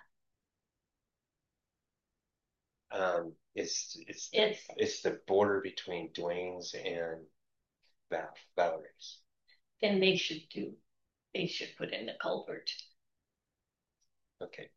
[SPEAKER 1] Um, it's, it's,
[SPEAKER 3] It's,
[SPEAKER 1] it's the border between Dwayne's and Val, Valerie's.
[SPEAKER 3] then they should do, they should put in the culvert.
[SPEAKER 1] Okay.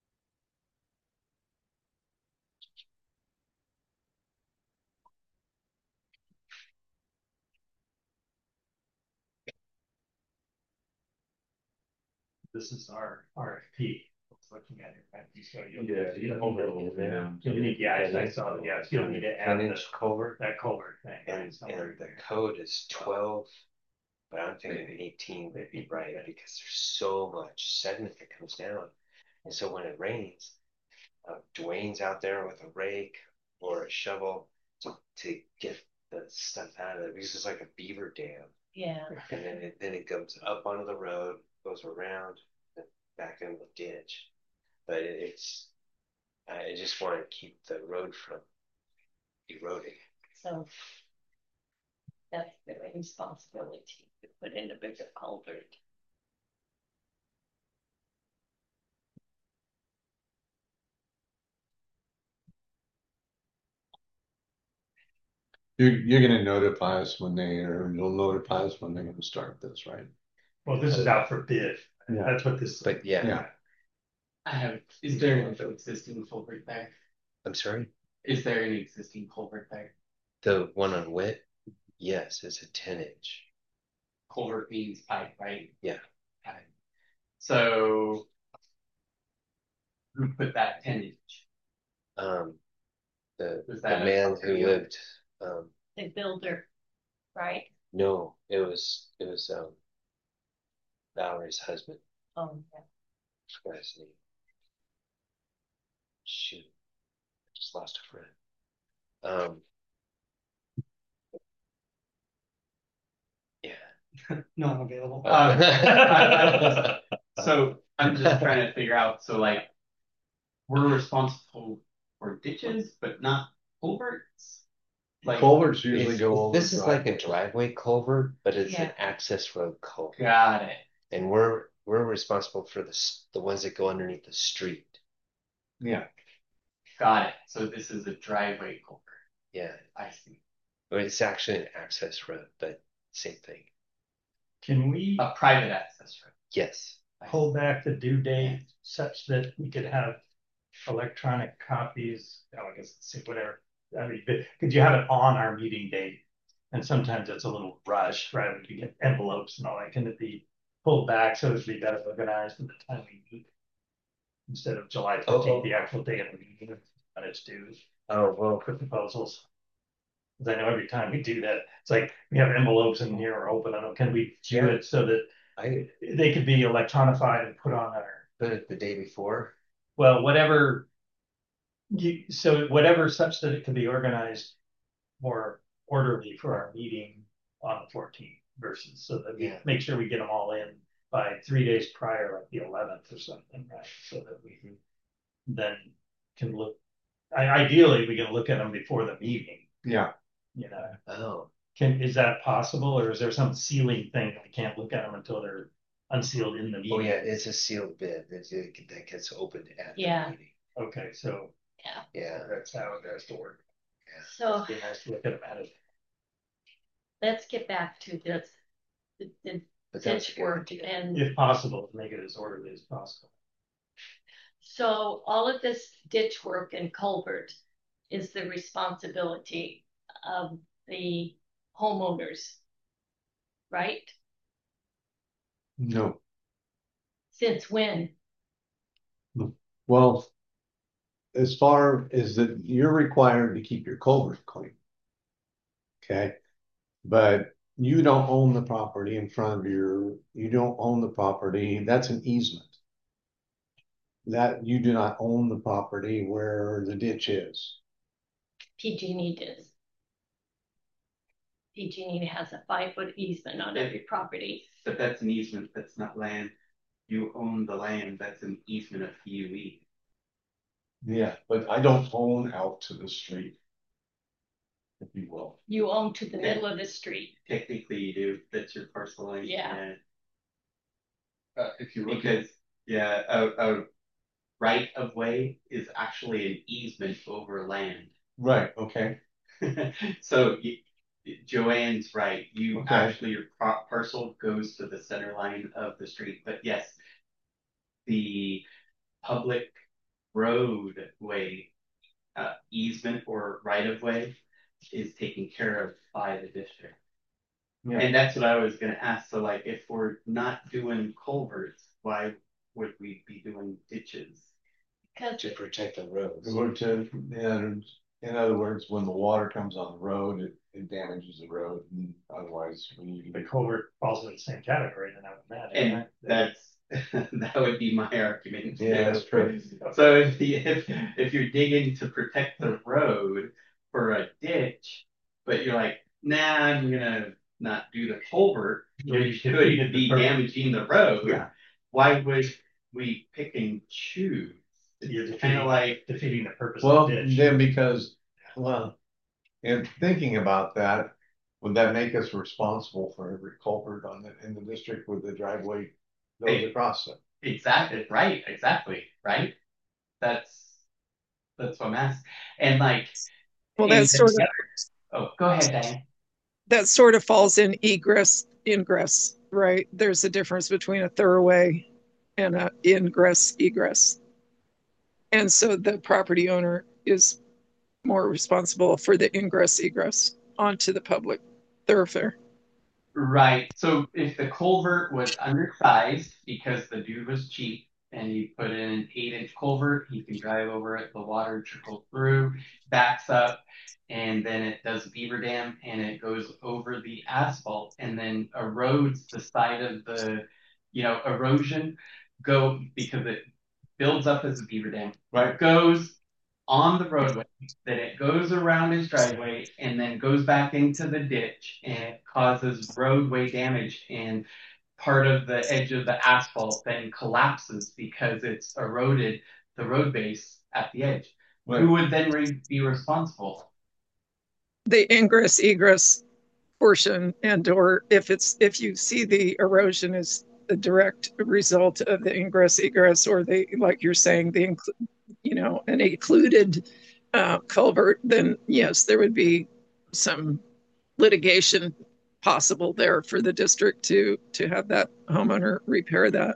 [SPEAKER 2] This is our R F P. Looking at it, right? So you'll
[SPEAKER 5] Yeah,
[SPEAKER 2] get,
[SPEAKER 5] you
[SPEAKER 2] you
[SPEAKER 5] don't
[SPEAKER 2] know,
[SPEAKER 5] need to-
[SPEAKER 2] you'll need, yeah, I I saw, yeah, you don't need to add
[SPEAKER 1] Ten
[SPEAKER 2] the,
[SPEAKER 1] inch culvert,
[SPEAKER 2] that culvert thing.
[SPEAKER 1] and,
[SPEAKER 2] Right? Somewhere
[SPEAKER 1] and the
[SPEAKER 2] there.
[SPEAKER 1] code is twelve, but I'm thinking eighteen would be right, because there's so much sediment that comes down. And so when it rains, uh, Dwayne's out there with a rake or a shovel to, to get the stuff out of it, because it's like a beaver dam.
[SPEAKER 3] Yeah.
[SPEAKER 1] And then it, then it goes up onto the road, goes around, and back in the ditch. But it, it's, I just want to keep the road from eroding.
[SPEAKER 3] So that's the responsibility to put in a bigger culvert.
[SPEAKER 10] You're, you're gonna notify us when they, or you'll notify us when they're gonna start this, right?
[SPEAKER 2] Well, this is out for bid.
[SPEAKER 10] Yeah.
[SPEAKER 2] That's what this.
[SPEAKER 1] But yeah,
[SPEAKER 10] Yeah.
[SPEAKER 7] I have, is there an existing culvert there?
[SPEAKER 1] I'm sorry.
[SPEAKER 7] Is there an existing culvert there?
[SPEAKER 1] The one on Wit, yes, it's a ten inch.
[SPEAKER 7] Culvert means pipe, right?
[SPEAKER 1] Yeah.
[SPEAKER 7] Got it. So who put that ten inch?
[SPEAKER 1] Um, the,
[SPEAKER 7] Was
[SPEAKER 1] the
[SPEAKER 7] that a
[SPEAKER 1] man who
[SPEAKER 7] property
[SPEAKER 1] lived, um,
[SPEAKER 3] The builder, right?
[SPEAKER 1] no, it was, it was, um, Valerie's husband.
[SPEAKER 3] Oh, yeah.
[SPEAKER 1] I forgot his name. Shoot, I just lost a friend. Um, yeah.
[SPEAKER 6] Not available.
[SPEAKER 7] Uh, so I'm just trying to figure out, so like, we're responsible for ditches, but not culverts? Like,
[SPEAKER 10] Culverts usually
[SPEAKER 1] It's-
[SPEAKER 10] go over.
[SPEAKER 1] This is like a driveway culvert, but it's an
[SPEAKER 3] Yeah.
[SPEAKER 1] access road culvert.
[SPEAKER 7] got it.
[SPEAKER 1] And we're, we're responsible for the, s- the ones that go underneath the street.
[SPEAKER 10] Yeah,
[SPEAKER 7] Got it. So this is a driveway culvert.
[SPEAKER 1] Yeah,
[SPEAKER 7] I see.
[SPEAKER 1] but it's actually an access road, but same thing.
[SPEAKER 2] Can we
[SPEAKER 7] A private access road.
[SPEAKER 1] Yes.
[SPEAKER 7] I see.
[SPEAKER 2] hold back the due date such that we could have electronic copies? Oh, I guess, let's see, whatever. I mean, but could you have it on our meeting date? And sometimes it's a little rushed, right? We get envelopes and all that. Can it be pulled back so it'd be better organized for the time we meet? Instead of July
[SPEAKER 1] Oh,
[SPEAKER 2] fifteenth,
[SPEAKER 1] oh.
[SPEAKER 2] the actual day of the meeting, when it's due
[SPEAKER 1] Oh, well,
[SPEAKER 2] for proposals. Because I know every time we do that, it's like we have envelopes in here or open them. Can we do
[SPEAKER 1] Yeah.
[SPEAKER 2] it so that
[SPEAKER 1] I
[SPEAKER 2] they could be electronified and put on our,
[SPEAKER 1] put it the day before.
[SPEAKER 2] well, whatever. You, so whatever such that it can be organized more orderly for our meeting on the fourteenth versus so that we
[SPEAKER 1] Yeah.
[SPEAKER 2] make sure we get them all in by three days prior, like the eleventh or something, right? So that we then can look, I, ideally, we can look at them before the meeting,
[SPEAKER 10] yeah.
[SPEAKER 2] you know.
[SPEAKER 1] Oh,
[SPEAKER 2] Can, is that possible, or is there some sealing thing that we can't look at them until they're unsealed in the meeting?
[SPEAKER 1] oh yeah, it's a sealed bid that, that gets opened at the
[SPEAKER 3] Yeah.
[SPEAKER 1] meeting.
[SPEAKER 2] Okay, so
[SPEAKER 3] Yeah.
[SPEAKER 1] Yeah.
[SPEAKER 2] that's how it has to work.
[SPEAKER 3] So
[SPEAKER 2] It'd be nice to look at them at it.
[SPEAKER 3] let's get back to this. The, the
[SPEAKER 1] But that's a
[SPEAKER 3] ditch
[SPEAKER 1] good
[SPEAKER 3] work
[SPEAKER 1] idea.
[SPEAKER 3] and
[SPEAKER 2] If possible, to make it as orderly as possible.
[SPEAKER 3] so all of this ditch work and culvert is the responsibility of the homeowners, right?
[SPEAKER 10] No,
[SPEAKER 3] Since when?
[SPEAKER 10] well,
[SPEAKER 5] as far as that you're required to keep your culvert clean. Okay. But you don't own the property in front of your, you don't own the property. That's an easement. That you do not own the property where the ditch is.
[SPEAKER 3] P G and E does. P G and E has a five foot easement on every property.
[SPEAKER 7] But that's an easement, that's not land. You own the land, that's an easement of P U E.
[SPEAKER 10] Yeah, but I don't own out to the street, if you will.
[SPEAKER 3] You own to the middle of the street.
[SPEAKER 7] Technically you do, that's your parcel line.
[SPEAKER 3] Yeah.
[SPEAKER 9] Uh, if you look at,
[SPEAKER 7] Because, yeah, a, a right of way is actually an easement over land.
[SPEAKER 10] Right, okay.
[SPEAKER 7] So you, Joanne's right. You
[SPEAKER 10] Okay.
[SPEAKER 7] actually, your par- parcel goes to the center line of the street. But yes, the public roadway uh, easement or right of way is taken care of by the district.
[SPEAKER 10] Yeah.
[SPEAKER 7] And that's what I was going to ask. So, like, if we're not doing culverts, why would we be doing ditches?
[SPEAKER 3] Because
[SPEAKER 1] To protect the roads.
[SPEAKER 10] Go to, and in other words, when the water comes on the road, it, it damages the road, and otherwise we need to
[SPEAKER 2] The
[SPEAKER 10] be.
[SPEAKER 2] culvert falls in the same category, then I would imagine.
[SPEAKER 7] And
[SPEAKER 2] right?
[SPEAKER 7] that's that would be my argument.
[SPEAKER 10] Yeah, that's true.
[SPEAKER 7] So if the, if if you're digging to protect the road for a ditch, but you're like, nah, I'm gonna not do the culvert,
[SPEAKER 2] Yeah,
[SPEAKER 7] which
[SPEAKER 2] you
[SPEAKER 7] could
[SPEAKER 2] defeated the
[SPEAKER 7] be
[SPEAKER 2] purpose.
[SPEAKER 7] damaging the road.
[SPEAKER 2] Yeah.
[SPEAKER 7] Why would we pick and choose?
[SPEAKER 2] You're
[SPEAKER 7] It's kind
[SPEAKER 2] defeating,
[SPEAKER 7] of like,
[SPEAKER 2] defeating the purpose
[SPEAKER 10] Well,
[SPEAKER 2] of the ditch.
[SPEAKER 10] then because, well, in thinking about that, would that make us responsible for every culvert on the, in the district with the driveway goes
[SPEAKER 7] Hey.
[SPEAKER 10] across it?
[SPEAKER 7] exactly right, exactly right. That's that's what I'm asking. And like,
[SPEAKER 4] Well,
[SPEAKER 7] and
[SPEAKER 4] that's sort of,
[SPEAKER 7] oh, go ahead, Diane.
[SPEAKER 4] that sort of falls in egress, ingress, right? There's a difference between a thoroughway and a ingress, egress. And so the property owner is more responsible for the ingress, egress onto the public thoroughfare.
[SPEAKER 7] Right. So if the culvert was undersized because the dude was cheap and he put in an eight inch culvert, he can drive over it, the water trickles through, backs up, and then it does beaver dam and it goes over the asphalt and then erodes the side of the, you know, erosion go because it builds up as a beaver dam.
[SPEAKER 10] Right.
[SPEAKER 7] Goes on the roadway, then it goes around his driveway and then goes back into the ditch and it causes roadway damage and part of the edge of the asphalt then collapses because it's eroded the road base at the edge.
[SPEAKER 10] Right.
[SPEAKER 7] Who would then re- be responsible?
[SPEAKER 4] The ingress, egress portion, and or if it's if you see the erosion is the direct result of the ingress, egress, or the, like you're saying, the include, you know, an included uh, culvert, then yes, there would be some litigation possible there for the district to to have that homeowner repair that.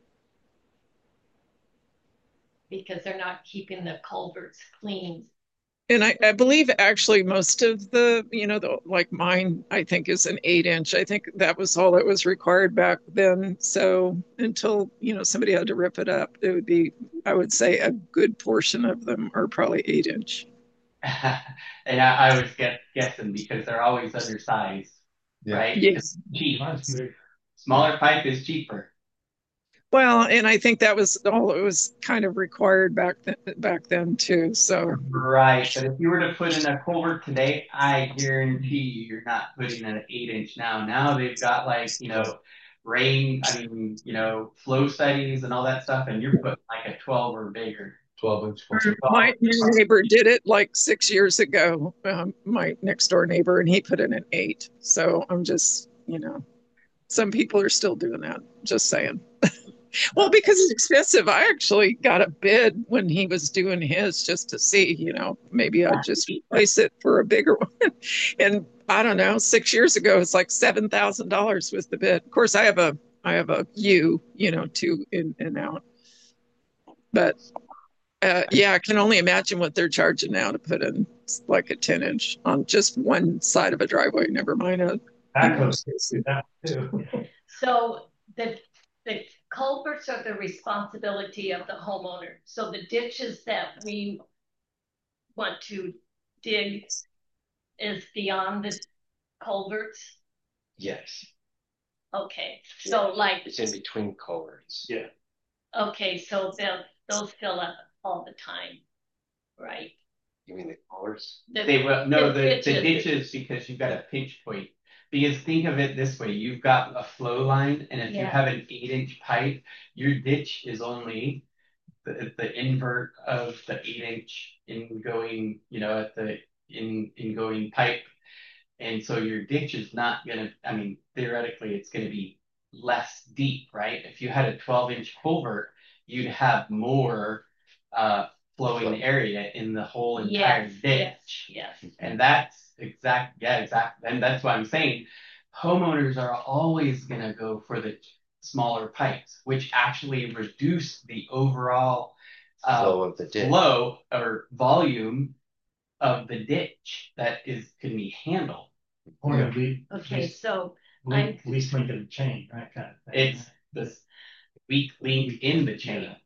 [SPEAKER 3] because they're not keeping the culverts clean.
[SPEAKER 4] And I, I believe actually most of the, you know, the, like mine, I think is an eight inch. I think that was all that was required back then. So until, you know, somebody had to rip it up, it would be, I would say a good portion of them are probably eight inch.
[SPEAKER 7] And I, I was guess, guessing because they're always undersized,
[SPEAKER 10] Yeah.
[SPEAKER 7] right?
[SPEAKER 4] Yes.
[SPEAKER 7] Cheap. Smaller pipe is cheaper.
[SPEAKER 4] Well, and I think that was all it was kind of required back then, back then too. So
[SPEAKER 7] Right, but if you were to put in a culvert today, I guarantee you, you're not putting in an eight inch now. Now they've got like, you know, rain, I mean, you know, flow studies and all that stuff, and you're putting like a twelve or bigger.
[SPEAKER 10] twelve inch.
[SPEAKER 4] my neighbor did it like six years ago, um, my next door neighbor, and he put in an eight. So I'm just, you know, some people are still doing that. Just saying. Well, because it's expensive. I actually got a bid when he was doing his just to see, you know, maybe I'd just replace it for a bigger one. And I don't know, six years ago, it's like seven thousand dollars was the bid. Of course, I have a, I have a U, you know, two in and out. But uh, yeah, I can only imagine what they're charging now to put in like a ten inch on just one side of a driveway. Never mind a.
[SPEAKER 2] That goes to that too.
[SPEAKER 3] So the the culverts are the responsibility of the homeowner. So the ditches that we want to dig is beyond the culverts?
[SPEAKER 1] Yes.
[SPEAKER 3] Okay, so like,
[SPEAKER 1] It's in between culverts.
[SPEAKER 2] Yeah.
[SPEAKER 3] okay, so they'll, those fill up all the time, right?
[SPEAKER 1] You mean the culverts?
[SPEAKER 3] The-
[SPEAKER 7] They will, no,
[SPEAKER 3] the
[SPEAKER 7] the, the
[SPEAKER 3] ditches.
[SPEAKER 7] ditches, because you've got a pinch point. Because think of it this way, you've got a flow line, and if you
[SPEAKER 3] Yeah.
[SPEAKER 7] have an eight inch pipe, your ditch is only the, the invert of the eight inch in going, you know, at the in in going pipe. And so your ditch is not gonna, I mean, theoretically, it's gonna be less deep, right? If you had a twelve inch culvert, you'd have more uh flowing area in the whole entire
[SPEAKER 3] Yes,
[SPEAKER 7] ditch.
[SPEAKER 3] yes, yes.
[SPEAKER 7] And that's exact, yeah, exactly. And that's why I'm saying homeowners are always gonna go for the smaller pipes, which actually reduce the overall uh,
[SPEAKER 1] Flow of the ditch.
[SPEAKER 7] flow or volume of the ditch that is can be handled.
[SPEAKER 2] Or at least,
[SPEAKER 3] Okay, so
[SPEAKER 2] least, least link in the chain, right, kind of thing.
[SPEAKER 7] It's this weak link in the chain.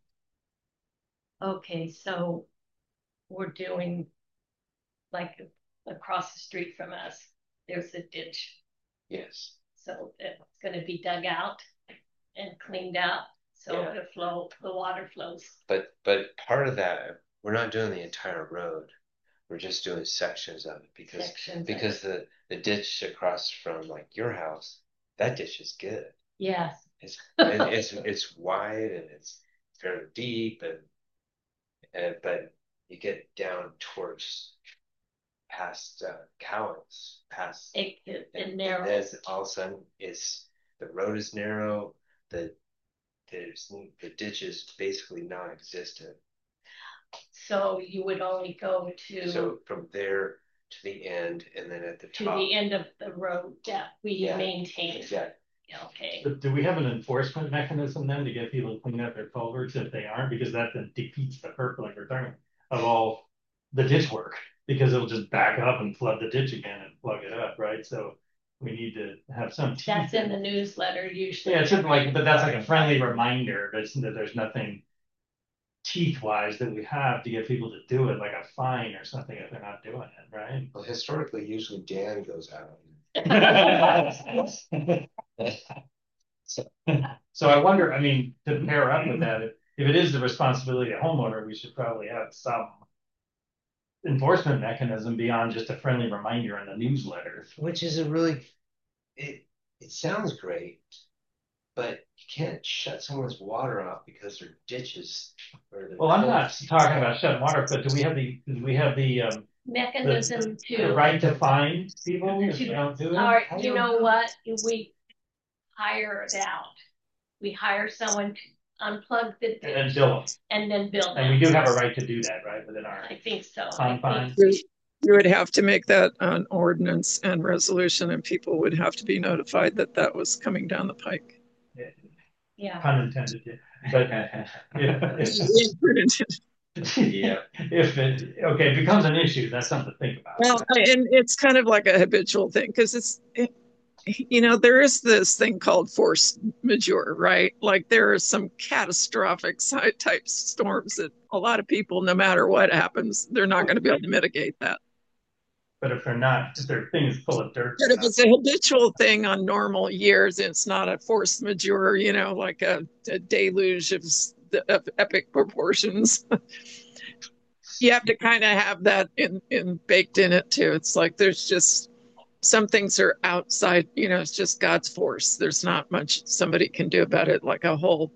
[SPEAKER 3] Okay, so we're doing like across the street from us, there's a ditch.
[SPEAKER 1] Yes.
[SPEAKER 3] So it's gonna be dug out and cleaned out, so
[SPEAKER 1] Yeah.
[SPEAKER 3] the flow, the water flows.
[SPEAKER 1] But but part of that, we're not doing the entire road. We're just doing sections of it because
[SPEAKER 3] Sections of
[SPEAKER 1] because the the ditch across from like your house, that ditch is good.
[SPEAKER 3] Yes.
[SPEAKER 1] It's and it's it's wide and it's fairly deep and and but you get down towards past uh, Cowens, past
[SPEAKER 3] It, it, it
[SPEAKER 1] and
[SPEAKER 3] narrows.
[SPEAKER 1] there's all of a sudden it's the road is narrow, the there's the ditch is basically non-existent.
[SPEAKER 3] So you would only go to
[SPEAKER 1] So from there to the end, and then at the
[SPEAKER 3] to
[SPEAKER 1] top.
[SPEAKER 3] the end of the road that we
[SPEAKER 1] Yeah.
[SPEAKER 3] maintain.
[SPEAKER 1] Exactly.
[SPEAKER 3] Okay.
[SPEAKER 2] But do we have an enforcement mechanism then to get people to clean up their culverts if they aren't? Because that then defeats the purpose, like we're talking of all the ditch work, because it'll just back up and flood the ditch again and plug it up, right? So we need to have some teeth.
[SPEAKER 3] That's in the newsletter usually.
[SPEAKER 2] Yeah, it's just like, but that's like a friendly reminder that that there's nothing teeth wise that we have to get people to do it, like a fine or something if they're not doing it, right?
[SPEAKER 1] Well, historically, usually Dan goes out.
[SPEAKER 2] So I wonder, I mean, to pair up with that, if, if it is the responsibility of the homeowner, we should probably have some enforcement mechanism beyond just a friendly reminder in the newsletter.
[SPEAKER 1] Which is a really, it it sounds great, but you can't shut someone's water off because their ditches. Or their
[SPEAKER 2] Well, I'm not
[SPEAKER 1] culverts.
[SPEAKER 2] talking about shutting water, but do we have the, do we have the, um,
[SPEAKER 3] Mechanism
[SPEAKER 2] the
[SPEAKER 3] to.
[SPEAKER 2] right to fine people if they don't do it?
[SPEAKER 3] Or, you know what, we hire it out. We hire someone to unplug the ditch.
[SPEAKER 2] And then bill them.
[SPEAKER 3] And then bill them.
[SPEAKER 2] And we do have a right to do that, right, within our
[SPEAKER 3] I think so. I
[SPEAKER 2] confines.
[SPEAKER 3] think
[SPEAKER 4] You you would have to make that an ordinance and resolution, and people would have to be notified that that was coming down the pike.
[SPEAKER 3] Yeah.
[SPEAKER 2] Pun intended, yeah. But if,
[SPEAKER 7] Yeah.
[SPEAKER 2] if it, okay, it becomes an issue, that's something to think about.
[SPEAKER 4] Well, and it's kind of like a habitual thing because it's, it, you know, there is this thing called force majeure, right? Like there are some catastrophic type storms that a lot of people, no matter what happens, they're not going to be able to mitigate that.
[SPEAKER 2] But if they're not, if their thing is full of dirt.
[SPEAKER 4] But if it's a habitual thing on normal years, it's not a force majeure, you know, like a, a deluge of, of epic proportions. You have to kind of have that in, in baked in it too. It's like there's just some things are outside, you know, it's just God's force. There's not much somebody can do about it, like a whole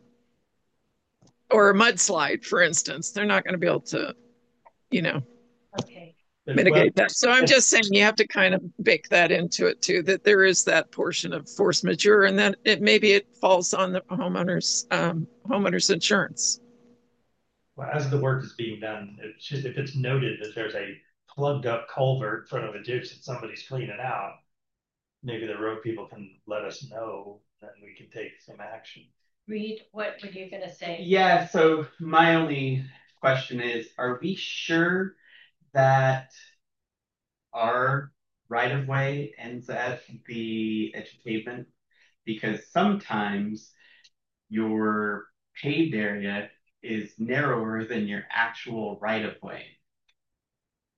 [SPEAKER 4] or a mudslide, for instance. They're not going to be able to, you know.
[SPEAKER 3] Okay.
[SPEAKER 4] Mitigate that. So I'm just saying you have to kind of bake that into it too, that there is that portion of force majeure, and then it maybe it falls on the homeowner's um, homeowner's insurance.
[SPEAKER 2] Well, as the work is being done, it should, if it's noted that there's a plugged up culvert in front of a ditch that somebody's cleaning out, maybe the road people can let us know, then we can take some action.
[SPEAKER 3] Reed, what were you gonna say?
[SPEAKER 7] Yeah, so my only question is, are we sure that our right of way ends at the edge of pavement? Because sometimes your paved area is narrower than your actual right of way.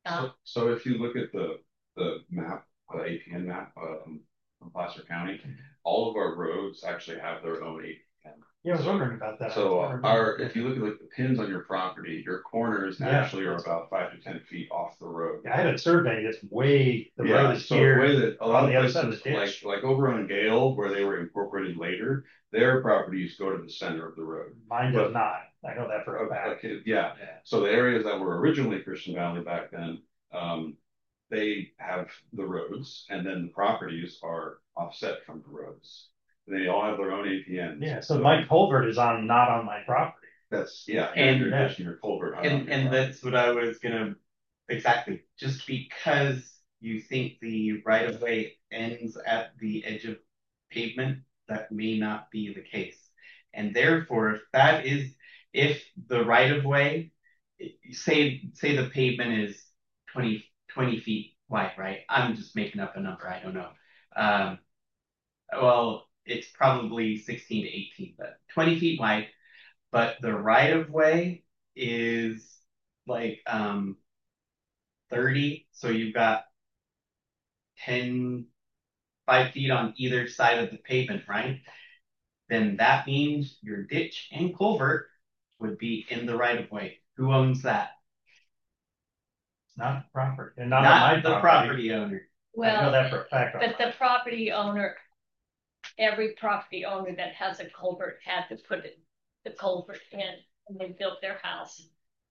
[SPEAKER 3] Uh,
[SPEAKER 9] So, so if you look at the, the map, the A P N map, um, from Placer County, all of our roads actually have their own A P N.
[SPEAKER 2] Yeah, I was wondering about that.
[SPEAKER 9] So
[SPEAKER 2] I
[SPEAKER 9] uh,
[SPEAKER 2] remember.
[SPEAKER 9] our, if you look at like the pins on your property, your corners
[SPEAKER 2] Yeah.
[SPEAKER 9] actually are about five to ten feet off the road.
[SPEAKER 2] Yeah, I had it surveyed, it's way, the
[SPEAKER 9] Yeah,
[SPEAKER 2] road is
[SPEAKER 9] so the
[SPEAKER 2] here.
[SPEAKER 9] way that a lot
[SPEAKER 2] on
[SPEAKER 9] of
[SPEAKER 2] the other side of
[SPEAKER 9] places,
[SPEAKER 2] the
[SPEAKER 9] like,
[SPEAKER 2] ditch.
[SPEAKER 9] like over on Gale, where they were incorporated later, their properties go to the center of the road.
[SPEAKER 2] Mine
[SPEAKER 9] but-
[SPEAKER 2] does not. I know that for a fact.
[SPEAKER 9] Okay, yeah, so the areas that were originally Christian Valley back then, um, they have the roads, and then the properties are offset from the roads. They all have their own A P Ns.
[SPEAKER 2] Yeah, so my culvert is on, not on my property.
[SPEAKER 9] That's, yeah,
[SPEAKER 7] And-
[SPEAKER 9] and your, your culvert. on
[SPEAKER 7] And
[SPEAKER 9] your
[SPEAKER 7] and
[SPEAKER 9] property.
[SPEAKER 7] that's what I was gonna exactly. Just because you think the right of way ends at the edge of pavement, that may not be the case. And therefore, if that is if the right of way, say say the pavement is twenty, twenty feet wide, right? I'm just making up a number. I don't know. Um, well, it's probably sixteen to eighteen, but twenty feet wide. But the right of way is like um thirty, so you've got ten, five feet on either side of the pavement, right? Then that means your ditch and culvert would be in the right of way. Who owns that?
[SPEAKER 2] Not the property, and not,
[SPEAKER 7] Not
[SPEAKER 2] on my
[SPEAKER 7] the
[SPEAKER 2] property.
[SPEAKER 7] property owner.
[SPEAKER 2] I know
[SPEAKER 3] well,
[SPEAKER 2] that for a fact.
[SPEAKER 3] but the property owner, every property owner that has a culvert had to put it, the culvert in when they built their house.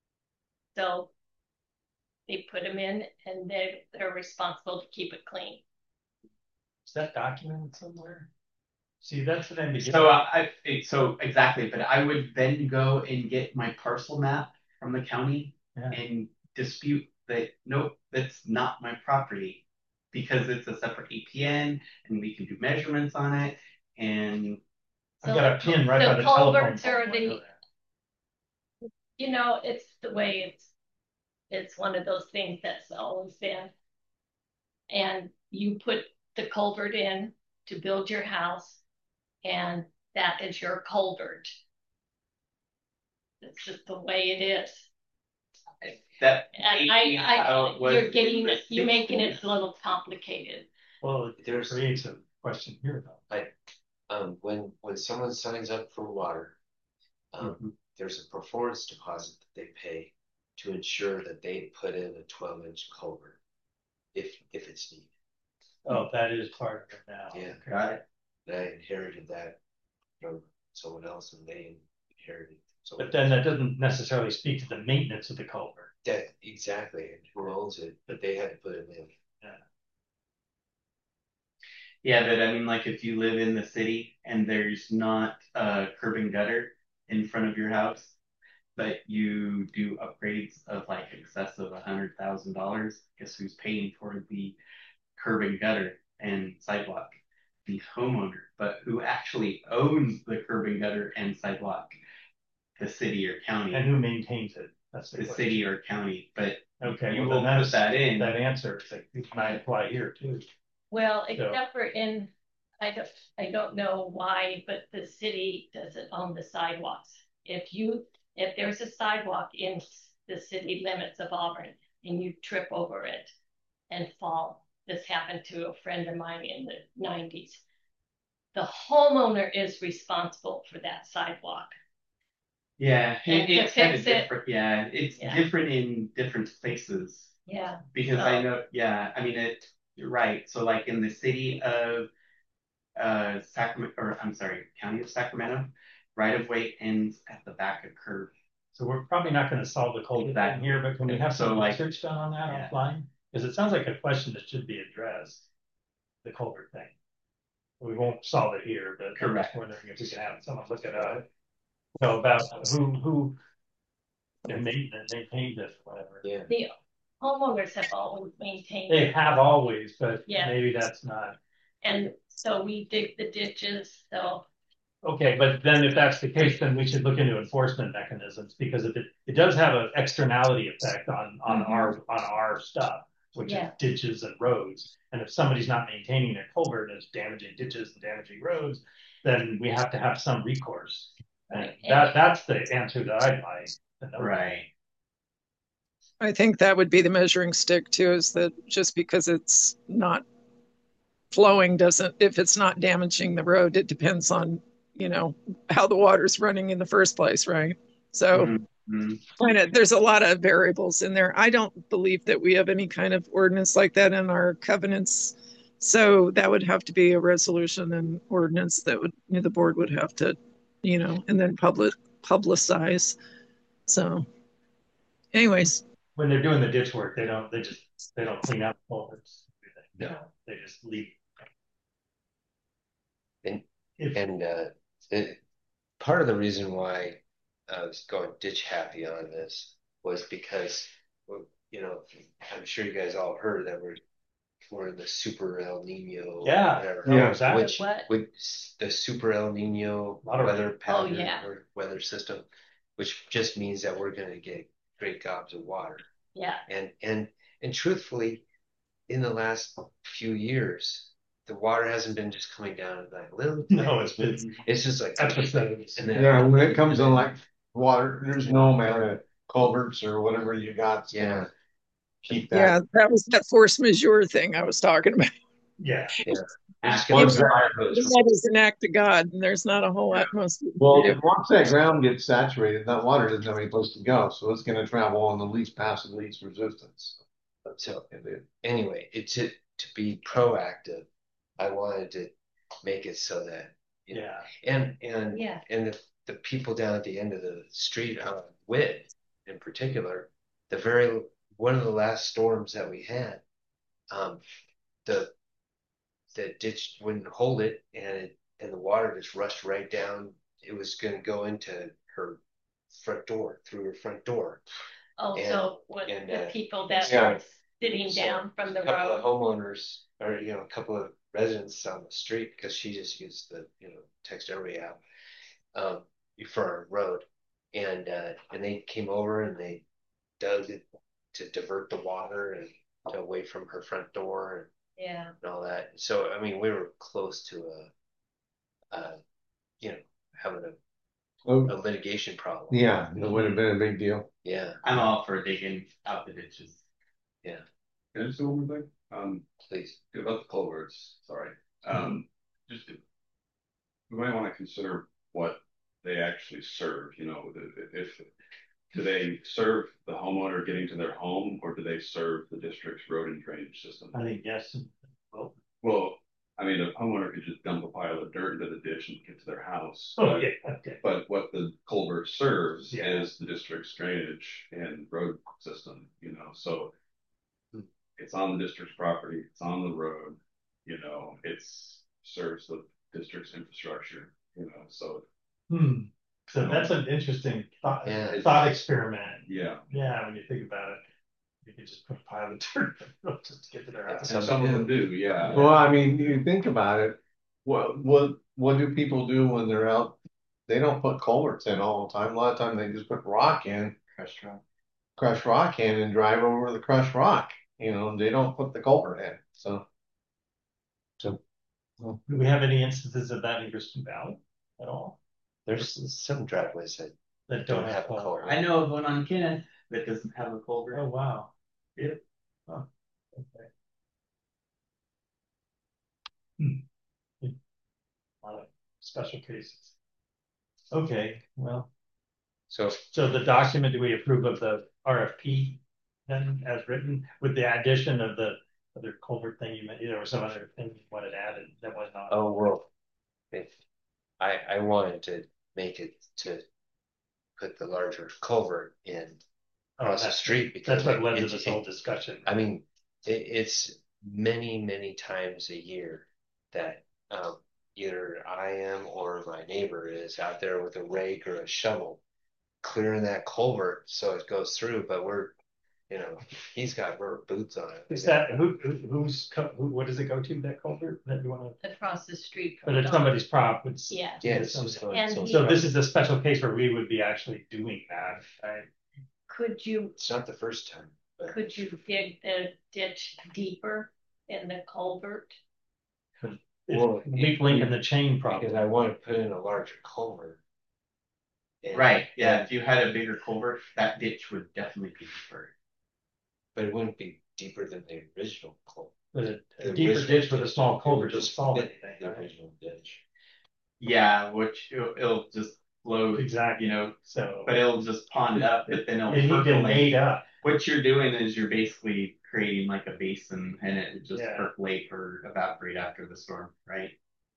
[SPEAKER 3] So they put them in and they, they're responsible to keep it clean.
[SPEAKER 2] Is that documented somewhere? See, that's what I'm.
[SPEAKER 7] So uh, I it- so exactly, but I would then go and get my parcel map from the county
[SPEAKER 2] Yeah.
[SPEAKER 7] and dispute that nope, that's not my property because it's a separate A P N and we can do measurements on it and
[SPEAKER 2] I've got a pin right
[SPEAKER 3] the
[SPEAKER 2] by the telephone
[SPEAKER 3] culverts
[SPEAKER 2] pole.
[SPEAKER 3] are
[SPEAKER 2] I know
[SPEAKER 3] the-
[SPEAKER 2] that.
[SPEAKER 3] You know, it's the way it's, it's one of those things that's always been. And you put the culvert in to build your house, and that is your culvert. It's just the way it is.
[SPEAKER 7] that
[SPEAKER 3] And
[SPEAKER 7] may be
[SPEAKER 3] I,
[SPEAKER 7] how
[SPEAKER 3] I,
[SPEAKER 7] it was
[SPEAKER 3] you're getting,
[SPEAKER 7] in the
[SPEAKER 3] you're making it
[SPEAKER 7] sixties.
[SPEAKER 3] a little complicated.
[SPEAKER 2] Well, it
[SPEAKER 1] There's-
[SPEAKER 2] creates a question here though.
[SPEAKER 1] Um, when, when someone signs up for water, um,
[SPEAKER 7] Mhm.
[SPEAKER 1] there's a performance deposit that they pay to ensure that they put in a twelve inch culvert. If, if it's needed.
[SPEAKER 2] Oh, that is part of it now.
[SPEAKER 1] Yeah.
[SPEAKER 7] Got it.
[SPEAKER 1] And I inherited that from someone else and they inherited. someone
[SPEAKER 2] But then
[SPEAKER 1] else.
[SPEAKER 2] that doesn't necessarily speak to the maintenance of the culvert.
[SPEAKER 1] That, exactly, and who owns it, but they had to put it in.
[SPEAKER 7] Yeah, but I mean, like if you live in the city and there's not a curb and gutter in front of your house, but you do upgrades of like excess of a hundred thousand dollars, guess who's paying for the curb and gutter and sidewalk? The homeowner. But who actually owns the curb and gutter and sidewalk? The city or county.
[SPEAKER 2] And who maintains it? That's the
[SPEAKER 7] The
[SPEAKER 2] question.
[SPEAKER 7] city or county. But
[SPEAKER 2] Okay,
[SPEAKER 7] you
[SPEAKER 2] well,
[SPEAKER 7] will
[SPEAKER 2] then
[SPEAKER 7] put
[SPEAKER 2] that's,
[SPEAKER 7] that in.
[SPEAKER 2] that answer is like, it might apply here too.
[SPEAKER 3] Well, except for in, I don't, I don't know why, but the city doesn't own the sidewalks. If you, if there's a sidewalk in the city limits of Auburn and you trip over it and fall, this happened to a friend of mine in the nineties. The homeowner is responsible for that sidewalk.
[SPEAKER 7] Yeah,
[SPEAKER 3] And
[SPEAKER 7] it,
[SPEAKER 3] to
[SPEAKER 7] it's kind of
[SPEAKER 3] fix it-
[SPEAKER 7] different. Yeah, it's
[SPEAKER 3] Yeah.
[SPEAKER 7] different in different places.
[SPEAKER 3] Yeah.
[SPEAKER 7] Because I
[SPEAKER 3] Oh.
[SPEAKER 7] know, yeah, I mean, it, you're right. So like in the city of uh Sacramento, or I'm sorry, county of Sacramento, right of way ends at the back of curve.
[SPEAKER 2] So we're probably not gonna solve the culvert thing
[SPEAKER 7] Exactly.
[SPEAKER 2] here, but can we have
[SPEAKER 7] So,
[SPEAKER 2] some
[SPEAKER 7] like-
[SPEAKER 2] research done on that
[SPEAKER 7] Yeah.
[SPEAKER 2] offline? Because it sounds like a question that should be addressed, the culvert thing. We won't solve it here, but I'm
[SPEAKER 7] Correct.
[SPEAKER 2] just wondering if we can have someone look at it. You know, about who, who they made, maintained it, whatever.
[SPEAKER 1] Yeah.
[SPEAKER 3] The homeowners have always maintained
[SPEAKER 2] They
[SPEAKER 3] it.
[SPEAKER 2] have always, but
[SPEAKER 3] Yeah.
[SPEAKER 2] maybe that's not.
[SPEAKER 3] And so we dig the ditches, so
[SPEAKER 2] Okay, but then if that's the case, then we should look into enforcement mechanisms, because if it, it does have an externality effect on, on
[SPEAKER 7] Mhm.
[SPEAKER 2] our, on our stuff, which is
[SPEAKER 3] Yeah.
[SPEAKER 2] ditches and roads. And if somebody's not maintaining their culvert and it's damaging ditches and damaging roads, then we have to have some recourse. And
[SPEAKER 3] Right.
[SPEAKER 2] that, that's the answer that I'd like to know.
[SPEAKER 7] Right.
[SPEAKER 4] I think that would be the measuring stick too, is that just because it's not flowing doesn't, if it's not damaging the road, it depends on, you know, how the water's running in the first place, right? So
[SPEAKER 7] Mm-hmm.
[SPEAKER 4] kind of, there's a lot of variables in there. I don't believe that we have any kind of ordinance like that in our covenants. So that would have to be a resolution and ordinance that would, you know, the board would have to, you know, and then public publicize. So anyways.
[SPEAKER 2] When they're doing the ditch work, they don't, they just, they don't clean up culverts.
[SPEAKER 1] No.
[SPEAKER 2] They just leave.
[SPEAKER 1] And,
[SPEAKER 2] If,
[SPEAKER 1] and uh, it, part of the reason why I was going ditch happy on this was because, you know, I'm sure you guys all heard that we're we're in the super El Nino,
[SPEAKER 2] yeah,
[SPEAKER 1] whatever,
[SPEAKER 2] yeah, exactly.
[SPEAKER 1] which
[SPEAKER 3] What?
[SPEAKER 1] with the super El Nino
[SPEAKER 2] Lot of
[SPEAKER 1] weather
[SPEAKER 2] rain.
[SPEAKER 1] pattern
[SPEAKER 3] Oh, yeah.
[SPEAKER 1] or weather system, which just means that we're going to get great gobs of water.
[SPEAKER 3] Yeah.
[SPEAKER 1] And and and truthfully, in the last few years, the water hasn't been just coming down like little.
[SPEAKER 2] No, it's been
[SPEAKER 1] It's just like
[SPEAKER 2] episodes.
[SPEAKER 1] and then
[SPEAKER 5] Yeah, when it comes in like water, there's no amount of culverts or whatever you got. that's
[SPEAKER 1] Yeah.
[SPEAKER 5] gonna Keep that.
[SPEAKER 4] Yeah, that was that force majeure thing I was talking about.
[SPEAKER 2] Yeah.
[SPEAKER 1] Yeah.
[SPEAKER 7] Act
[SPEAKER 1] Well,
[SPEAKER 7] like
[SPEAKER 1] exactly.
[SPEAKER 7] fire hose.
[SPEAKER 4] That is an act of God, and there's not a whole lot most people
[SPEAKER 5] Well,
[SPEAKER 4] do.
[SPEAKER 5] once that ground gets saturated, that water doesn't have any place to go, so it's gonna travel on the least path of least resistance.
[SPEAKER 1] So anyway, it to to be proactive, I wanted to make it so that you know,
[SPEAKER 2] Yeah.
[SPEAKER 1] and and
[SPEAKER 3] Yeah.
[SPEAKER 1] and the, the people down at the end of the street on Witt in particular, the very one of the last storms that we had, um, the the ditch wouldn't hold it, and it, and the water just rushed right down. It was going to go into her front door through her front door.
[SPEAKER 3] Oh,
[SPEAKER 1] And-
[SPEAKER 3] so what
[SPEAKER 1] and,
[SPEAKER 3] the
[SPEAKER 1] uh,
[SPEAKER 3] people that
[SPEAKER 1] yeah.
[SPEAKER 3] were sitting
[SPEAKER 1] So,
[SPEAKER 3] down from the
[SPEAKER 1] a couple
[SPEAKER 3] road.
[SPEAKER 1] of homeowners, or you know, a couple of residents on the street, because she just used the you know text everybody out um, for our road, and uh, and they came over and they dug it to divert the water and away from her front door
[SPEAKER 3] Yeah.
[SPEAKER 1] and all that. So I mean, we were close to a, a you know, having a,
[SPEAKER 5] Oh,
[SPEAKER 1] a litigation problem.
[SPEAKER 5] yeah, it would have been a big deal.
[SPEAKER 1] Yeah,
[SPEAKER 7] I'm all for digging out the ditches.
[SPEAKER 1] yeah.
[SPEAKER 9] Can I just do one more thing? Um,
[SPEAKER 1] Please.
[SPEAKER 9] about the culverts, sorry. Um, just, we might want to consider what they actually serve, you know, if, do they serve the homeowner getting to their home, or do they serve the district's road and drainage system?
[SPEAKER 2] I think yes. Well,
[SPEAKER 9] Well, I mean, a homeowner could just dump a pile of dirt into the ditch and get to their house.
[SPEAKER 2] oh,
[SPEAKER 9] but-
[SPEAKER 2] yeah. Okay.
[SPEAKER 9] But what the culvert serves
[SPEAKER 2] Yeah.
[SPEAKER 9] is the district's drainage and road system, you know, so it's on the district's property, it's on the road, you know, it's serves the district's infrastructure, you know, so
[SPEAKER 2] Hmm. So that's an interesting thought,
[SPEAKER 1] Yeah.
[SPEAKER 2] thought experiment.
[SPEAKER 9] yeah.
[SPEAKER 2] Yeah, when you think about it, you could just put a pile of dirt just to get to their house.
[SPEAKER 9] And some of them do, yeah.
[SPEAKER 5] Well, I mean, you think about it, what, what, what do people do when they're out? They don't put culverts in all the time. A lot of time they just put rock in,
[SPEAKER 8] Crushed rock.
[SPEAKER 5] crush rock in and drive over the crushed rock. You know, they don't put the culvert in, so. So.
[SPEAKER 2] Do we have any instances of that in Kristen Valley at all?
[SPEAKER 1] There's some driveways that
[SPEAKER 2] That
[SPEAKER 1] don't have a culvert.
[SPEAKER 7] I know of one on Kenneth that doesn't have a culvert.
[SPEAKER 2] Oh, wow. Yeah. Huh. Okay. Hmm. A lot of special cases. Okay, well,
[SPEAKER 1] So
[SPEAKER 2] so the document, do we approve of the R F P then as written with the addition of the other culvert thing you meant, there was some other thing you wanted added that was not.
[SPEAKER 1] oh well, if I I wanted to make it to put the larger culvert in
[SPEAKER 2] Oh,
[SPEAKER 1] across the
[SPEAKER 2] that's-
[SPEAKER 1] street because
[SPEAKER 2] That's what led to
[SPEAKER 1] it-
[SPEAKER 2] this
[SPEAKER 1] it-
[SPEAKER 2] whole discussion.
[SPEAKER 1] I mean, it, it's many, many times a year that um, either I am or my neighbor is out there with a rake or a shovel clearing that culvert so it goes through. But we're, you know, he's got rubber boots on it.
[SPEAKER 2] Is that, who, who, who's, co- who, what does it go to, that culvert that you wanna,
[SPEAKER 3] Across the street
[SPEAKER 2] but
[SPEAKER 3] from.
[SPEAKER 2] it's somebody's prop, it's.
[SPEAKER 3] Yeah.
[SPEAKER 1] Yeah, it's just going
[SPEAKER 3] And
[SPEAKER 1] so
[SPEAKER 3] he-
[SPEAKER 2] So this is a special case where we would be actually doing that, right?
[SPEAKER 3] Could you,
[SPEAKER 1] It's not the first time. But
[SPEAKER 3] could you dig the ditch deeper in the culvert?
[SPEAKER 1] Well,
[SPEAKER 2] Weak link in the chain
[SPEAKER 1] because
[SPEAKER 2] problem.
[SPEAKER 1] I want to put in a larger culvert. And-
[SPEAKER 7] Right, yeah, if you had a bigger culvert, that ditch would definitely be deferred.
[SPEAKER 1] But it wouldn't be deeper than the original culvert.
[SPEAKER 2] But a,
[SPEAKER 1] The
[SPEAKER 2] a deeper
[SPEAKER 1] original
[SPEAKER 2] ditch with a small culvert doesn't solve
[SPEAKER 1] fit
[SPEAKER 2] anything.
[SPEAKER 1] The
[SPEAKER 2] right?
[SPEAKER 1] original ditch.
[SPEAKER 7] Yeah, which it'll, it'll just float,
[SPEAKER 2] Exactly.
[SPEAKER 7] you know,
[SPEAKER 2] So
[SPEAKER 7] but it'll just pond up, but then it'll
[SPEAKER 2] it need to
[SPEAKER 7] percolate.
[SPEAKER 2] made up.
[SPEAKER 7] What you're doing is you're basically creating like a basin, and it would just
[SPEAKER 2] Yeah.
[SPEAKER 7] percolate or evaporate after the storm, right?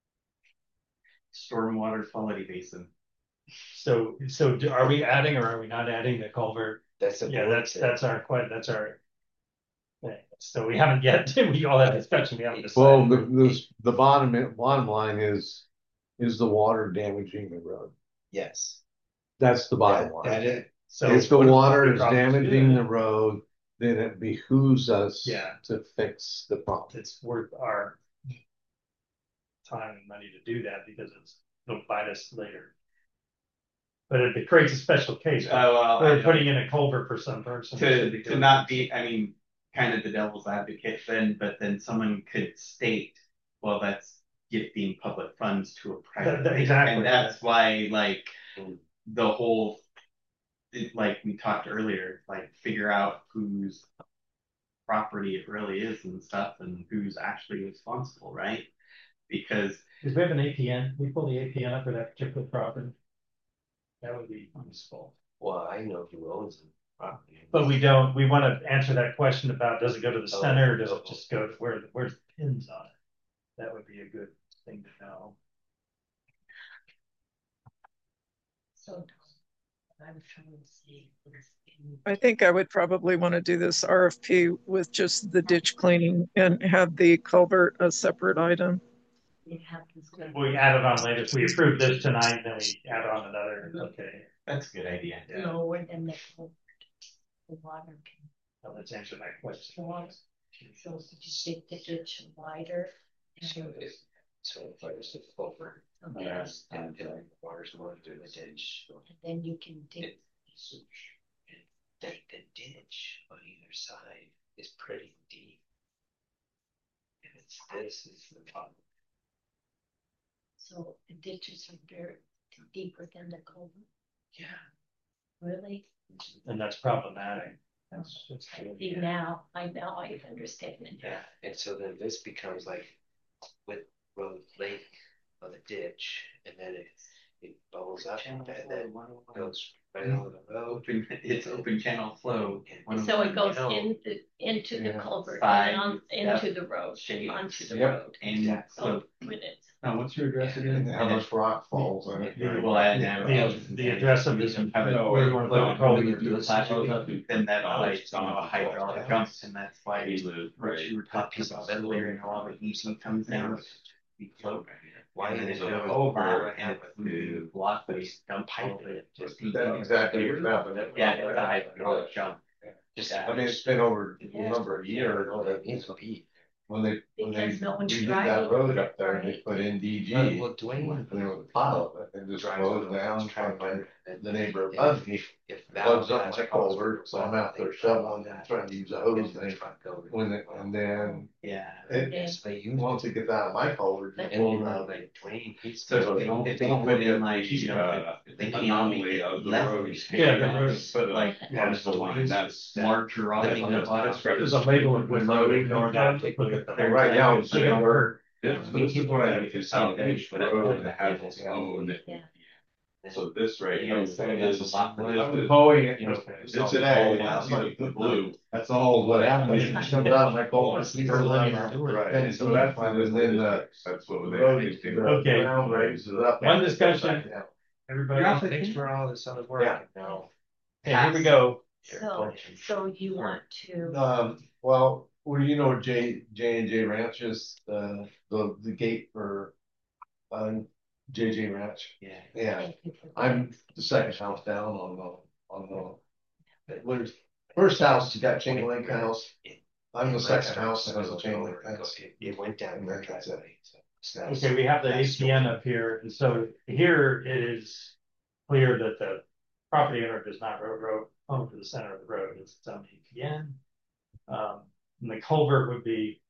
[SPEAKER 7] Stormwater quality basin.
[SPEAKER 2] So so do, are we adding or are we not adding the culvert?
[SPEAKER 1] That's a
[SPEAKER 2] Yeah,
[SPEAKER 1] board
[SPEAKER 2] that's
[SPEAKER 1] thing.
[SPEAKER 2] that's our que- that's our thing. So we haven't yet. We all have discussion. We haven't
[SPEAKER 5] Well,
[SPEAKER 2] decided.
[SPEAKER 5] the, the, the bottom, bottom line is, is the water damaging the road?
[SPEAKER 1] Yes.
[SPEAKER 5] That's the bottom
[SPEAKER 1] That,
[SPEAKER 5] line.
[SPEAKER 1] that is,
[SPEAKER 2] So
[SPEAKER 5] If the
[SPEAKER 2] what-
[SPEAKER 5] water
[SPEAKER 2] what
[SPEAKER 5] is
[SPEAKER 2] probably should
[SPEAKER 5] damaging
[SPEAKER 2] do
[SPEAKER 5] the road, then it behooves us
[SPEAKER 2] Yeah.
[SPEAKER 5] to fix the problem.
[SPEAKER 2] it's worth our time and money to do that because it's it'll bite us later. But if it creates a special case,
[SPEAKER 7] Oh, well,
[SPEAKER 2] we're
[SPEAKER 7] I-
[SPEAKER 2] putting in a culvert for some person
[SPEAKER 7] to to not be, I mean, kind of the devil's advocate then, but then someone could state, well, that's gifting public funds to a private.
[SPEAKER 2] That- that- exactly.
[SPEAKER 7] And that's why, like, the whole, it, like we talked earlier, like figure out whose property it really is and stuff, and who's actually responsible, right? Because
[SPEAKER 2] Because we have an A P N, we pull the A P N up for that particular property. That would be useful.
[SPEAKER 1] well, I know who owns the property.
[SPEAKER 2] But we don't, we want to answer that question about, does it go to the
[SPEAKER 1] Oh,
[SPEAKER 2] center or does
[SPEAKER 1] oh.
[SPEAKER 2] it just go to where, where's the pins on it? That would be a good thing to know.
[SPEAKER 3] So I was trying to see.
[SPEAKER 4] I think I would probably want to do this R F P with just the ditch cleaning and have the culvert a separate item.
[SPEAKER 3] It happens.
[SPEAKER 2] We add it on later. If we approve this tonight, then we add on another, okay.
[SPEAKER 7] that's a good idea.
[SPEAKER 2] Yeah.
[SPEAKER 3] Lower than the culvert. The water can.
[SPEAKER 2] Now let's answer that question.
[SPEAKER 3] So so could you make the ditch wider?
[SPEAKER 1] So if, so if I was to culvert,
[SPEAKER 3] Okay.
[SPEAKER 1] yes, and, and the water's going through the ditch.
[SPEAKER 3] And then you can dig.
[SPEAKER 1] It, that the ditch on either side is pretty deep. And it's, this is the problem.
[SPEAKER 3] So the ditches are very deeper than the culvert.
[SPEAKER 1] Yeah.
[SPEAKER 3] Really?
[SPEAKER 2] And that's problematic. That's, that's.
[SPEAKER 3] See, now, I now I understand it.
[SPEAKER 1] Yeah, and so then this becomes like with road lake on the ditch, and then it it bubbles up and then goes right over the road.
[SPEAKER 7] Open, it's open channel flow.
[SPEAKER 3] So it goes
[SPEAKER 1] No.
[SPEAKER 3] into, into the
[SPEAKER 5] Yeah.
[SPEAKER 3] culvert,
[SPEAKER 7] Side,
[SPEAKER 3] and on,
[SPEAKER 7] yep.
[SPEAKER 3] into the road,
[SPEAKER 7] Shades.
[SPEAKER 3] onto the
[SPEAKER 5] Yep.
[SPEAKER 3] road.
[SPEAKER 7] And
[SPEAKER 1] Yeah.
[SPEAKER 7] so,
[SPEAKER 3] So when it's,
[SPEAKER 7] now what's your address again?
[SPEAKER 10] How much rock falls on it?
[SPEAKER 7] We'll add now.
[SPEAKER 2] The, the address of this.
[SPEAKER 7] Have it
[SPEAKER 5] No,
[SPEAKER 7] where
[SPEAKER 5] we
[SPEAKER 7] you
[SPEAKER 5] want
[SPEAKER 7] want
[SPEAKER 5] to put it
[SPEAKER 7] to
[SPEAKER 5] over
[SPEAKER 7] do the plateau up, then that like on a hydraulic
[SPEAKER 1] Yeah.
[SPEAKER 7] jump, and that's why
[SPEAKER 9] He
[SPEAKER 7] you
[SPEAKER 9] lived,
[SPEAKER 7] what
[SPEAKER 9] right.
[SPEAKER 7] you were talking about earlier, and all the heat comes down, we float.
[SPEAKER 1] Why
[SPEAKER 7] And then
[SPEAKER 1] is
[SPEAKER 7] it
[SPEAKER 1] it
[SPEAKER 7] goes
[SPEAKER 1] over
[SPEAKER 7] over
[SPEAKER 1] and
[SPEAKER 7] and
[SPEAKER 1] have
[SPEAKER 7] the block, but it's dump pipe it. Just
[SPEAKER 10] That's exactly what happened.
[SPEAKER 7] Yeah, it's a hydraulic jump.
[SPEAKER 1] Just,
[SPEAKER 7] Yeah.
[SPEAKER 10] I mean, it's been over a number of years.
[SPEAKER 1] it needs to be.
[SPEAKER 10] When they, when they
[SPEAKER 3] because no one's
[SPEAKER 10] redid
[SPEAKER 3] driving.
[SPEAKER 10] that road up there, and they put in D G.
[SPEAKER 1] Well, Dwayne.
[SPEAKER 10] And there was a pile of it, and just flowed down, trying to find the neighbor above me.
[SPEAKER 1] If
[SPEAKER 10] Plugs up my culvert, so I'm out there shoveling and trying to use a hose thing.
[SPEAKER 1] When
[SPEAKER 10] When it, and then
[SPEAKER 7] Yeah.
[SPEAKER 10] it,
[SPEAKER 1] Yes, they use.
[SPEAKER 10] once it gets out of my culvert,
[SPEAKER 3] But-
[SPEAKER 10] it
[SPEAKER 1] And
[SPEAKER 10] pulls
[SPEAKER 1] you know,
[SPEAKER 10] out.
[SPEAKER 1] like Dwayne, he's.
[SPEAKER 7] So if they, if they put in like, you know,
[SPEAKER 9] Uh,
[SPEAKER 7] they
[SPEAKER 9] the
[SPEAKER 7] can
[SPEAKER 9] anomaly of the
[SPEAKER 7] left,
[SPEAKER 9] road.
[SPEAKER 2] Yeah, the road.
[SPEAKER 9] But like,
[SPEAKER 3] Yeah.
[SPEAKER 9] that's the line, that's.
[SPEAKER 7] larger off.
[SPEAKER 1] Living
[SPEAKER 7] on the
[SPEAKER 1] in a
[SPEAKER 7] bottom.
[SPEAKER 1] box.
[SPEAKER 2] There's a label with loading or not.
[SPEAKER 10] Well, right now, it's
[SPEAKER 2] They don't hurt.
[SPEAKER 9] This, this is what I, it's how each road has its own.
[SPEAKER 3] Yeah.
[SPEAKER 9] So this right
[SPEAKER 7] You know,
[SPEAKER 9] here
[SPEAKER 7] so
[SPEAKER 9] is.
[SPEAKER 7] that's a lot for
[SPEAKER 10] I was
[SPEAKER 9] is-
[SPEAKER 10] mowing it,
[SPEAKER 9] you know,
[SPEAKER 10] it's
[SPEAKER 9] it's
[SPEAKER 10] an
[SPEAKER 9] all
[SPEAKER 10] ag,
[SPEAKER 9] the-
[SPEAKER 10] it's like
[SPEAKER 9] the blue.
[SPEAKER 10] That's all what happened, it comes out of my culvert.
[SPEAKER 9] Right,
[SPEAKER 10] And
[SPEAKER 9] so that's why
[SPEAKER 10] and then the
[SPEAKER 9] that's what
[SPEAKER 10] the
[SPEAKER 9] they.
[SPEAKER 10] road,
[SPEAKER 9] they-
[SPEAKER 10] the
[SPEAKER 2] Okay.
[SPEAKER 10] ground raises up.
[SPEAKER 2] One discussion. Everybody,
[SPEAKER 7] You're off
[SPEAKER 1] Thanks for all this other work.
[SPEAKER 10] Yeah.
[SPEAKER 1] No.
[SPEAKER 2] okay, here we go.
[SPEAKER 3] So, so you want to,
[SPEAKER 10] Um, well, well, you know, J, J and J Ranches, the, the, the gate for, um, J J Ranch.
[SPEAKER 7] Yeah.
[SPEAKER 10] Yeah,
[SPEAKER 3] thank you for
[SPEAKER 10] I'm the second house down on the, on the, where's, first house, you got chain link house. I'm the second house that has a chain link fence.
[SPEAKER 1] It it went down your driveway. so that's-
[SPEAKER 2] Okay, we have the A
[SPEAKER 1] that's
[SPEAKER 2] P N up here, and so here it is clear that the property owner does not road road home to the center of the road, it's its own A P N. Um, and the culvert would be,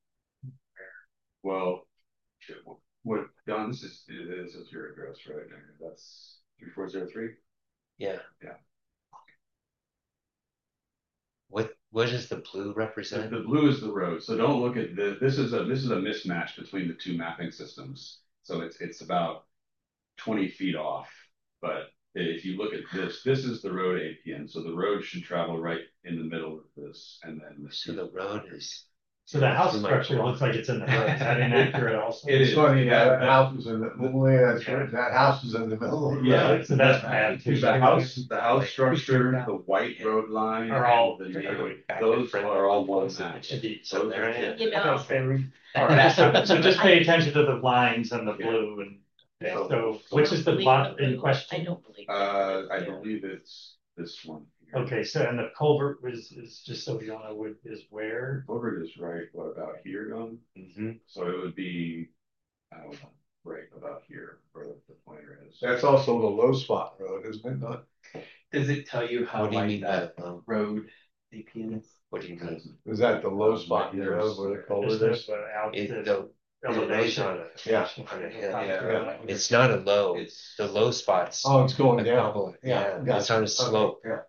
[SPEAKER 9] Well, what, Don, this is, this is your address right there, that's three four zero three?
[SPEAKER 1] Yeah.
[SPEAKER 9] Yeah.
[SPEAKER 1] What, what does the blue
[SPEAKER 9] The,
[SPEAKER 1] represent?
[SPEAKER 9] the blue is the road. So don't look at the, this is a, this is a mismatch between the two mapping systems. So it's, it's about twenty feet off. But if you look at this, this is the road A P N. So the road should travel right in the middle of this. And then the
[SPEAKER 1] So the road is.
[SPEAKER 2] So the house
[SPEAKER 1] Too much
[SPEAKER 2] structure
[SPEAKER 1] block.
[SPEAKER 2] looks like it's in the road. Is that inaccurate also?
[SPEAKER 9] It
[SPEAKER 10] It's
[SPEAKER 9] is.
[SPEAKER 10] funny,
[SPEAKER 9] Yeah,
[SPEAKER 10] that
[SPEAKER 9] that-
[SPEAKER 10] house is in the, the way that's written, that house is in the middle. of the
[SPEAKER 2] Yeah,
[SPEAKER 10] road.
[SPEAKER 2] so that's bad. too.
[SPEAKER 9] The house, the house structure, the white road line,
[SPEAKER 2] Are all-
[SPEAKER 9] and the
[SPEAKER 1] Are
[SPEAKER 9] neighbor,
[SPEAKER 1] we back
[SPEAKER 9] those
[SPEAKER 1] in front?
[SPEAKER 9] are all one match.
[SPEAKER 1] So there I am.
[SPEAKER 3] You know,
[SPEAKER 2] All right, so, so just pay attention to the lines and the
[SPEAKER 9] Yeah.
[SPEAKER 2] blue and,
[SPEAKER 1] Yeah.
[SPEAKER 2] so, which is the
[SPEAKER 3] believe
[SPEAKER 2] block
[SPEAKER 3] the
[SPEAKER 2] in
[SPEAKER 3] blue.
[SPEAKER 2] question?
[SPEAKER 3] I don't believe. the
[SPEAKER 9] Uh,
[SPEAKER 3] blue
[SPEAKER 9] I
[SPEAKER 3] is there.
[SPEAKER 9] believe it's this one. here.
[SPEAKER 2] Okay, so, and the culvert was, is, just so you all know, would- is where?
[SPEAKER 9] Culvert is right, what about here, Don?
[SPEAKER 1] Mm-hmm.
[SPEAKER 9] So it would be, I don't know, right about here, where the pointer is.
[SPEAKER 10] That's also the low spot road, isn't it not?
[SPEAKER 7] Does it tell you how
[SPEAKER 1] What do you
[SPEAKER 7] wide
[SPEAKER 1] mean by
[SPEAKER 7] that
[SPEAKER 1] um,
[SPEAKER 7] road A P N is?
[SPEAKER 1] what do you mean?
[SPEAKER 10] Is that the low spot in the road where the
[SPEAKER 2] Just
[SPEAKER 10] culvert
[SPEAKER 2] the,
[SPEAKER 10] is?
[SPEAKER 2] uh, out
[SPEAKER 1] It,
[SPEAKER 2] the
[SPEAKER 1] the, the road's
[SPEAKER 2] elevation.
[SPEAKER 1] on a,
[SPEAKER 10] Yeah.
[SPEAKER 1] on a hill.
[SPEAKER 9] Yeah.
[SPEAKER 1] It's not a low.
[SPEAKER 9] It's,
[SPEAKER 1] The low spot's
[SPEAKER 10] Oh, it's going
[SPEAKER 1] a
[SPEAKER 10] down.
[SPEAKER 1] couple-
[SPEAKER 10] Yeah.
[SPEAKER 1] yeah,
[SPEAKER 10] gotcha.
[SPEAKER 1] it's on a slope.
[SPEAKER 10] Okay, yeah.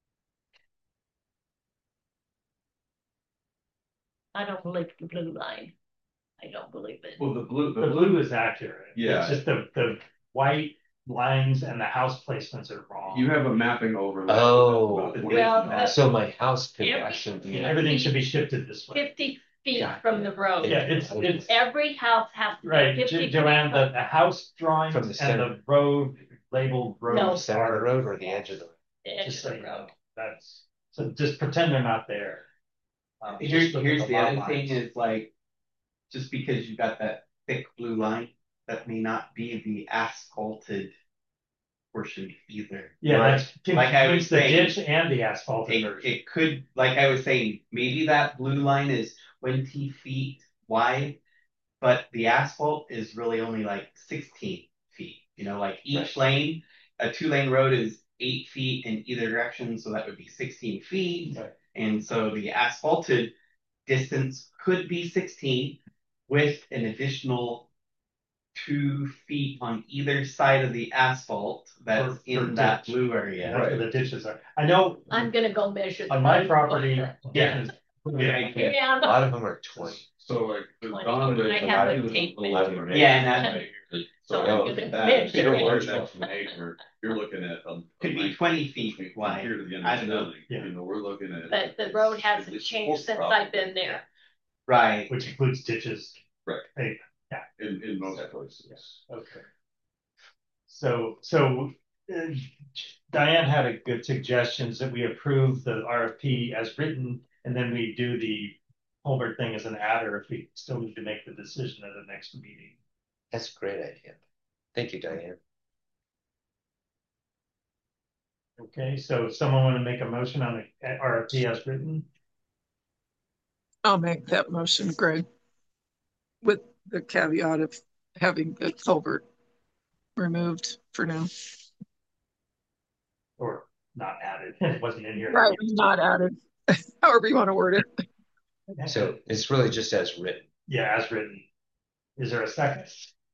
[SPEAKER 3] I don't believe the blue line. I don't believe it.
[SPEAKER 9] well, the blue, the
[SPEAKER 2] The
[SPEAKER 9] blue,
[SPEAKER 2] blue is accurate.
[SPEAKER 9] Yeah.
[SPEAKER 2] It's just the, the white lines and the house placements are wrong.
[SPEAKER 9] you have a mapping overlay.
[SPEAKER 1] Oh.
[SPEAKER 9] About twenty
[SPEAKER 3] Well,
[SPEAKER 9] feet
[SPEAKER 3] uh,
[SPEAKER 9] off.
[SPEAKER 1] So my house could
[SPEAKER 3] Every-
[SPEAKER 1] actually be.
[SPEAKER 3] Yeah.
[SPEAKER 2] Everything should be shifted this way.
[SPEAKER 3] Fifty feet
[SPEAKER 1] Yeah.
[SPEAKER 3] from the road.
[SPEAKER 2] Yeah, it's, it's,
[SPEAKER 3] Every house has to be
[SPEAKER 2] right,
[SPEAKER 3] fifty
[SPEAKER 2] Jo-
[SPEAKER 3] feet.
[SPEAKER 2] Joanne, the, the house drawings
[SPEAKER 1] From the
[SPEAKER 2] and
[SPEAKER 1] center.
[SPEAKER 2] the road labeled
[SPEAKER 3] No.
[SPEAKER 2] roads
[SPEAKER 1] Center of the
[SPEAKER 2] are.
[SPEAKER 1] road or the edge of the road?
[SPEAKER 3] The edge
[SPEAKER 2] Just
[SPEAKER 3] of
[SPEAKER 2] so
[SPEAKER 3] the
[SPEAKER 2] you
[SPEAKER 3] road.
[SPEAKER 2] know, that's, so just pretend they're not there. Um,
[SPEAKER 7] Here's,
[SPEAKER 2] just look at
[SPEAKER 7] here's the
[SPEAKER 2] lot
[SPEAKER 7] other
[SPEAKER 2] lines.
[SPEAKER 7] thing is like, just because you got that thick blue line, that may not be the asphalted portion either.
[SPEAKER 2] Yeah, that's,
[SPEAKER 7] Like I
[SPEAKER 2] includes
[SPEAKER 7] was
[SPEAKER 2] the
[SPEAKER 7] saying,
[SPEAKER 2] ditch and the asphalt
[SPEAKER 7] It,
[SPEAKER 2] version.
[SPEAKER 7] it could, like I was saying, maybe that blue line is twenty feet wide, but the asphalt is really only like sixteen feet. You know, like each lane, a two lane road is eight feet in either direction, so that would be sixteen feet.
[SPEAKER 2] Right.
[SPEAKER 7] And so the asphalted distance could be sixteen with an additional two feet on either side of the asphalt that's
[SPEAKER 2] For-
[SPEAKER 7] in
[SPEAKER 2] for
[SPEAKER 7] that
[SPEAKER 2] ditch.
[SPEAKER 7] blue area.
[SPEAKER 2] That's where the ditches are. I know
[SPEAKER 3] I'm gonna go measure.
[SPEAKER 2] on my property.
[SPEAKER 7] Yeah.
[SPEAKER 2] ditches-
[SPEAKER 7] Yeah.
[SPEAKER 1] A
[SPEAKER 3] Yeah.
[SPEAKER 1] lot of them are twenty.
[SPEAKER 9] So like, the
[SPEAKER 3] Twenty.
[SPEAKER 9] Don lives.
[SPEAKER 3] I have a
[SPEAKER 9] he lives
[SPEAKER 3] tape
[SPEAKER 9] eleven
[SPEAKER 3] measure.
[SPEAKER 9] or
[SPEAKER 7] Yeah,
[SPEAKER 9] eight
[SPEAKER 7] and that-
[SPEAKER 9] right here.
[SPEAKER 3] So
[SPEAKER 9] So
[SPEAKER 3] I'm gonna
[SPEAKER 9] that,
[SPEAKER 3] measure
[SPEAKER 9] you're
[SPEAKER 3] it.
[SPEAKER 9] looking at an acre, you're looking at. a- a
[SPEAKER 7] Could be
[SPEAKER 9] length
[SPEAKER 7] twenty
[SPEAKER 9] between
[SPEAKER 7] feet wide.
[SPEAKER 9] Here to the end
[SPEAKER 7] I
[SPEAKER 9] of the
[SPEAKER 7] don't know.
[SPEAKER 9] building,
[SPEAKER 2] Yeah.
[SPEAKER 9] you know, we're looking at.
[SPEAKER 3] But the road hasn't
[SPEAKER 9] it's
[SPEAKER 3] changed since
[SPEAKER 9] probably-
[SPEAKER 3] I've been there.
[SPEAKER 7] Right.
[SPEAKER 2] Which includes ditches.
[SPEAKER 9] Right.
[SPEAKER 2] Hey,
[SPEAKER 9] In, in most places.
[SPEAKER 2] okay. So, so uh, Diane had a good suggestions that we approve the R F P as written, and then we do the culvert thing as an adder if we still need to make the decision at the next meeting.
[SPEAKER 1] That's a great idea. Thank you, Diane.
[SPEAKER 2] Okay, so if someone want to make a motion on the R F P as written?
[SPEAKER 4] I'll make that motion, Greg, with the caveat of having the culvert removed for now.
[SPEAKER 2] Or not added, it wasn't in here.
[SPEAKER 4] Right, not added, however you want to word it.
[SPEAKER 1] So it's really just as written.
[SPEAKER 2] Yeah, as written. Is there a second?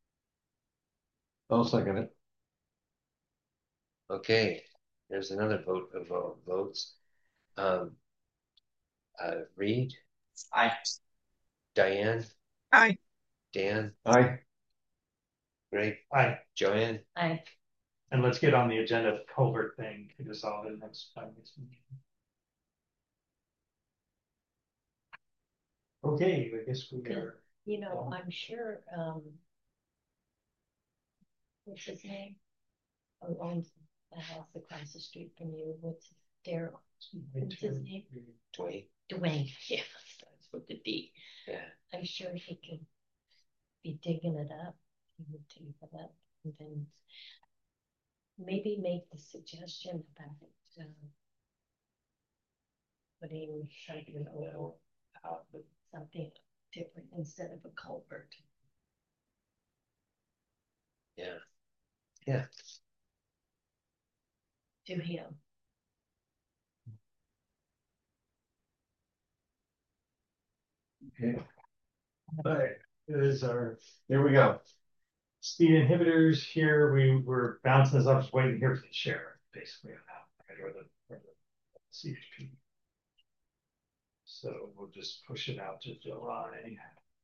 [SPEAKER 10] I'll second it.
[SPEAKER 1] Okay, there's another vote of uh, votes. Um, uh, Reed,
[SPEAKER 7] I
[SPEAKER 1] Diane,
[SPEAKER 4] Aye.
[SPEAKER 1] Dan,
[SPEAKER 10] Aye.
[SPEAKER 1] Greg,
[SPEAKER 2] Aye,
[SPEAKER 1] Joanne.
[SPEAKER 3] I,
[SPEAKER 2] and let's get on the agenda, the culvert thing, to resolve it next time. Okay, I guess we are.
[SPEAKER 3] you know, I'm sure, um. What's his name? Who owns the house across the street from you? What's Daryl? What's his name?
[SPEAKER 1] Dwayne.
[SPEAKER 3] Dwayne, yeah, that's with the D.
[SPEAKER 1] Yeah.
[SPEAKER 3] I'm sure he could be digging it up. He would dig it up and then maybe make the suggestion about um, putting something oil out with something different instead of a culvert.
[SPEAKER 1] Yeah. Yeah.
[SPEAKER 3] To him.
[SPEAKER 10] Okay,
[SPEAKER 2] All right, is our
[SPEAKER 10] here we go.
[SPEAKER 2] speed inhibitors here. We were bouncing this up, just waiting here for the sheriff, basically, on that, right, or the, or the C H P. so we'll just push it out to July.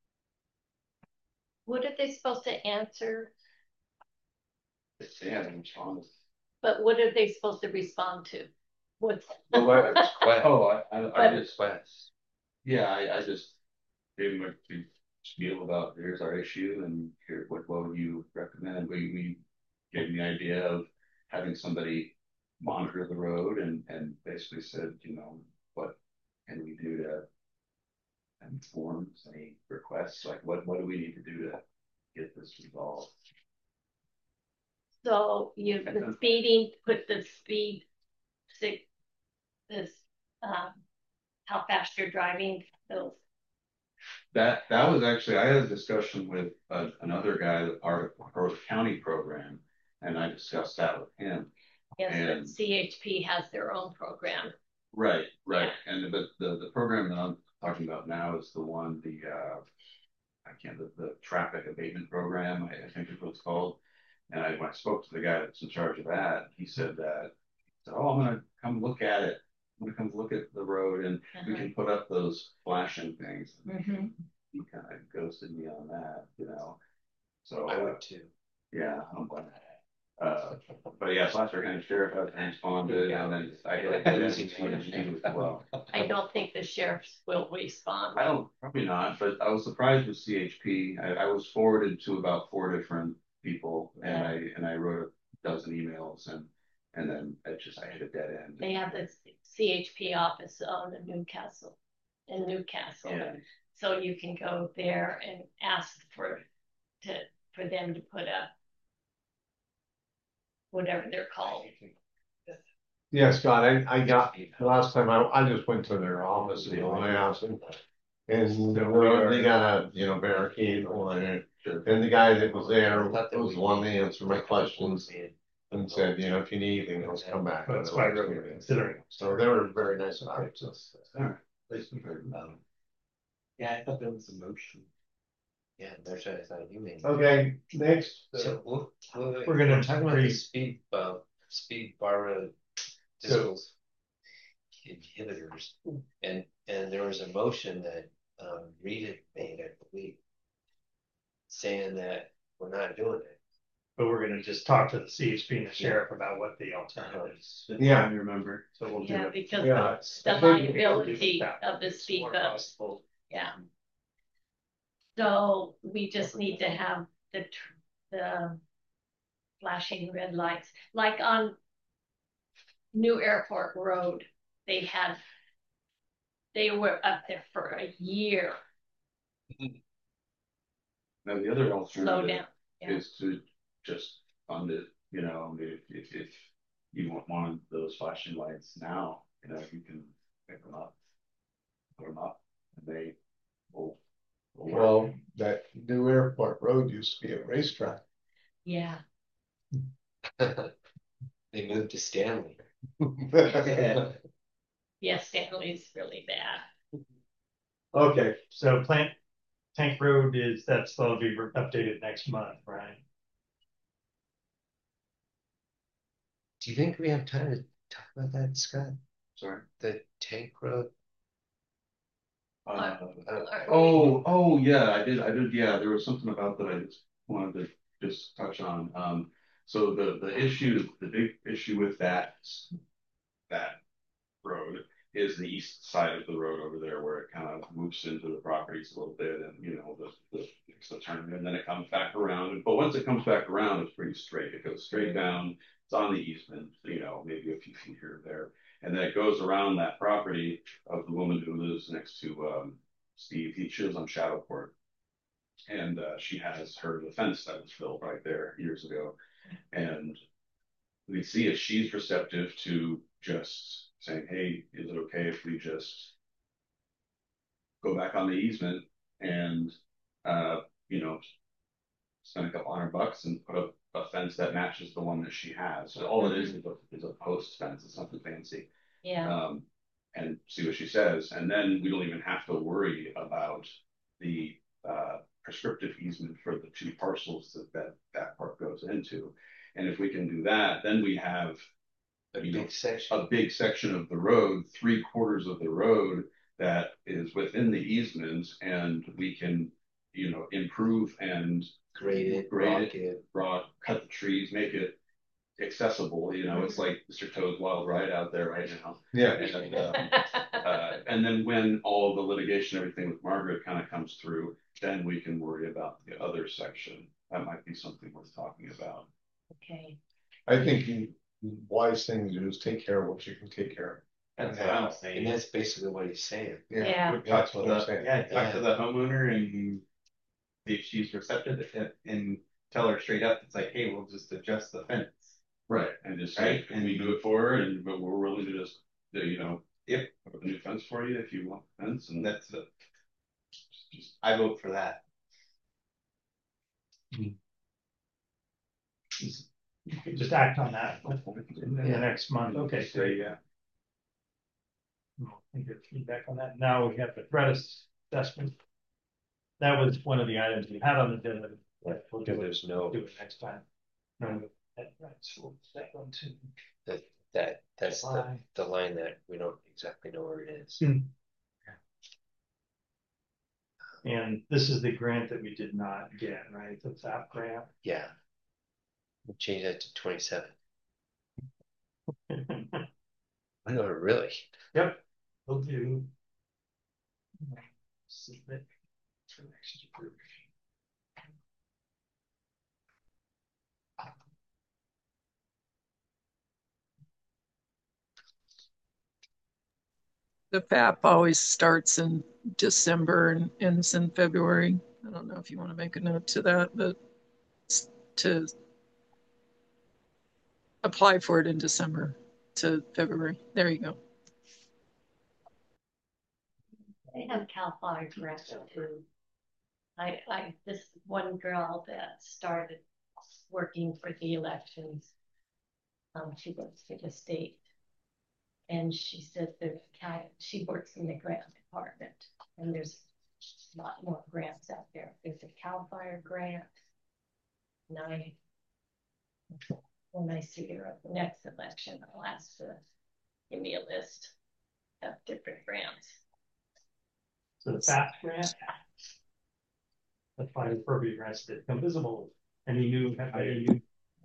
[SPEAKER 3] What are they supposed to answer?
[SPEAKER 9] They haven't responded.
[SPEAKER 3] But what are they supposed to respond to? What's
[SPEAKER 9] The letter. Oh, I, I, I just,
[SPEAKER 1] West.
[SPEAKER 9] yeah, I, I just gave him a big spiel about here's our issue and here, what, what would you recommend? We, we gave him the idea of having somebody monitor the road and, and basically said, you know, what can we do to and forms, any requests, like what, what do we need to do to get this resolved?
[SPEAKER 3] So you the speeding, put the speed, six, this, um, how fast you're driving, those.
[SPEAKER 9] That, that was actually, I had a discussion with uh, another guy, that part of our county program, and I discussed that with him.
[SPEAKER 3] Yes,
[SPEAKER 9] and,
[SPEAKER 3] but C H P has their own program.
[SPEAKER 9] Right, right. Yeah. And but the, the program that I'm talking about now is the one, the, uh, I can't, the, the traffic abatement program, I, I think is what it's called. And I, when I spoke to the guy that's in charge of that, he said that, he said, oh, I'm going to come look at it. I'm going to come look at the road and uh-huh. we can put up those flashing things.
[SPEAKER 3] Mm-hmm.
[SPEAKER 9] He kind of ghosted me on that, you know. So
[SPEAKER 1] I would too.
[SPEAKER 9] Yeah, I'm glad. Uh, but yeah, Placer County Sheriff has responded, and then I had losing as well.
[SPEAKER 3] I don't think the sheriffs will respond.
[SPEAKER 9] I don't, probably not, but I was surprised with C H P. I, I was forwarded to about four different people, and yeah. I and I wrote a dozen emails, and and then I just I hit a dead end.
[SPEAKER 3] They have the C H P office on in Newcastle, in Newcastle, yeah. So you can go there and ask for to for them to put up whatever they're called.
[SPEAKER 10] Yeah, Scott, I, I got, the last time I, I just went to their office and I asked them, and the road, they got a, you know, barricade on it. And the guy that was there was the one that answered my questions and said, you know, if you need anything else, come back.
[SPEAKER 2] That's why I really considering.
[SPEAKER 10] So they were very nice about it. So,
[SPEAKER 8] all right. Um, yeah, I thought there was a motion.
[SPEAKER 1] Yeah, that's what I thought you made.
[SPEAKER 10] Okay, next.
[SPEAKER 1] So we'll, we'll,
[SPEAKER 2] we're going to
[SPEAKER 1] talk about the speed bump, speed bar road so, inhibitors, and and there was a motion that um, Rita made, I believe, saying that we're not doing it.
[SPEAKER 2] But we're going to just talk to the C H P and the sheriff about what the alternatives.
[SPEAKER 10] Yeah,
[SPEAKER 8] I remember.
[SPEAKER 2] So we'll do
[SPEAKER 3] yeah,
[SPEAKER 2] it.
[SPEAKER 3] because
[SPEAKER 10] yeah,
[SPEAKER 3] the liability of the speed bumps. Yeah. So we just need to have the the flashing red lights, like on New Airport Road. They had, they were up there for a year.
[SPEAKER 9] Now the other
[SPEAKER 3] Slow
[SPEAKER 9] alternative
[SPEAKER 3] down. Yeah.
[SPEAKER 9] is to just fund it. You know, if if, if you want one of those flashing lights now, you know, you can pick them up, put them up, and they will.
[SPEAKER 10] Well, that New Airport Road used to be a racetrack.
[SPEAKER 3] Yeah.
[SPEAKER 1] They moved to Stanley.
[SPEAKER 3] Yeah. Yeah, Stanley's really bad.
[SPEAKER 2] Okay, so Plant Tank Road is that's supposed to be updated next month, right?
[SPEAKER 1] Do you think we have time to talk about that, Scott?
[SPEAKER 9] Sorry,
[SPEAKER 1] the Tank Road.
[SPEAKER 9] Uh, uh, oh, oh yeah, I did, I did, yeah, there was something about that I just wanted to just touch on. Um, so the, the issue, the big issue with that, that road is the east side of the road over there where it kind of moves into the properties a little bit and, you know, the, the, the turn and then it comes back around. But once it comes back around, it's pretty straight. It goes straight down, it's on the easement, you know, maybe a few feet here or there. And then it goes around that property of the woman who lives next to um, Steve. He, she lives on Shadowport. And uh, she has her the fence that was built right there years ago. And we see if she's receptive to just saying, hey, is it okay if we just go back on the easement and, uh, you know, spend a couple hundred bucks and put up a fence that matches the one that she has. So all it is is a, is a post fence. It's nothing fancy.
[SPEAKER 3] Yeah.
[SPEAKER 9] Um, and see what she says. And then we don't even have to worry about the uh, prescriptive easement for the two parcels that, that that part goes into. And if we can do that, then we have
[SPEAKER 1] a big know, section,
[SPEAKER 9] a big section of the road, three quarters of the road that is within the easement, and we can, you know, improve and
[SPEAKER 1] grade it,
[SPEAKER 9] grade
[SPEAKER 1] rock
[SPEAKER 9] it,
[SPEAKER 1] it.
[SPEAKER 9] rock, cut the trees, make it accessible. You know, it's like Mister Toad's Wild Ride out there right now.
[SPEAKER 10] Yeah.
[SPEAKER 9] And, uh, uh, and then when all the litigation, everything with Margaret kind of comes through, then we can worry about the other section. That might be something worth talking about.
[SPEAKER 3] Okay.
[SPEAKER 10] I think the wise thing to do is take care of what you can take care of.
[SPEAKER 7] That's
[SPEAKER 1] Yeah.
[SPEAKER 7] what I'm saying.
[SPEAKER 1] And that's basically what he's saying.
[SPEAKER 3] Yeah.
[SPEAKER 7] Talk
[SPEAKER 10] That's
[SPEAKER 7] to
[SPEAKER 10] what I'm
[SPEAKER 7] the,
[SPEAKER 10] saying.
[SPEAKER 7] yeah, talk
[SPEAKER 1] Yeah.
[SPEAKER 7] to the homeowner and see if she's receptive and, and tell her straight up, it's like, hey, we'll just adjust the fence.
[SPEAKER 9] Right, and just
[SPEAKER 7] Right,
[SPEAKER 9] say, and we do it for her, and but we're willing to just, do, you know,
[SPEAKER 7] Yep.
[SPEAKER 9] put a new fence for you if you want the fence, and
[SPEAKER 7] That's the, just, I vote for that.
[SPEAKER 2] Just act on that in the
[SPEAKER 1] Yeah.
[SPEAKER 2] next month. Okay,
[SPEAKER 9] say,
[SPEAKER 2] great.
[SPEAKER 9] yeah.
[SPEAKER 2] I get feedback on that. Now we have the threat assessment. That was one of the items we had on the agenda. But we'll do it,
[SPEAKER 1] There's no
[SPEAKER 2] do it next time. No, that, that's that one too.
[SPEAKER 1] that that that's the,
[SPEAKER 2] Why?
[SPEAKER 1] the line that we don't exactly know where it is.
[SPEAKER 2] Hmm. And this is the grant that we did not get, right? The F A P grant.
[SPEAKER 1] Yeah. We'll change that to twenty-seven. I know, really.
[SPEAKER 2] Yep, we'll do. Submit for next year.
[SPEAKER 4] The F A P always starts in December and ends in February. I don't know if you want to make a note to that, but to apply for it in December to February. There you go.
[SPEAKER 3] They have Cal Fire grant too. I, I, this one girl that started working for the elections, um, she works for the state. And she said there's, she works in the grant department, and there's a lot more grants out there. There's a Cal Fire grant. And I, when I see her at the next election, I'll ask her to give me a list of different grants.
[SPEAKER 2] So the F A P grant, the fire appropriate grants that become visible. Any new, any new?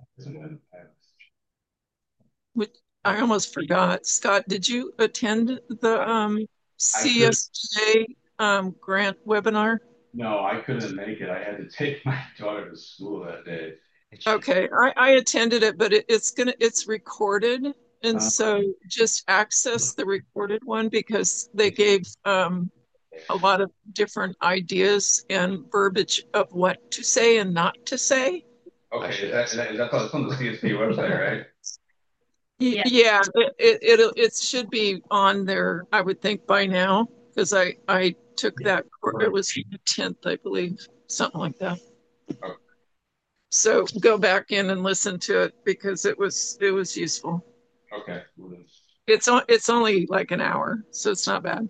[SPEAKER 4] Which I almost forgot. Scott, did you attend the um, C S J um, grant webinar?
[SPEAKER 9] No, I couldn't make it. I had to take my daughter to school that day.
[SPEAKER 4] Okay, I, I attended it, but it, it's gonna it's recorded, and
[SPEAKER 9] Uh,
[SPEAKER 4] so just access the recorded one because they gave um, a lot of different ideas and verbiage of what to say and not to say.
[SPEAKER 9] Okay, that, that, that's on the C S P website, right?
[SPEAKER 4] Yeah, yeah it, it, it, it should be on there, I would think, by now, because I, I took that, it was the tenth, I believe, something like that.
[SPEAKER 9] Okay.
[SPEAKER 4] So go back in and listen to it because it was it was useful.
[SPEAKER 9] Okay.
[SPEAKER 4] It's on it's only like an hour, so it's not bad.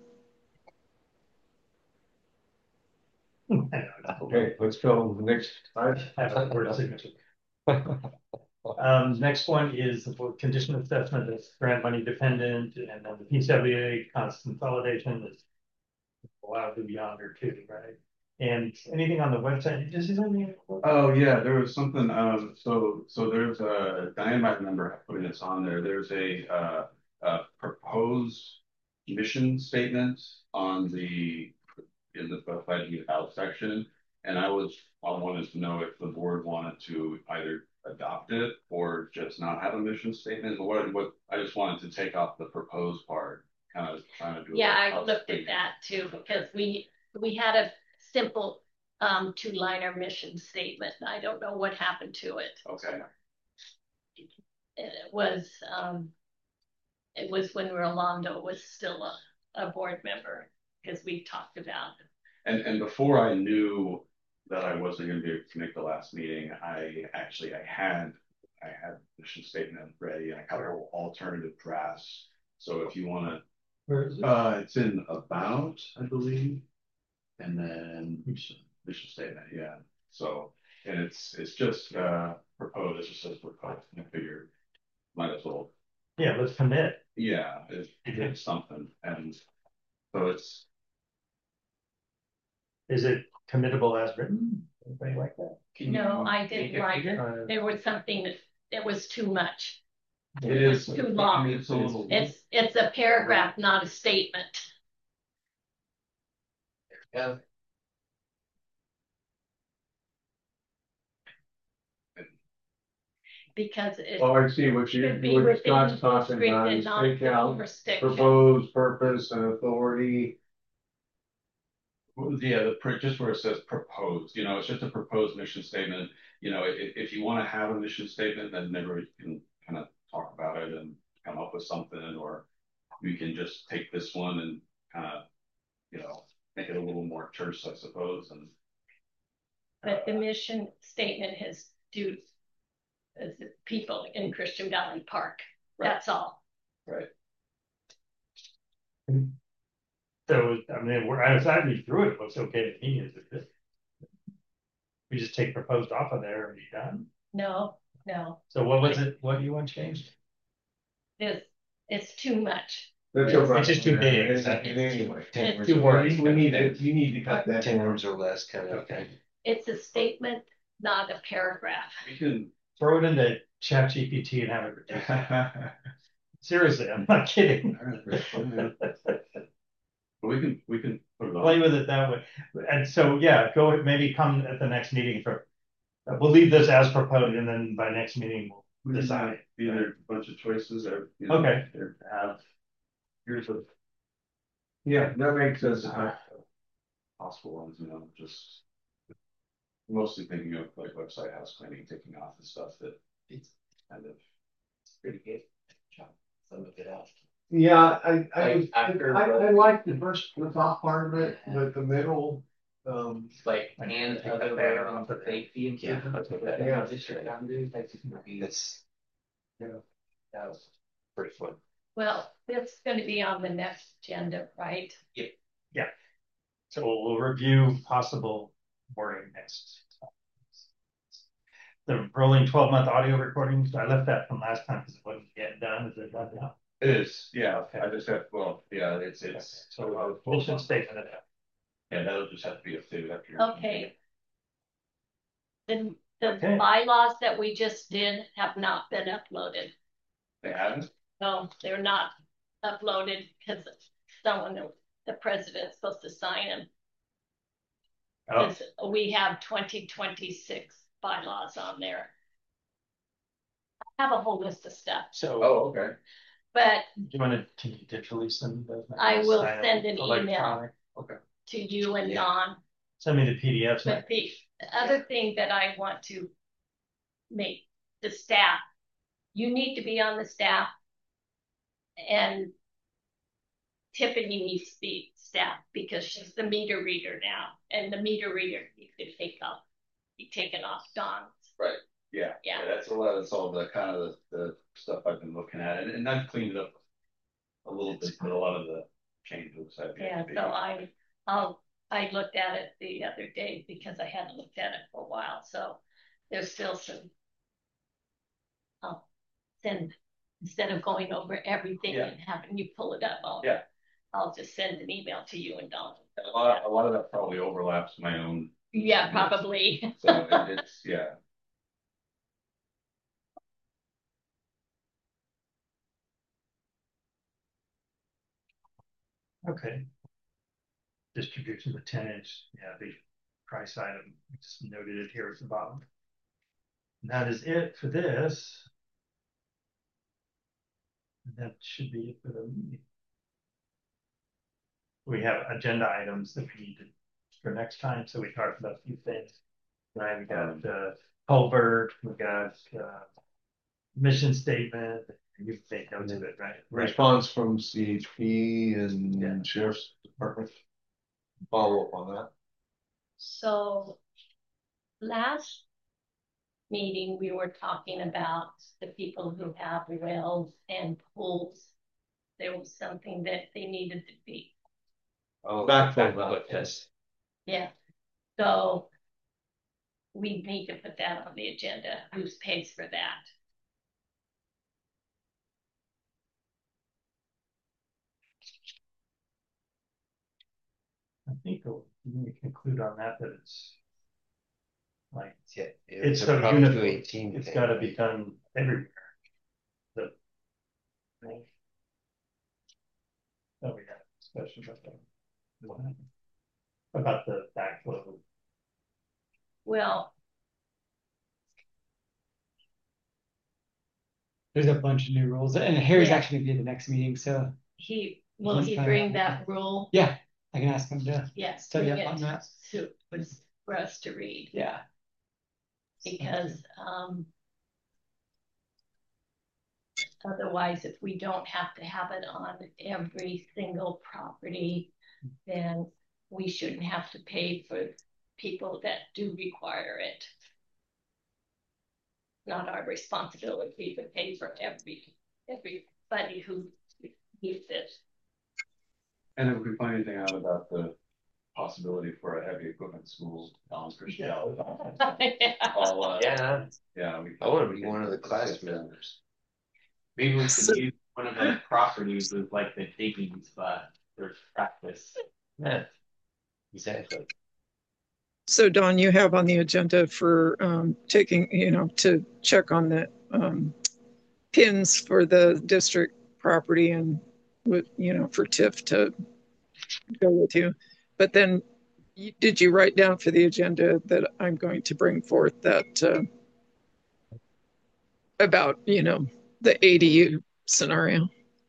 [SPEAKER 5] Okay, let's go to the next slide.
[SPEAKER 2] Um, next one is the condition assessment that's grant money dependent, and then the P W A constant consolidation is allowed to be under too, right? And anything on the website? Does it anything?
[SPEAKER 9] Oh yeah, there was something. Um, so so there's a Diane might remember putting this on there. There's a, uh, a proposed mission statement on the in the Fight Heat Out section, and I was I wanted to know if the board wanted to either adopt it or just not have a mission statement. But what what I just wanted to take off the proposed part, kind of trying to do.
[SPEAKER 3] Yeah, I looked at that too because we we had a simple um, two-liner mission statement. I don't know what happened to it.
[SPEAKER 9] Okay.
[SPEAKER 3] And it was um, it was when Rolando was still a, a board member because we talked about it.
[SPEAKER 9] And and before I knew that I wasn't going to be able to make the last meeting, I actually I had I had the mission statement ready and I got all alternative drafts. So if you want to,
[SPEAKER 2] where is it?
[SPEAKER 9] Uh, it's in about, I believe, and then mission, mission statement, yeah. So and it's it's just uh proposed. It just says proposed. I figured might as well.
[SPEAKER 2] Yeah, let's commit.
[SPEAKER 9] Yeah, it's, it's something, and so know, it's.
[SPEAKER 2] Is it committable as written? Anybody like that?
[SPEAKER 3] No, I didn't like it.
[SPEAKER 2] Uh,
[SPEAKER 3] There was something that, that was too much.
[SPEAKER 9] It is
[SPEAKER 3] too long.
[SPEAKER 9] It's a little.
[SPEAKER 3] It's, it's a paragraph, not a statement.
[SPEAKER 1] Yeah.
[SPEAKER 3] Because it
[SPEAKER 5] Oh, I see what you,
[SPEAKER 3] should be
[SPEAKER 5] what
[SPEAKER 3] within
[SPEAKER 5] Scott's talking
[SPEAKER 3] district
[SPEAKER 5] about
[SPEAKER 3] and
[SPEAKER 5] is
[SPEAKER 3] not
[SPEAKER 5] take out
[SPEAKER 3] jurisdiction.
[SPEAKER 5] proposed purpose and authority.
[SPEAKER 9] Yeah, the pr- just where it says proposed, you know, it's just a proposed mission statement. You know, if, if you want to have a mission statement, then everybody can kind of talk about it and come up with something, or we can just take this one and kind of, you know, make it a little more terse, I suppose. And
[SPEAKER 3] But the mission statement has to as the people in Christian Valley Park.
[SPEAKER 9] Right.
[SPEAKER 3] That's all.
[SPEAKER 9] Right.
[SPEAKER 2] So, I mean, we're, as I read through it, it looks okay to me. Is it? We just take proposed off of there and be done.
[SPEAKER 3] No, no.
[SPEAKER 2] So what was it? What do you want changed?
[SPEAKER 3] It's, it's too much.
[SPEAKER 5] That's
[SPEAKER 2] It's-
[SPEAKER 5] your
[SPEAKER 2] it's just too big.
[SPEAKER 5] It's-
[SPEAKER 2] It's-
[SPEAKER 5] Anyway,
[SPEAKER 1] Ten
[SPEAKER 3] It's
[SPEAKER 1] words
[SPEAKER 2] too
[SPEAKER 1] or
[SPEAKER 2] wordy.
[SPEAKER 1] less.
[SPEAKER 5] we need to, you need to cut that.
[SPEAKER 1] Ten words or less, kind of.
[SPEAKER 2] Okay.
[SPEAKER 3] It's a statement, not a paragraph.
[SPEAKER 9] we can.
[SPEAKER 2] Throw it into Chat G P T and have it reduce it. Seriously, I'm not kidding.
[SPEAKER 9] We can, we can put it on.
[SPEAKER 2] Play with it that way. And so, yeah, go maybe come at the next meeting for. Uh, we'll leave this as proposed, and then by next meeting we'll
[SPEAKER 9] We can
[SPEAKER 2] decide.
[SPEAKER 9] either a bunch of choices or. You know,
[SPEAKER 2] Okay.
[SPEAKER 9] or have. Here's a
[SPEAKER 5] Yeah, that makes sense.
[SPEAKER 9] possible ones, you know, just. Mostly thinking of like website house cleaning, taking off the stuff that it's kind of.
[SPEAKER 1] Pretty good. Some of it out.
[SPEAKER 5] Yeah, I, I,
[SPEAKER 1] Like
[SPEAKER 5] I,
[SPEAKER 1] after-
[SPEAKER 5] I like the first, the top part of it, but the middle, um.
[SPEAKER 1] Like, and other there on the safety and. Yeah.
[SPEAKER 5] Yeah.
[SPEAKER 1] That's.
[SPEAKER 5] Yeah.
[SPEAKER 1] That was pretty fun.
[SPEAKER 3] Well, it's going to be on the next agenda, right?
[SPEAKER 2] So we'll review possible wording next. The rolling twelve month audio recordings. I left that from last time because it wasn't getting done. Is it done now?
[SPEAKER 9] It is, yeah,
[SPEAKER 2] Okay.
[SPEAKER 9] I just have, well, yeah, it's, it's.
[SPEAKER 2] So uh, mission statement of that.
[SPEAKER 9] Yeah, that'll just have to be updated after. your-
[SPEAKER 3] Okay. The, the
[SPEAKER 2] Okay.
[SPEAKER 3] bylaws that we just did have not been uploaded.
[SPEAKER 9] They haven't?
[SPEAKER 3] No, they're not uploaded because someone, the president's supposed to sign them.
[SPEAKER 2] Oh,
[SPEAKER 3] Because we have twenty twenty-six bylaws on there. I have a whole list of stuff,
[SPEAKER 2] so
[SPEAKER 9] Oh, okay.
[SPEAKER 3] but
[SPEAKER 2] do you want to, can you digitally send those?
[SPEAKER 3] I will
[SPEAKER 2] Sign it
[SPEAKER 3] send an email.
[SPEAKER 2] electronic?
[SPEAKER 3] to you and
[SPEAKER 1] Yeah.
[SPEAKER 3] Don.
[SPEAKER 2] Send me the P D Fs.
[SPEAKER 3] But the other thing that I want to make the staff, you need to be on the staff, and Tiffany needs to be staff because she's the meter reader now, and the meter reader needs to take off, be taken off Don's.
[SPEAKER 9] Right, yeah.
[SPEAKER 3] Yeah.
[SPEAKER 9] That's a lot, that's all the kind of the, the stuff I've been looking at, and, and I've cleaned it up a little bit, but a lot of the changes. I've
[SPEAKER 3] Yeah,
[SPEAKER 9] had to be-
[SPEAKER 3] so I, I'll, I looked at it the other day because I hadn't looked at it for a while, so there's still some. I'll send, instead of going over everything
[SPEAKER 9] Yeah.
[SPEAKER 3] and having you pull it up, I'll,
[SPEAKER 9] Yeah.
[SPEAKER 3] I'll just send an email to you and Don.
[SPEAKER 9] A lot, a lot of that probably overlaps my own,
[SPEAKER 3] Yeah, probably.
[SPEAKER 9] so it- it's, yeah.
[SPEAKER 2] Okay. Distribution of ten inch, yeah, the price item, we just noted it here at the bottom. And that is it for this. And that should be it for the meeting. We have agenda items that we need to, for next time, so we talked about a few things. Right, we got uh culvert, we got uh mission statement, you take notes of it, right? Right.
[SPEAKER 10] Response from C H P
[SPEAKER 2] Yeah.
[SPEAKER 10] and Sheriff's Department. Follow up on that.
[SPEAKER 3] So last meeting, we were talking about the people who have wells and pools. There was something that they needed to be.
[SPEAKER 1] Oh,
[SPEAKER 10] Backflow
[SPEAKER 1] backflow test.
[SPEAKER 3] Yeah. So we need to put that on the agenda. Who pays for that?
[SPEAKER 2] think we'll we can conclude on that, that it's like,
[SPEAKER 1] Yeah,
[SPEAKER 2] it's
[SPEAKER 1] a
[SPEAKER 2] so
[SPEAKER 1] Prop
[SPEAKER 2] uniform.
[SPEAKER 1] two eighteen
[SPEAKER 2] It's
[SPEAKER 1] thing,
[SPEAKER 2] gotta
[SPEAKER 1] right?
[SPEAKER 2] be done everywhere. So, oh, we had a discussion about that. About the backflow.
[SPEAKER 3] Well,
[SPEAKER 6] There's a bunch of new rules, and Harry's
[SPEAKER 3] Yeah.
[SPEAKER 6] actually gonna be at the next meeting, so
[SPEAKER 3] he, will
[SPEAKER 6] He's
[SPEAKER 3] he
[SPEAKER 6] kinda-
[SPEAKER 3] bring that rule?
[SPEAKER 6] yeah, I can ask him to.
[SPEAKER 3] Yes,
[SPEAKER 6] Study
[SPEAKER 3] bring
[SPEAKER 6] up on
[SPEAKER 3] it
[SPEAKER 6] that.
[SPEAKER 3] to, was for us to read,
[SPEAKER 6] Yeah.
[SPEAKER 3] because, um, otherwise, if we don't have to have it on every single property, then we shouldn't have to pay for people that do require it. Not our responsibility to pay for every, everybody who needs it.
[SPEAKER 9] And if we find anything out about the possibility for a heavy equipment school, Don's Christian.
[SPEAKER 3] Yeah.
[SPEAKER 9] I'll, uh,
[SPEAKER 1] Yeah,
[SPEAKER 9] yeah, we.
[SPEAKER 1] I want to be one of the class members.
[SPEAKER 7] Maybe we could use one of the properties as like the digging spot for practice.
[SPEAKER 1] Yeah, exactly.
[SPEAKER 4] So Don, you have on the agenda for um, taking, you know, to check on the um, pins for the district property and with, you know, for Tiff to go with you. But then you, did you write down for the agenda that I'm going to bring forth that uh, about, you know, the A D U scenario?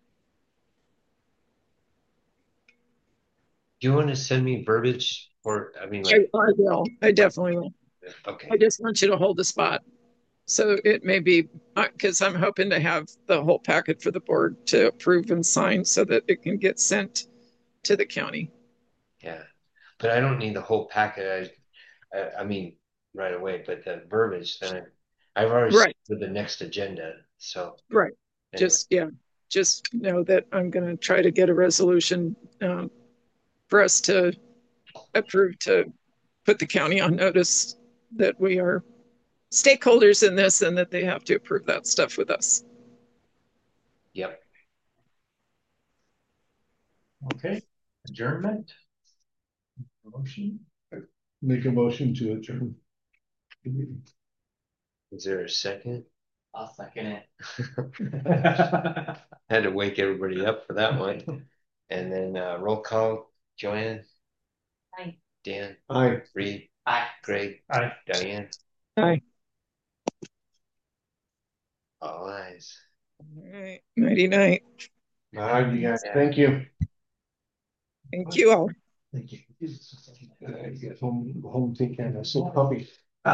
[SPEAKER 1] Do you want to send me verbiage or, I mean,
[SPEAKER 4] I,
[SPEAKER 1] like,
[SPEAKER 4] I will. I definitely will.
[SPEAKER 1] okay,
[SPEAKER 4] I just want you to hold the spot. So it may be, because I'm hoping to have the whole packet for the board to approve and sign so that it can get sent to the county.
[SPEAKER 1] yeah, but I don't need the whole packet. I, I, I mean, right away, but the verbiage, then I, I've already
[SPEAKER 4] Right.
[SPEAKER 1] set the next agenda, so.
[SPEAKER 4] Right.
[SPEAKER 1] Anyway.
[SPEAKER 4] Just, yeah, just know that I'm going to try to get a resolution um, for us to approve to put the county on notice that we are stakeholders in this and that they have to approve that stuff with us.
[SPEAKER 1] Yep.
[SPEAKER 2] Okay, adjournment. Motion.
[SPEAKER 5] Make a motion to adjourn.
[SPEAKER 1] Is there a second?
[SPEAKER 7] I'll second it.
[SPEAKER 1] Had to wake everybody up for that one. And then uh, roll call, Joanne,
[SPEAKER 3] Aye.
[SPEAKER 1] Dan,
[SPEAKER 5] Aye.
[SPEAKER 1] Reed,
[SPEAKER 7] Aye.
[SPEAKER 1] Greg,
[SPEAKER 2] Aye.
[SPEAKER 1] Diane.
[SPEAKER 4] Aye.
[SPEAKER 1] All eyes.
[SPEAKER 4] All right. Nighty night.
[SPEAKER 5] All right, you guys. Thank you.
[SPEAKER 4] Thank you all.
[SPEAKER 5] Thank you. Uh, you get home, home take care of that sick puppy.